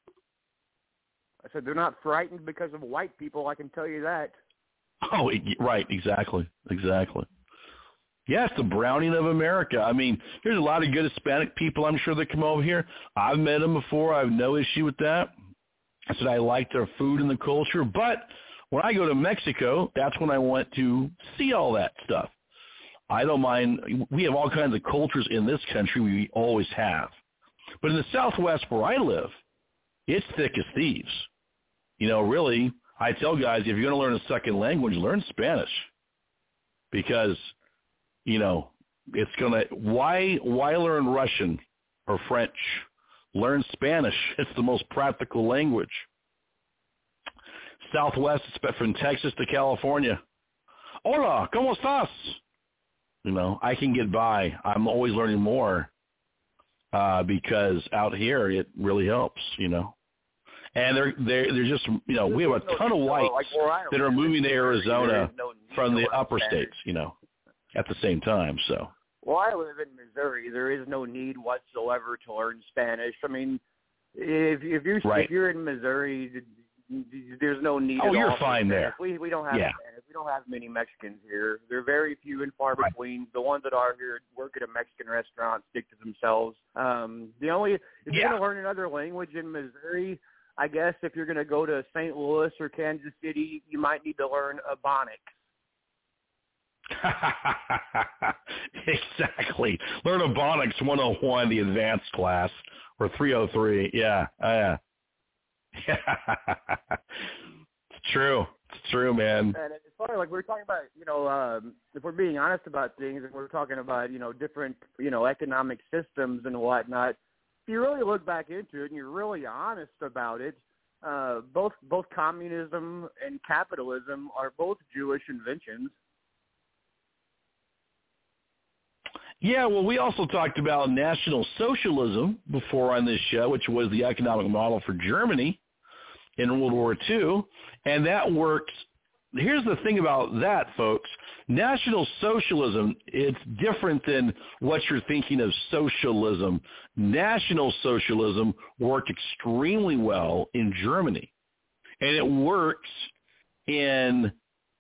I said they're not frightened because of white people. I can tell you that. Oh, right, exactly. Yeah, it's the browning of America. I mean, there's a lot of good Hispanic people, I'm sure, that come over here. I've met them before. I have no issue with that. I said I like their food and the culture, but when I go to Mexico, that's when I want to see all that stuff. I don't mind. We have all kinds of cultures in this country. We always have. But in the Southwest where I live, it's thick as thieves. You know, really, I tell guys, if you're going to learn a second language, learn Spanish. Because, you know, it's going to, why learn Russian or French? Learn Spanish. It's the most practical language. Southwest, from Texas to California. Hola, ¿cómo estás? You know, I can get by. I'm always learning more because out here it really helps, you know. And they're just, you know, we have a ton of whites that are moving to Arizona from the upper states, you know, at the same time. So. Well, I live in Missouri. There is no need whatsoever to learn Spanish. I mean, if you're in Missouri, there's no need. Oh, at you're all fine there. We don't have Spanish. We don't have many Mexicans here. They're very few and far between. The ones that are here work at a Mexican restaurant, stick to themselves. If you're going to learn another language in Missouri, I guess if you're going to go to St. Louis or Kansas City, you might need to learn Ebonics. Exactly. Learn Ebonics 101, the advanced class, or 303. Yeah. It's true, man. And it's funny, like we're talking about, you know, if we're being honest about things, and we're talking about, you know, different, you know, economic systems and whatnot. If you really look back into it and you're really honest about it, both communism and capitalism are both Jewish inventions. Yeah, well, we also talked about National Socialism before on this show, which was the economic model for Germany in World War II, and that works. Here's the thing about that, folks. National Socialism, it's different than what you're thinking of socialism. National Socialism worked extremely well in Germany, and it works in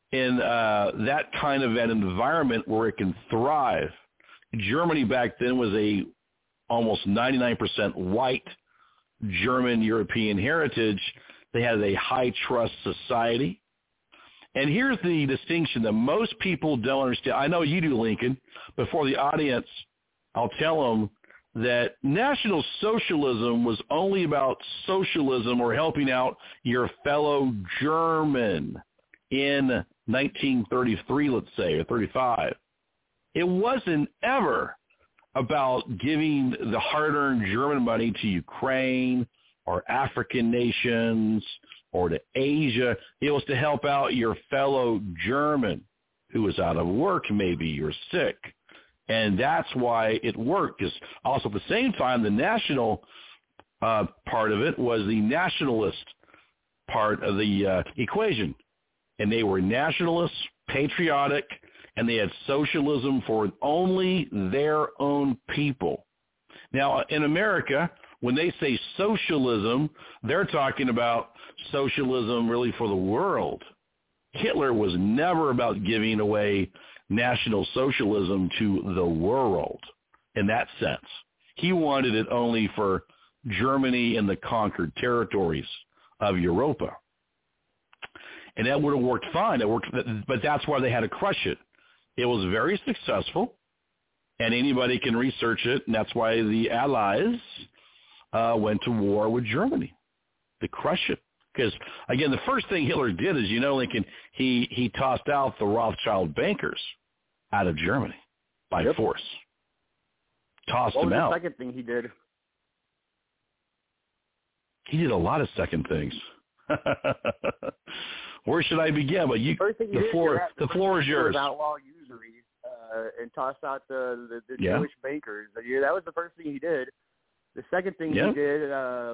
that kind of an environment where it can thrive. Germany back then was a almost 99% white German European heritage. They had a high trust society. And here's the distinction that most people don't understand. I know you do, Lincoln, but for the audience, I'll tell them that National Socialism was only about socialism or helping out your fellow German in 1933, let's say, or 35. It wasn't ever about giving the hard-earned German money to Ukraine or African nations or to Asia. It was to help out your fellow German who was out of work, maybe, or sick. And that's why it worked. Because also at the same time, the national part of it was the nationalist part of the equation. And they were nationalists, patriotic, and they had socialism for only their own people. Now, in America, when they say socialism, they're talking about socialism really for the world. Hitler was never about giving away National Socialism to the world in that sense. He wanted it only for Germany and the conquered territories of Europa. And that would have worked fine. It worked, but that's why they had to crush it. It was very successful, and anybody can research it, and that's why the Allies went to war with Germany to crush it. Because, again, the first thing Hitler did is, you know, Lincoln, he tossed out the Rothschild bankers out of Germany by force. Tossed them out. What was the second thing he did? He did a lot of second things. Where should I begin? But the floor is yours. Outlaw usury and toss out the Jewish bankers. That was the first thing he did. The second thing he did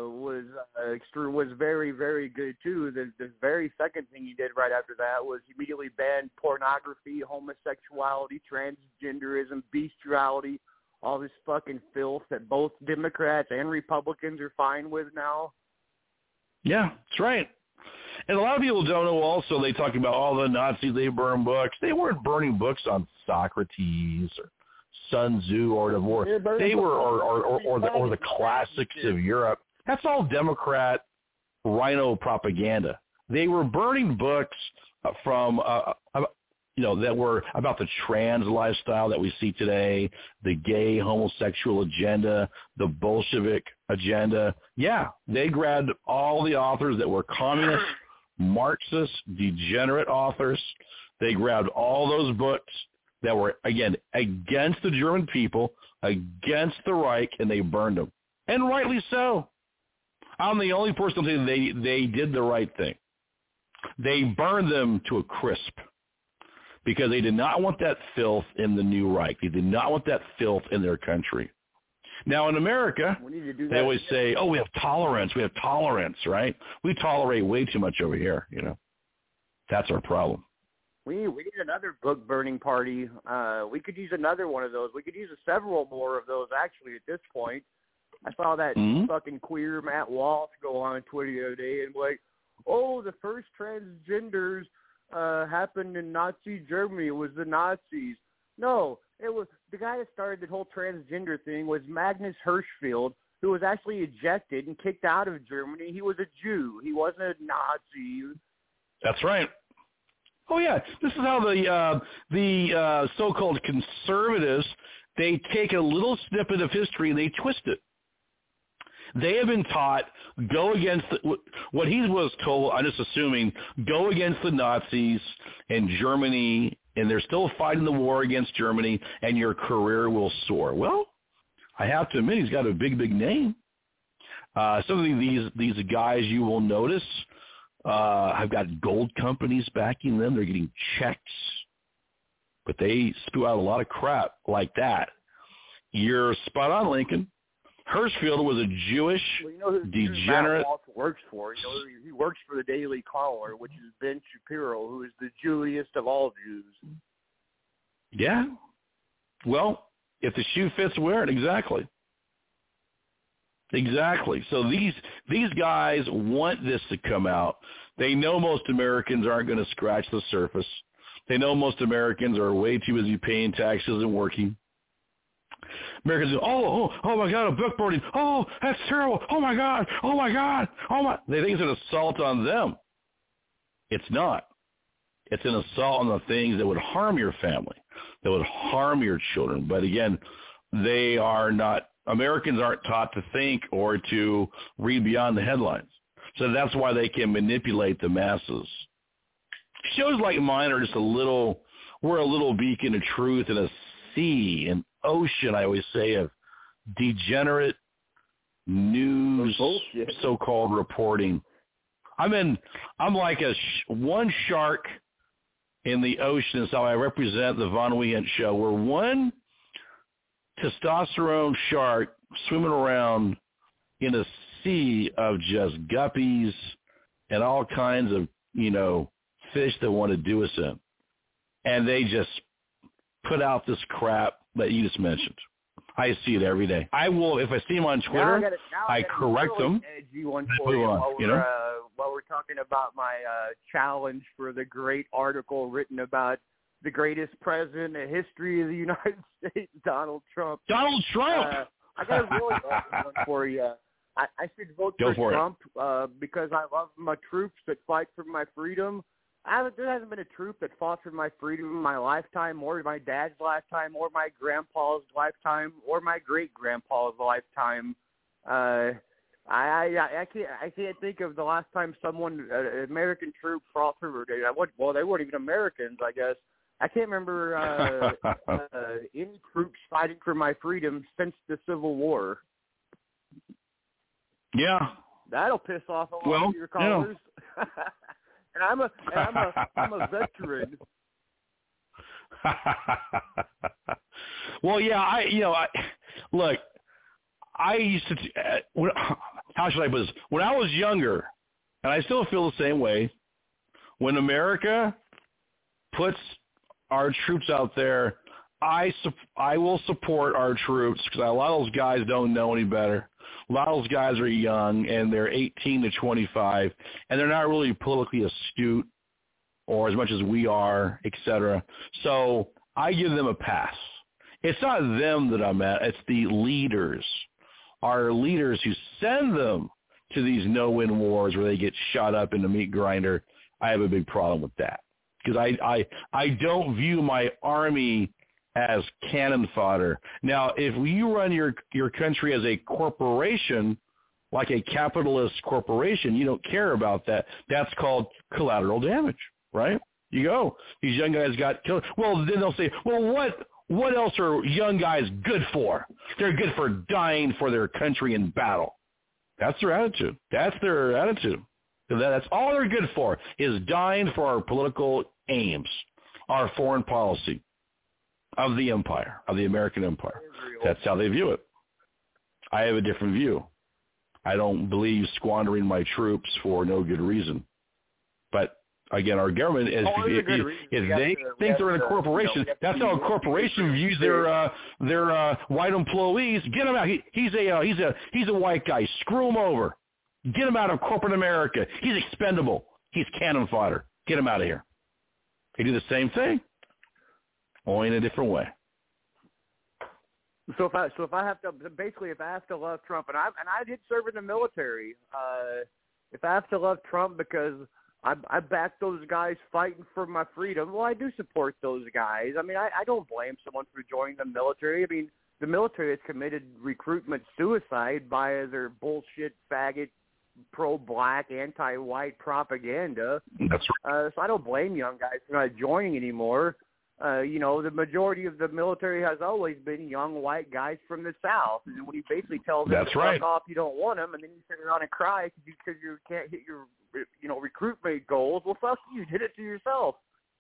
was very, very good too. The very second thing he did right after that was he immediately banned pornography, homosexuality, transgenderism, bestiality, all this fucking filth that both Democrats and Republicans are fine with now. Yeah, that's right. And a lot of people don't know also, they talk about all the Nazis, they burn books. They weren't burning books on Socrates or Sun Tzu or the war. They were, or the classics of Europe. That's all Democrat rhino propaganda. They were burning books from, that were about the trans lifestyle that we see today, the gay homosexual agenda, the Bolshevik agenda. Yeah, they grabbed all the authors that were communist, Marxist, degenerate authors. They grabbed all those books that were, again, against the German people, against the Reich, and they burned them. And rightly so. I'm the only person to say they did the right thing. They burned them to a crisp because they did not want that filth in the new Reich. They did not want that filth in their country. Now, in America, they always say, we have tolerance. We have tolerance, right? We tolerate way too much over here, That's our problem. We need another book burning party. We could use another one of those. We could use several more of those, actually, at this point. I saw that fucking queer Matt Walsh go on Twitter the other day and the first transgenders happened in Nazi Germany. It was the Nazis. No, it was the guy that started the whole transgender thing was Magnus Hirschfeld, who was actually ejected and kicked out of Germany. He was a Jew. He wasn't a Nazi. That's right. Oh, yeah. This is how the so-called conservatives, they take a little snippet of history and they twist it. They have been taught, go against what he was told, I'm just assuming, go against the Nazis and Germany, and they're still fighting the war against Germany, and your career will soar. Well, I have to admit, he's got a big, big name. Some of these guys you will notice have got gold companies backing them. They're getting checks, but they spew out a lot of crap like that. You're spot on, Lincoln. Hirschfeld was a Jewish degenerate. Matt Walsh works for. He works for the Daily Caller, which is Ben Shapiro, who is the Jewiest of all Jews. Yeah. Well, if the shoe fits, wear it. Exactly. Exactly. So these guys want this to come out. They know most Americans aren't going to scratch the surface. They know most Americans are way too busy paying taxes and working. Americans go, oh my God, a book burning. Oh, that's terrible. Oh my God. They think it's an assault on them. It's not. It's an assault on the things that would harm your family, that would harm your children. But again, Americans aren't taught to think or to read beyond the headlines. So that's why they can manipulate the masses. Shows like mine are just we're a little beacon of truth in a sea, an ocean, I always say, of degenerate news, so-called reporting. I'm like one shark in the ocean is how I represent the Von Wehunt Show. We're one testosterone shark swimming around in a sea of just guppies and all kinds of, fish that want to do us in. And they just put out this crap that you just mentioned. I see it every day. I will, if I see them on Twitter, I correct them. While we're talking about my challenge for the great article written about the greatest president in the history of the United States, Donald Trump. Donald Trump! I got a really awesome one for you. I should vote for Trump because I love my troops that fight for my freedom. There hasn't been a troop that fought for my freedom in my lifetime, or my dad's lifetime, or my grandpa's lifetime, or my great-grandpa's lifetime. I can't think of the last time an American troop fought for. Well, they weren't even Americans, I guess. I can't remember any troops fighting for my freedom since the Civil War. Yeah. That'll piss off a lot of your callers. And I'm a veteran. Well, yeah, look, I used to. How should I put this? When I was younger, and I still feel the same way. When America puts our troops out there, I will support our troops because a lot of those guys don't know any better. A lot of those guys are young, and they're 18 to 25, and they're not really politically astute or as much as we are, et cetera. So I give them a pass. It's not them that I'm at. It's the leaders, our leaders who send them to these no-win wars where they get shot up in the meat grinder. I have a big problem with that because I don't view my army as cannon fodder. Now, if you run your country as a corporation, like a capitalist corporation, you don't care about that. That's called collateral damage, right? You go, these young guys got killed. Well, then they'll say, well, what else are young guys good for? They're good for dying for their country in battle. That's their attitude. That's their attitude. That's all they're good for, is dying for our political aims, our foreign policy of the empire, of the American empire. That's how they view it. I have a different view. I don't believe squandering my troops for no good reason. But again, our government, if they think they're in a corporation, that's how a corporation views their white employees. Get him out. He's a white guy. Screw him over. Get him out of corporate America. He's expendable. He's cannon fodder. Get him out of here. They do the same thing, only in a different way. So if I have to love Trump, and I did serve in the military, if I have to love Trump because I back those guys fighting for my freedom, well, I do support those guys. I mean, I don't blame someone for joining the military. I mean, the military has committed recruitment suicide via their bullshit, faggot, pro-black, anti-white propaganda. That's right. So I don't blame young guys for not joining anymore. The majority of the military has always been young white guys from the South. And when you basically tell them That's to right. fuck off, you don't want them, and then you sit around and cry because you can't hit your recruitment goals, well, fuck you. Did it to yourself.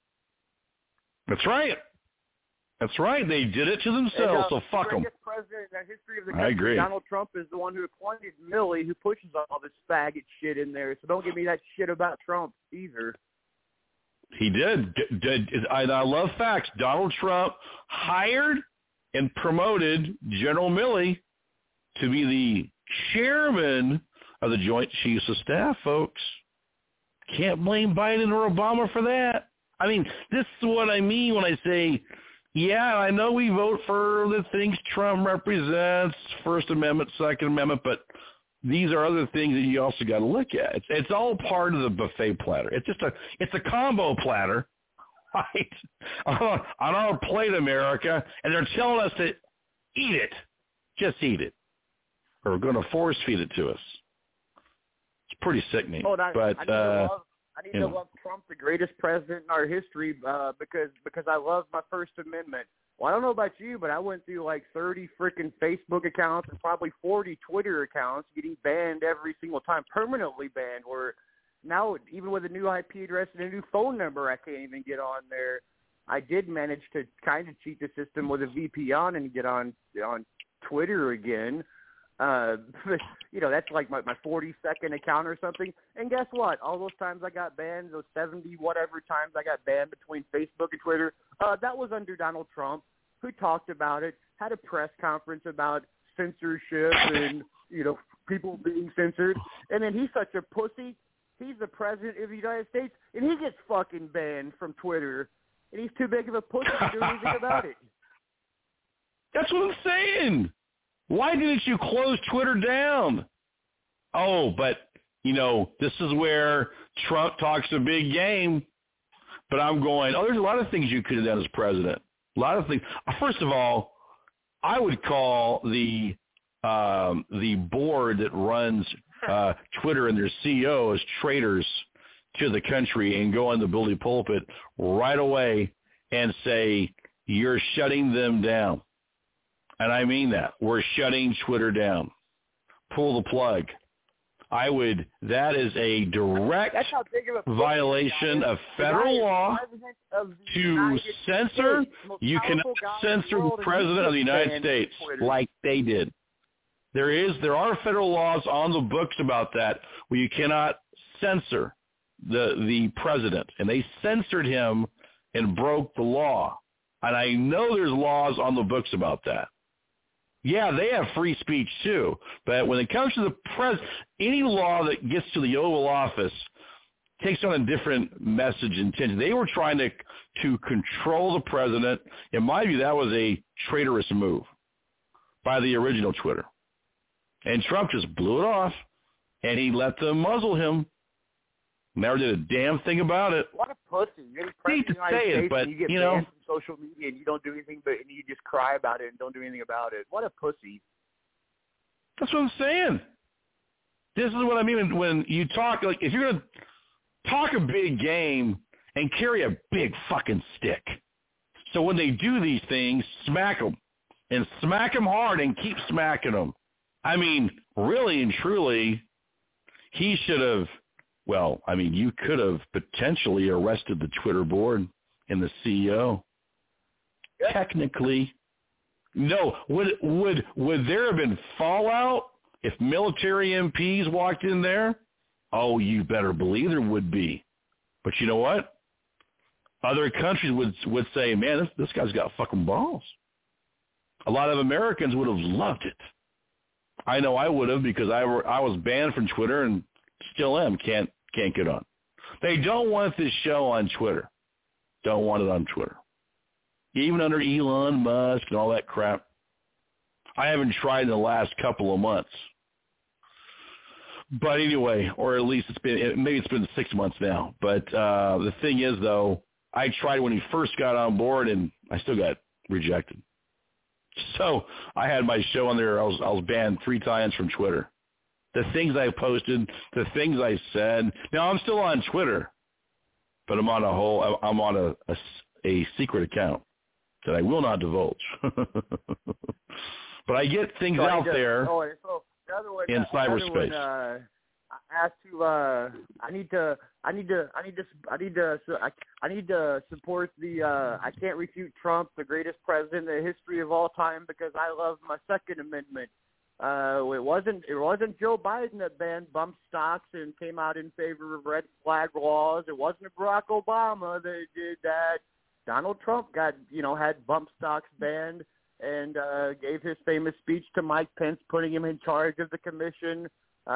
That's right. That's right. They did it to themselves, so fuck them. The greatest president in the history of the I country, agree. Donald Trump, is the one who appointed Milley, who pushes all this faggot shit in there. So don't give me that shit about Trump either. He did. I love facts. Donald Trump hired and promoted General Milley to be the chairman of the Joint Chiefs of Staff, folks. Can't blame Biden or Obama for that. I mean, this is what I mean when I say, yeah, I know we vote for the things Trump represents, First Amendment, Second Amendment, but these are other things that you also got to look at. It's all part of the buffet platter. It's a combo platter, right? On our plate, America, and they're telling us to eat it. Just eat it. Or we're going to force feed it to us. It's pretty sickening. I need to love Trump, the greatest president in our history, because I love my First Amendment. Well, I don't know about you, but I went through like 30 freaking Facebook accounts and probably 40 Twitter accounts getting banned every single time, permanently banned, where now even with a new IP address and a new phone number, I can't even get on there. I did manage to kind of cheat the system with a VPN and get on Twitter again. That's like my 40-second account or something. And guess what? All those times I got banned, those 70 whatever times I got banned between Facebook and Twitter, that was under Donald Trump, who talked about it, had a press conference about censorship and, people being censored. And then he's such a pussy. He's the president of the United States, and he gets fucking banned from Twitter. And he's too big of a pussy to do anything about it. That's what I'm saying. Why didn't you close Twitter down? Oh, but, this is where Trump talks a big game. But I'm going, there's a lot of things you could have done as president. A lot of things. First of all, I would call the board that runs Twitter and their CEO as traitors to the country and go on the bully pulpit right away and say, you're shutting them down. And I mean that. We're shutting Twitter down. Pull the plug. That is a direct violation of federal law to censor. You cannot censor the president of the United States like they did. There are federal laws on the books about that where you cannot censor the president, and they censored him and broke the law. And I know there's laws on the books about that. Yeah, they have free speech too, but when it comes to the any law that gets to the Oval Office takes on a different message intention. They were trying to control the president. In my view, that was a traitorous move by the original Twitter. And Trump just blew it off, and he let them muzzle him. Never did a damn thing about it. What a pussy! You're hate to say it, but you get banned from social media, and you don't do anything, and you just cry about it and don't do anything about it. What a pussy! That's what I'm saying. This is what I mean when you talk. Like, if you're gonna talk a big game and carry a big fucking stick, so when they do these things, smack them and smack them hard and keep smacking them. I mean, really and truly, he should have. Well, I mean, you could have potentially arrested the Twitter board and the CEO. Yeah. Technically, no. Would there have been fallout if military MPs walked in there? Oh, you better believe there would be. But you know what? Other countries would say, man, this guy's got fucking balls. A lot of Americans would have loved it. I know I would have, because I was banned from Twitter and still am. Can't get on. They don't want this show on Twitter. Don't want it on Twitter. Even under Elon Musk and all that crap. I haven't tried in the last couple of months. But anyway, or at least it's been 6 months now. But the thing is, though, I tried when he first got on board, and I still got rejected. So I had my show on there. I was banned 3 times from Twitter. The things I posted, the things I said. Now, I'm still on Twitter, but I'm on a secret account that I will not divulge. But I get things out there in cyberspace. I need to support the I can't refute Trump, the greatest president in the history of all time, because I love my Second Amendment. It wasn't Joe Biden that banned bump stocks and came out in favor of red flag laws. It wasn't Barack Obama that did that. Donald Trump had bump stocks banned and gave his famous speech to Mike Pence, putting him in charge of the commission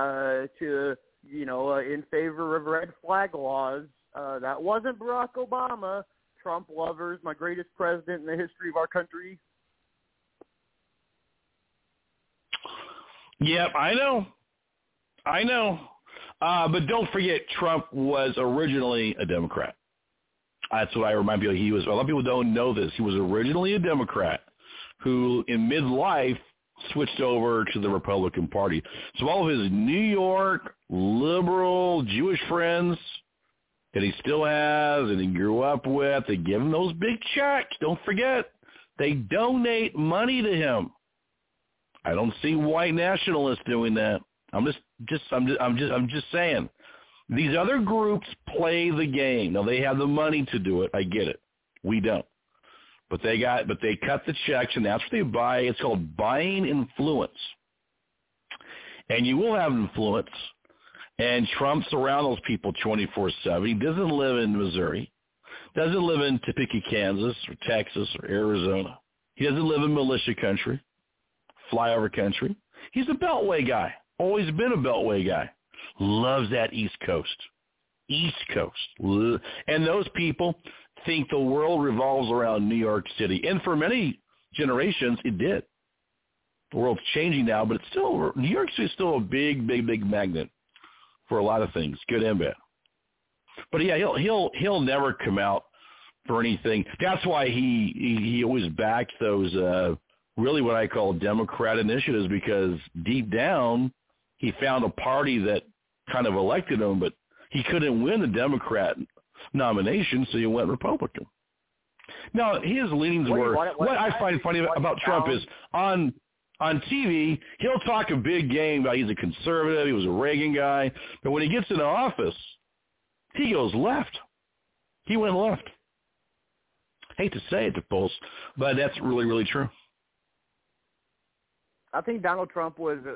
in favor of red flag laws. That wasn't Barack Obama. Trump lovers, my greatest president in the history of our country. Yep, I know. But don't forget, Trump was originally a Democrat. That's what I remind people. A lot of people don't know this. He was originally a Democrat who, in midlife, switched over to the Republican Party. So all of his New York liberal Jewish friends that he still has and he grew up with, they give him those big checks. Don't forget, they donate money to him. I don't see white nationalists doing that. I'm just saying. These other groups play the game. Now they have the money to do it. I get it. We don't. But they cut the checks, and that's what they buy. It's called buying influence. And you will have influence. And Trump's around those people 24/7. He doesn't live in Missouri. Doesn't live in Topeka, Kansas, or Texas, or Arizona. He doesn't live in militia country. Flyover country. He's a Beltway guy. Always been a Beltway guy. Loves that East Coast. East Coast. And those people think the world revolves around New York City. And for many generations, it did. The world's changing now, but it's still, New York City is still a big, big, big magnet for a lot of things, good and bad. But yeah, he'll never come out for anything. That's why he always backs those really what I call Democrat initiatives, because deep down he found a party that kind of elected him, but he couldn't win the Democrat nomination, so he went Republican. Now, his leanings were, what I find funny about Trump is on On TV, he'll talk a big game about he's a conservative, he was a Reagan guy, but when he gets into office, he goes left. He went left. Hate to say it to Pulse, but that's really, really true. I think Donald Trump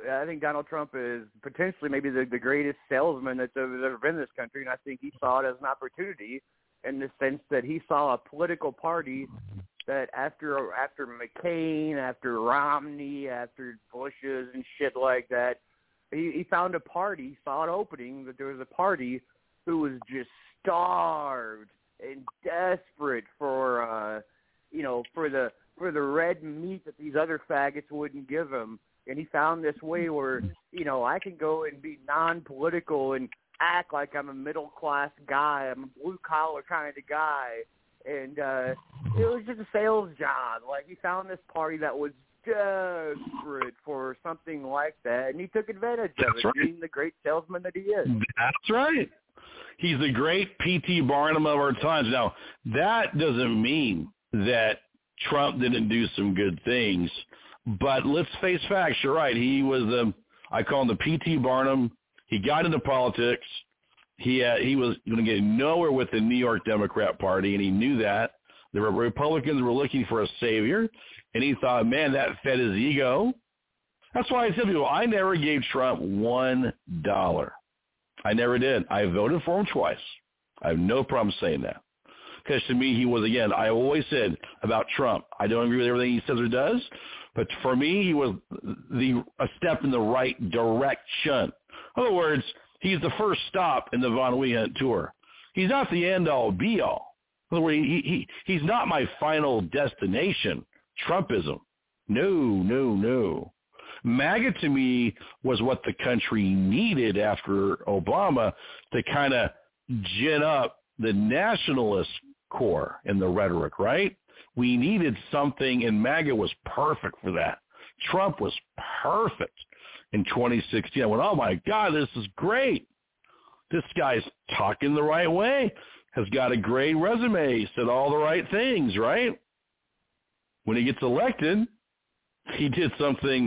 is potentially maybe the greatest salesman that's ever been in this country, and I think he saw it as an opportunity in the sense that he saw a political party that after McCain, after Romney, after Bush's and shit like that, he found a party, saw an opening, that there was a party who was just starved and desperate for for the red meat that these other faggots wouldn't give him. And he found this way where, I can go and be non-political and act like I'm a middle-class guy. I'm a blue-collar kind of guy. And it was just a sales job. Like, he found this party that was desperate for something like that, and he took advantage of it, being the great salesman that he is. That's right. He's the great P.T. Barnum of our times. Now, that doesn't mean that Trump didn't do some good things, but let's face facts. You're right. He was I call him the P.T. Barnum. He got into politics. He was going to get nowhere with the New York Democrat Party, and he knew that. The Republicans were looking for a savior, and he thought, man, that fed his ego. That's why I tell people, I never gave Trump $1. I never did. I voted for him twice. I have no problem saying that. Because to me, he was, again, I always said about Trump, I don't agree with everything he says or does, but for me, he was a step in the right direction. In other words, he's the first stop in the Von Wehunt tour. He's not the end-all, be-all. In other words, he's not my final destination, Trumpism. No. MAGA to me was what the country needed after Obama to kind of gin up the nationalist core in the rhetoric, right? We needed something, and MAGA was perfect for that. Trump was perfect in 2016. I went, oh, my God, this is great. This guy's talking the right way, has got a great resume, said all the right things, right? When he gets elected, he did something,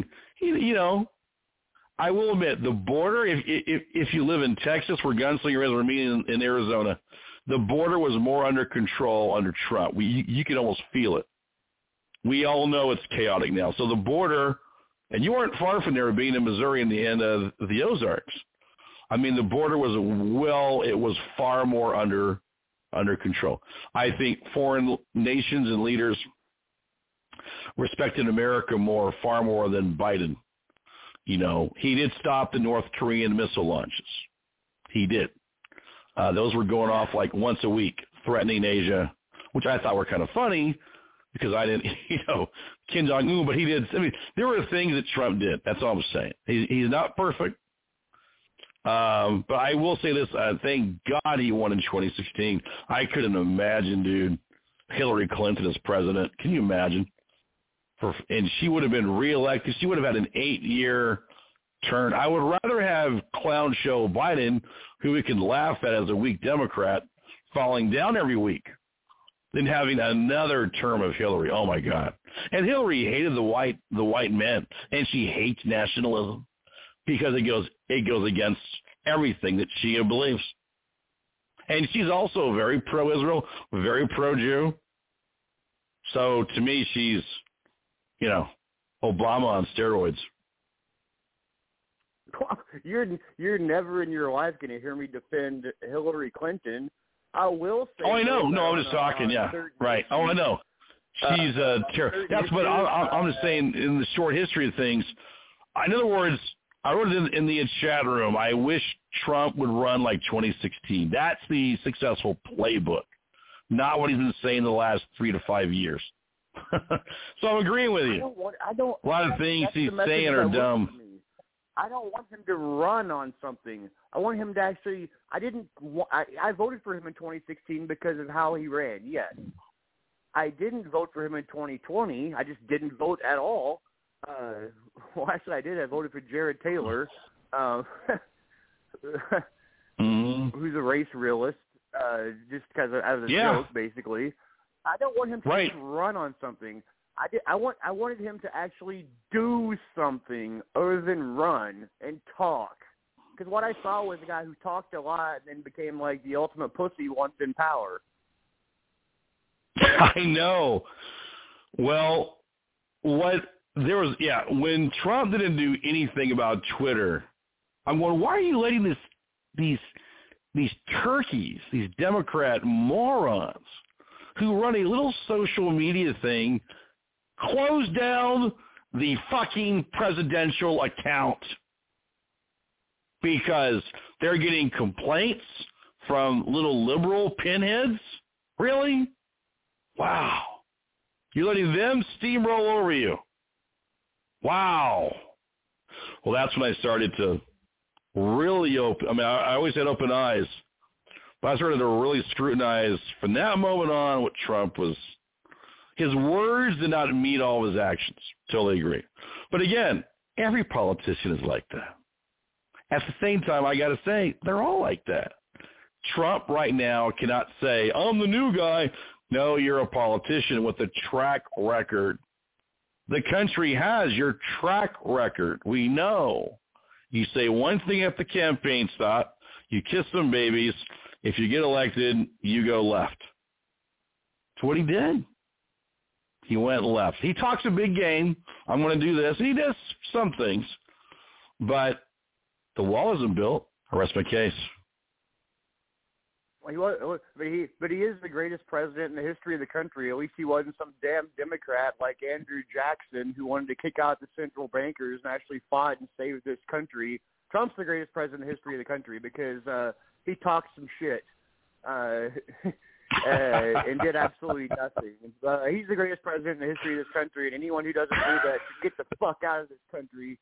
I will admit, the border, if you live in Texas where gunslingers were meeting in Arizona, the border was more under control under Trump. You could almost feel it. We all know it's chaotic now. So the border, and you weren't far from there being in Missouri in the end of the Ozarks. I mean, the border was it was far more under control. I think foreign nations and leaders respected America far more than Biden. He did stop the North Korean missile launches. He did. Those were going off like once a week, threatening Asia, which I thought were kind of funny because I didn't, Kim Jong-un, but he did. I mean, there were things that Trump did. That's all I'm saying. He's not perfect. But I will say this, thank God he won in 2016. I couldn't imagine, dude, Hillary Clinton as president. Can you imagine? And she would have been reelected. She would have had an 8-year turn. I would rather have clown show Biden, who we can laugh at as a weak Democrat, falling down every week, than having another term of Hillary. Oh, my God. And Hillary hated the white men, and she hates nationalism because it goes against everything that she believes. And she's also very pro-Israel, very pro-Jew. So to me, she's, Obama on steroids. You're never in your life going to hear me defend Hillary Clinton. I will say. Oh, I know. No, I'm just talking. Yeah, right. Oh, I know. She's terrible. That's what I'm just saying. In the short history of things, in other words, I wrote it in the chat room. I wish Trump would run like 2016. That's the successful playbook, not what he's been saying the last 3 to 5 years. So I'm agreeing with you. A lot of things he's saying are dumb. I don't want him to run on something. I want him to actually. I voted for him in 2016 because of how he ran. Yes, I didn't vote for him in 2020. I just didn't vote at all. Well, actually, I did. I voted for Jared Taylor, who's a race realist, just because as a joke, basically. I don't want him to run on something. I wanted him to actually do something other than run and talk. Because what I saw was a guy who talked a lot and then became like the ultimate pussy once in power. I know. Well, when Trump didn't do anything about Twitter, I'm going, why are you letting these turkeys, these Democrat morons who run a little social media thing, close down the fucking presidential account because they're getting complaints from little liberal pinheads? Really? Wow. You're letting them steamroll over you. Wow. Well, that's when I started to really I always had open eyes, but I started to really scrutinize from that moment on what Trump was. His words did not meet all of his actions. Totally agree. But again, every politician is like that. At the same time, I got to say, they're all like that. Trump right now cannot say, I'm the new guy. No, you're a politician with a track record. The country has your track record. We know. You say one thing at the campaign stop, you kiss some babies. If you get elected, you go left. That's what he did. He went left. He talks a big game. I'm going to do this. He does some things. But the wall isn't built. I rest my case. Well, but he is the greatest president in the history of the country. At least he wasn't some damn Democrat like Andrew Jackson who wanted to kick out the central bankers and actually fought and saved this country. Trump's the greatest president in the history of the country because he talks some shit and did absolutely nothing. He's the greatest president in the history of this country, and anyone who doesn't do that should get the fuck out of this country.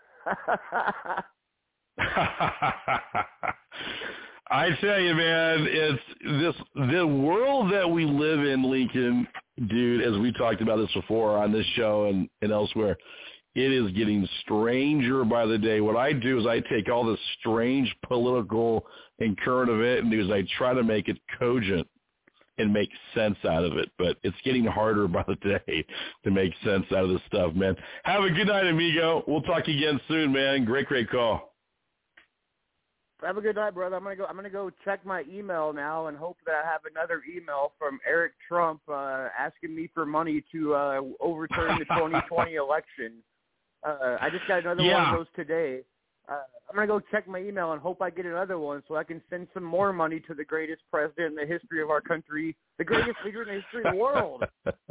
I tell you, man, it's the world that we live in, Lincoln, dude, as we talked about this before on this show and elsewhere, it is getting stranger by the day. What I do is I take all this strange political and current event news, I try to make it cogent and make sense out of it. But it's getting harder by the day to make sense out of this stuff, man. Have a good night, amigo. We'll talk again soon, man. Great call. Have a good night, brother. I'm gonna go check my email now and hope that I have another email from Eric Trump asking me for money to overturn the 2020 election. I just got another one of those today. I'm gonna go check my email and hope I get another one so I can send some more money to the greatest president in the history of our country, the greatest leader in the history of the world.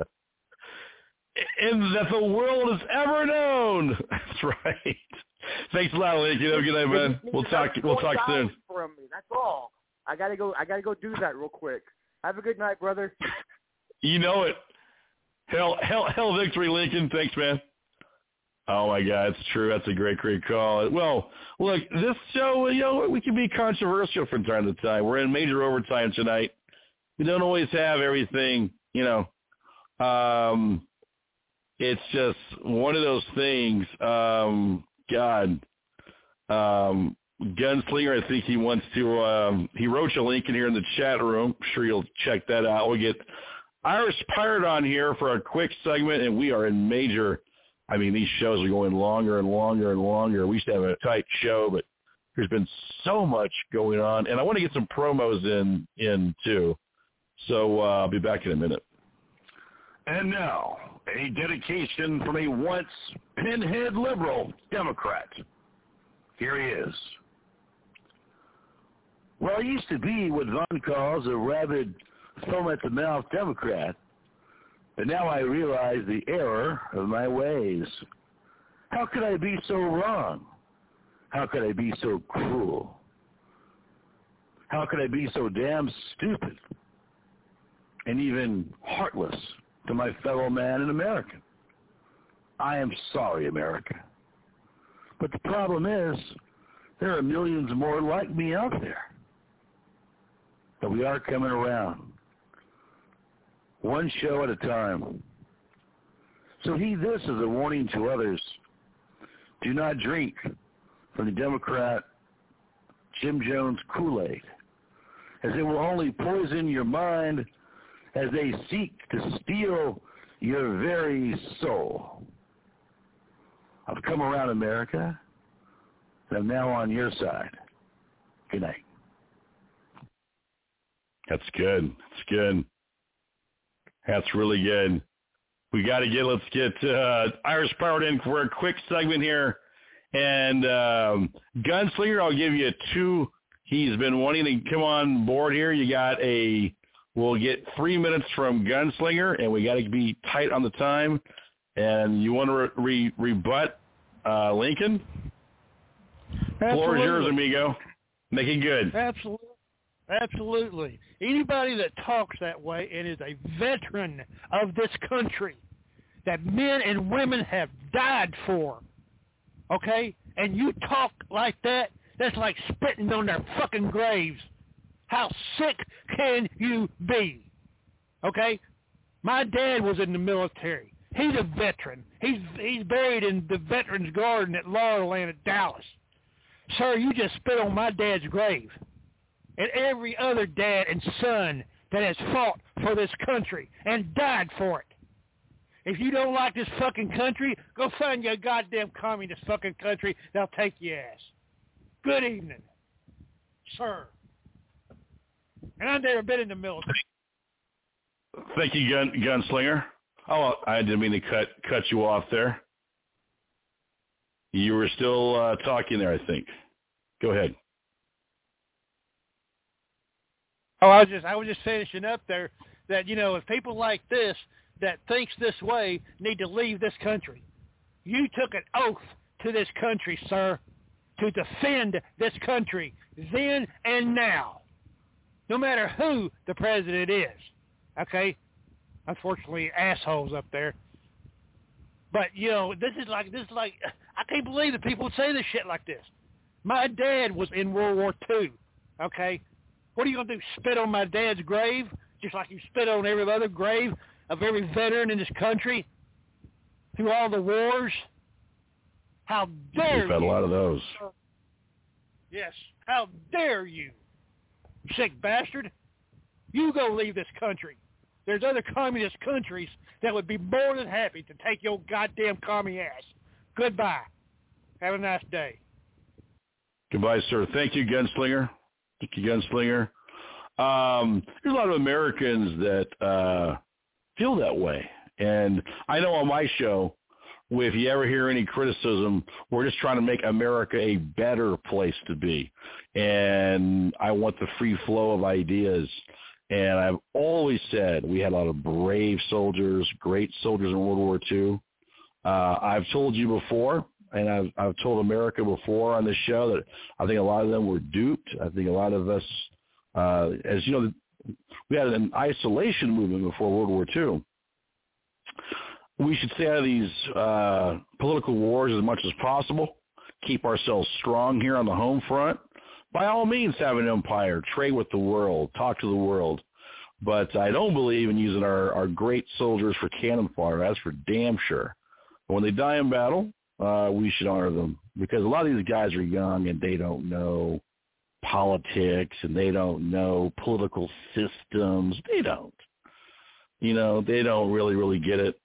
And that the world has ever known. That's right. Thanks a lot, Lincoln. Have a good night, man. We'll talk soon. From me. That's all. I gotta go do that real quick. Have a good night, brother. You know it. Hell victory, Lincoln. Thanks, man. Oh my God, it's true. That's a great call. Well, look, this show, we can be controversial from time to time. We're in major overtime tonight. We don't always have everything, it's just one of those things. Gunslinger, I think he wants to, he wrote you a link in here in the chat room. I'm sure you'll check that out. We'll get Irish Pirate on here for a quick segment, and we are in major, these shows are going longer and longer and longer. We used to have a tight show, but there's been so much going on, and I want to get some promos in too. So I'll be back in a minute. And now, a dedication from a once pinhead liberal Democrat. Here he is. Well, I used to be what Von calls a rabid, foam-at-the-mouth Democrat, but now I realize the error of my ways. How could I be so wrong? How could I be so cruel? How could I be so damn stupid and even heartless to my fellow man in America? I am sorry, America. But the problem is, there are millions more like me out there. But we are coming around. One show at a time. So heed this as a warning to others. Do not drink from the Democrat Jim Jones Kool-Aid, as it will only poison your mind as they seek to steal your very soul. I've come around America, and I'm now on your side. Good night. That's good. That's good. That's really good. Let's get Irish Pirate in for a quick segment here. And Gunslinger, I'll give you two. He's been wanting to come on board here. We'll get 3 minutes from Gunslinger, and we got to be tight on the time. And you want to rebut Lincoln? Absolutely. Floor is yours, amigo. Make it good. Absolutely. Anybody that talks that way and is a veteran of this country that men and women have died for, okay, and you talk like that, that's like spitting on their fucking graves. How sick can you be? Okay? My dad was in the military. He's a veteran. He's buried in the Veterans Garden at Laurelland at Dallas. Sir, you just spit on my dad's grave. And every other dad and son that has fought for this country and died for it. If you don't like this fucking country, go find your goddamn communist fucking country. They'll take your ass. Good evening, sir. And I've never been in the military. Thank you, Gunslinger. Oh, I didn't mean to cut you off there. You were still talking there, I think. Go ahead. Oh, I was just finishing up there that, if people like this that thinks this way need to leave this country. You took an oath to this country, sir, to defend this country then and now, no matter who the president is. Okay? Unfortunately, assholes up there. But, this is like, I can't believe that people would say this shit like this. My dad was in World War II, okay? What are you going to do, spit on my dad's grave, just like you spit on every other grave of every veteran in this country through all the wars? How dare you? We've had a lot of those. Yes, how dare you, sick bastard? You go leave this country. There's other communist countries that would be more than happy to take your goddamn commie ass. Goodbye. Have a nice day. Goodbye, sir. Thank you, Gunslinger. There's a lot of Americans that feel that way. And I know on my show, if you ever hear any criticism, we're just trying to make America a better place to be. And I want the free flow of ideas. And I've always said we had a lot of brave soldiers, great soldiers in World War II. I've told you before, and I've told America before on this show that I think a lot of them were duped. I think a lot of us, as you know, we had an isolation movement before World War II. We should stay out of these political wars as much as possible, keep ourselves strong here on the home front. By all means, have an empire, trade with the world, talk to the world. But I don't believe in using our great soldiers for cannon fodder. That's for damn sure. But when they die in battle, we should honor them, because a lot of these guys are young and they don't know politics and they don't know political systems. They don't. They don't really get it,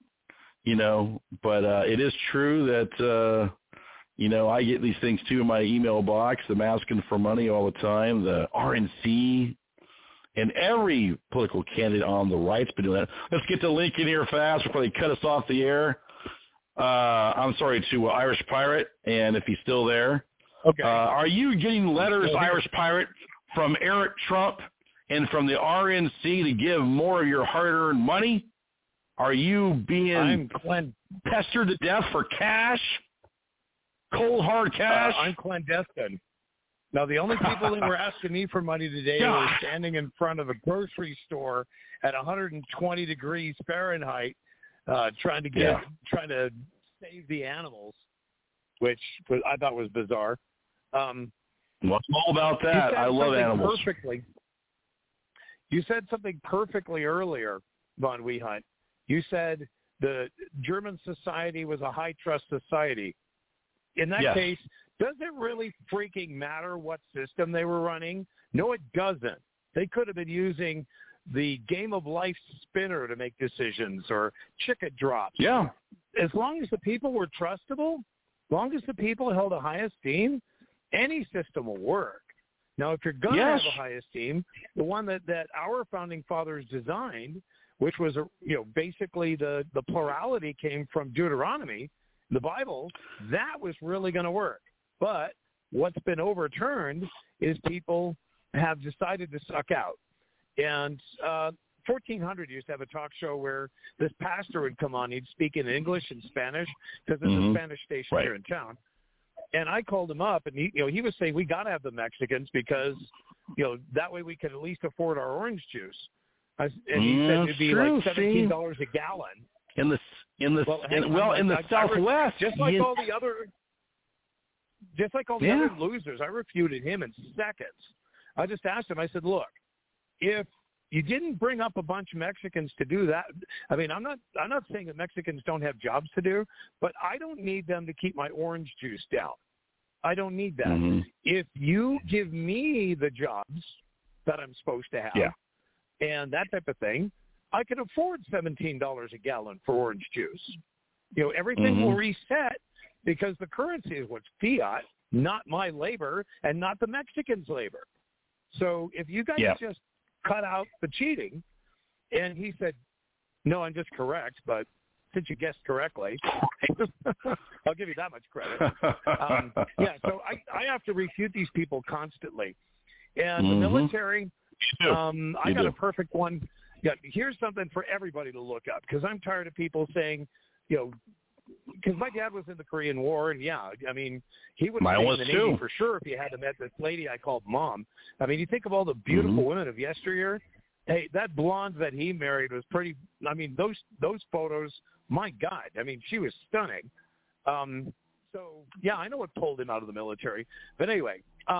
But it is true that, I get these things too in my email box. I'm asking for money all the time. The RNC and every political candidate on the right's been doing that. Let's get to Lincoln here fast before they cut us off the air. I'm sorry, to Irish Pirate, and if he's still there. Okay. Are you getting letters, Irish Pirate, from Eric Trump and from the RNC to give more of your hard-earned money? Are you being pestered to death for cash? Cold, hard cash? I'm clandestine. Now, the only people that were asking me for money today were standing in front of a grocery store at 120 degrees Fahrenheit, trying to save the animals, which I thought was bizarre. Well, it's all about that. I love animals. You said something perfectly earlier, Von Wehunt. You said the German society was a high-trust society. In that case, does it really freaking matter what system they were running? No, it doesn't. They could have been using the Game of Life spinner to make decisions or chicken drops. Yeah. As long as the people were trustable, as long as the people held a high esteem, any system will work. Now, if you're going to have a high esteem, the one that our founding fathers designed, which was basically the plurality came from Deuteronomy, the Bible, that was really going to work. But what's been overturned is people have decided to suck out. And 1400 used to have a talk show where this pastor would come on. He'd speak in English and Spanish because there's a Spanish station here in town. And I called him up, and he was saying we got to have the Mexicans because that way we can at least afford our orange juice. And he said it'd be like $17 a gallon. In the Southwest, just like all the other other losers, I refuted him in seconds. I just asked him. I said, "Look, if you didn't bring up a bunch of Mexicans to do that, I mean, I'm not saying that Mexicans don't have jobs to do, but I don't need them to keep my orange juice down. I don't need that. If you give me the jobs that I'm supposed to have and that type of thing, I can afford $17 a gallon for orange juice. Everything will reset because the currency is what's fiat, not my labor and not the Mexicans' labor. So if you guys just cut out the cheating," and he said, "No, I'm just correct, but since you guessed correctly, I'll give you that much credit." So I have to refute these people constantly. And the military, I got a perfect one. Yeah, here's something for everybody to look up because I'm tired of people saying, because my dad was in the Korean War, and I mean, he would have been in the Navy for sure if he hadn't met this lady I called Mom. I mean, you think of all the beautiful women of yesteryear. Hey, that blonde that he married was pretty. I mean, those photos. My God, I mean, she was stunning. So I know what pulled him out of the military. But anyway,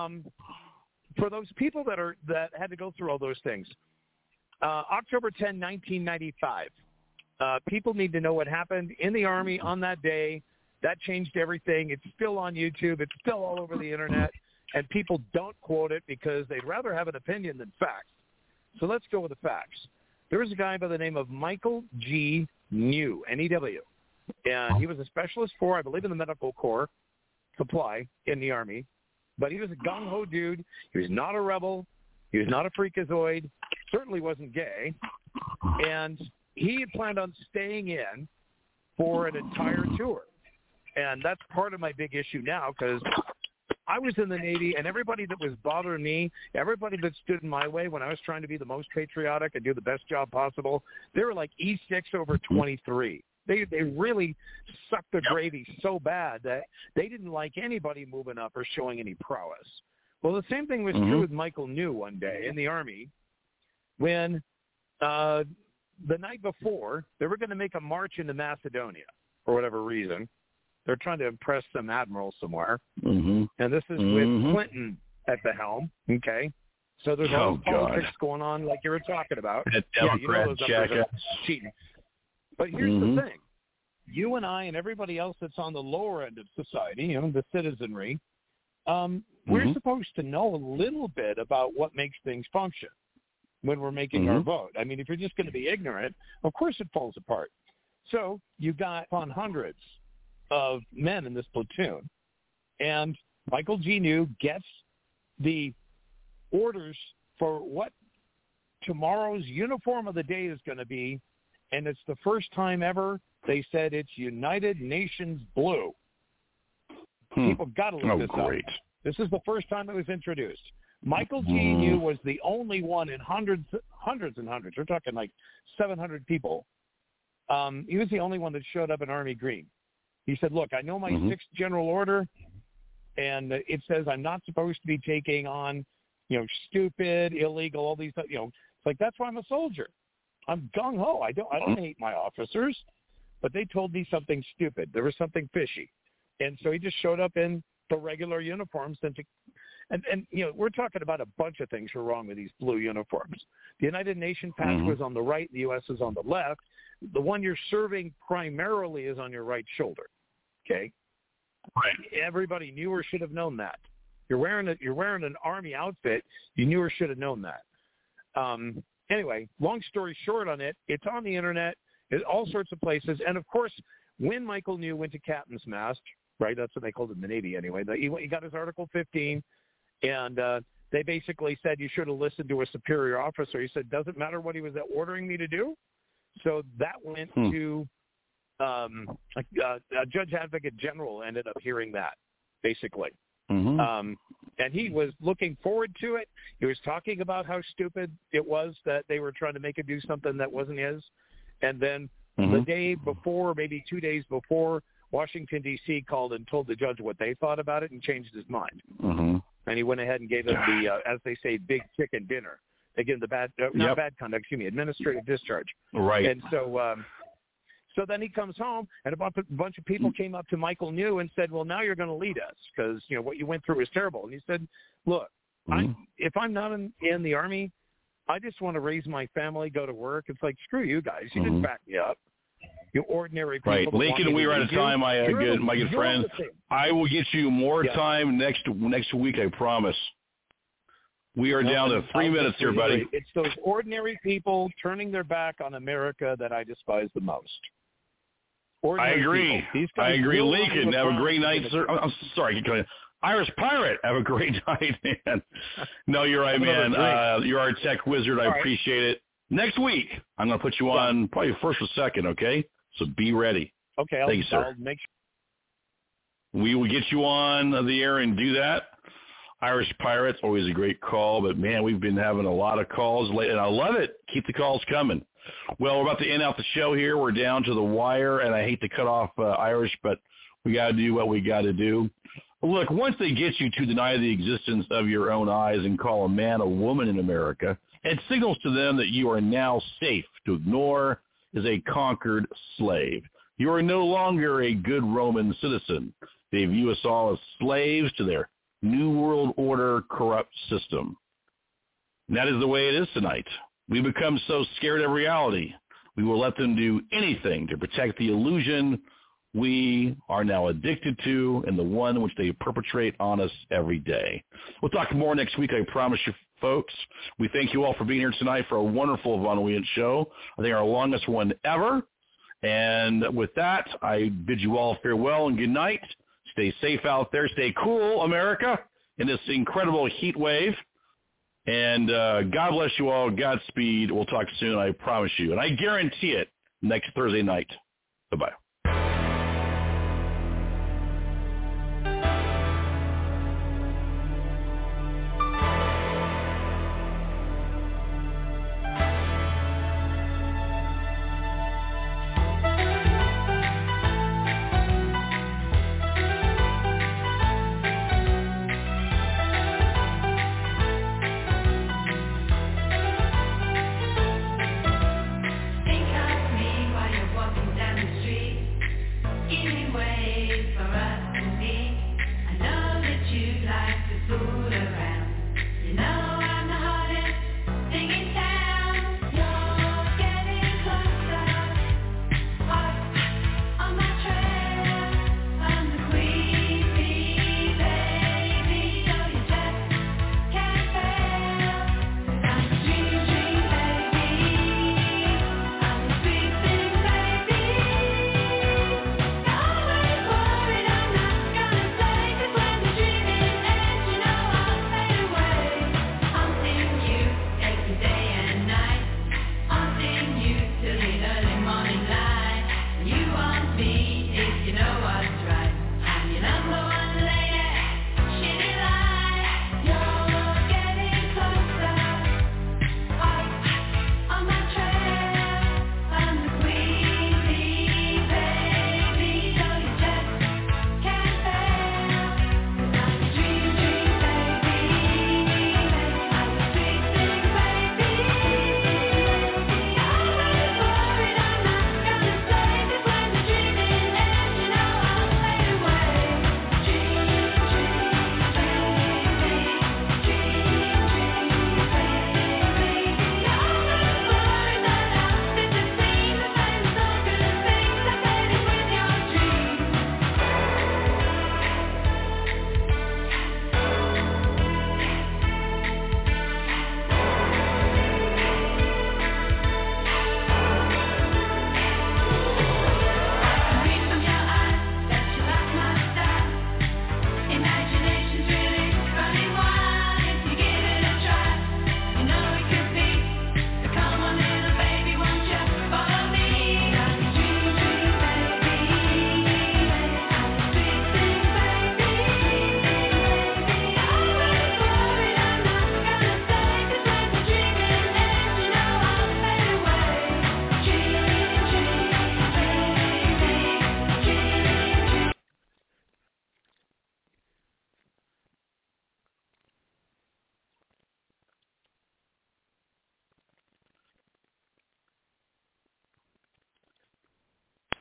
for those people that had to go through all those things, October 10, 1995. People need to know what happened in the Army on that day. That changed everything. It's still on YouTube. It's still all over the Internet. And people don't quote it because they'd rather have an opinion than facts. So let's go with the facts. There was a guy by the name of Michael G. New, N-E-W. And he was a specialist for, I believe, in the medical corps supply in the Army. But he was a gung-ho dude. He was not a rebel. He was not a freakazoid. Certainly wasn't gay. And he had planned on staying in for an entire tour. And that's part of my big issue now because I was in the Navy, and everybody that was bothering me, everybody that stood in my way when I was trying to be the most patriotic and do the best job possible, they were like E6 over 23. They really sucked the gravy so bad that they didn't like anybody moving up or showing any prowess. Well, the same thing was true with Michael New one day in the Army when the night before they were going to make a march into Macedonia for whatever reason. They're trying to impress some admiral somewhere. And this is with Clinton at the helm, okay? So there's all this politics going on like you were talking about. That Democrat jackass. Cheating. But here's the thing. You and I and everybody else that's on the lower end of society, the citizenry, we're supposed to know a little bit about what makes things function when we're making our vote. I mean, if you're just going to be ignorant, of course it falls apart. So you got on hundreds of men in this platoon, and Michael G. New gets the orders for what tomorrow's uniform of the day is going to be, and it's the first time ever they said it's United Nations blue. People got to look this up. This is the first time it was introduced. Michael G. New was the only one in hundreds and hundreds. We're talking like 700 people. He was the only one that showed up in Army green. He said, look, I know my sixth general order, and it says I'm not supposed to be taking on, stupid, illegal, all these, it's like, that's why I'm a soldier. I'm gung-ho. I don't hate my officers, but they told me something stupid. There was something fishy. And so he just showed up in the regular uniforms. And we're talking about a bunch of things were wrong with these blue uniforms. The United Nations patch was on the right. The U.S. is on the left. The one you're serving primarily is on your right shoulder. Okay? Right. Everybody knew or should have known that. You're wearing an Army outfit. You knew or should have known that. anyway, long story short on it, it's on the internet, it's all sorts of places. And, of course, when Michael New went to Captain's Mast, right, that's what they called it in the Navy anyway, he got his Article 15, and they basically said you should have listened to a superior officer. He said, doesn't matter what he was ordering me to do. So that went to a Judge Advocate General ended up hearing that, basically. And he was looking forward to it. He was talking about how stupid it was that they were trying to make him do something that wasn't his. And then the day before, maybe 2 days before, Washington, D.C. called and told the judge what they thought about it and changed his mind. And he went ahead and gave them the, as they say, big chicken dinner. They gave him the bad, not bad conduct, excuse me, administrative discharge. Right. And so so then he comes home, and a bunch of people came up to Michael New and said, well, now you're going to lead us because, you know, what you went through is terrible. And he said, look, if I'm not in the Army, I just want to raise my family, go to work. It's like, screw you guys. You didn't back me up. You ordinary people. Right. Lincoln, we are out of time, my good friend. I will get you more time next week, I promise. We are down to 3 minutes here, buddy. It's those ordinary people turning their back on America that I despise the most. I agree. Lincoln, have a great night, sir. I'm sorry. Irish Pirate, have a great night, man. No, you're right, man. You're our tech wizard. I appreciate it. Next week, I'm going to put you on probably first or second, okay? So be ready. Okay. Thank you, sir. I'll make sure. We will get you on the air and do that. Irish Pirates, always a great call, but, man, we've been having a lot of calls lately, and I love it. Keep the calls coming. Well, we're about to end out the show here. We're down to the wire, and I hate to cut off Irish, but we got to do what we got to do. Look, once they get you to deny the existence of your own eyes and call a man a woman in America, it signals to them that you are now safe. To ignore is a conquered slave. You are no longer a good Roman citizen. They view us all as slaves to their New World Order corrupt system. And that is the way it is tonight. We become so scared of reality, we will let them do anything to protect the illusion we are now addicted to and the one which they perpetrate on us every day. We'll talk more next week, I promise you, folks. We thank you all for being here tonight for a wonderful Von Wehunt show. I think our longest one ever. And with that, I bid you all farewell and good night. Stay safe out there. Stay cool, America, in this incredible heat wave. And God bless you all. Godspeed. We'll talk soon, I promise you. And I guarantee it next Thursday night. Bye-bye. Giving way for us.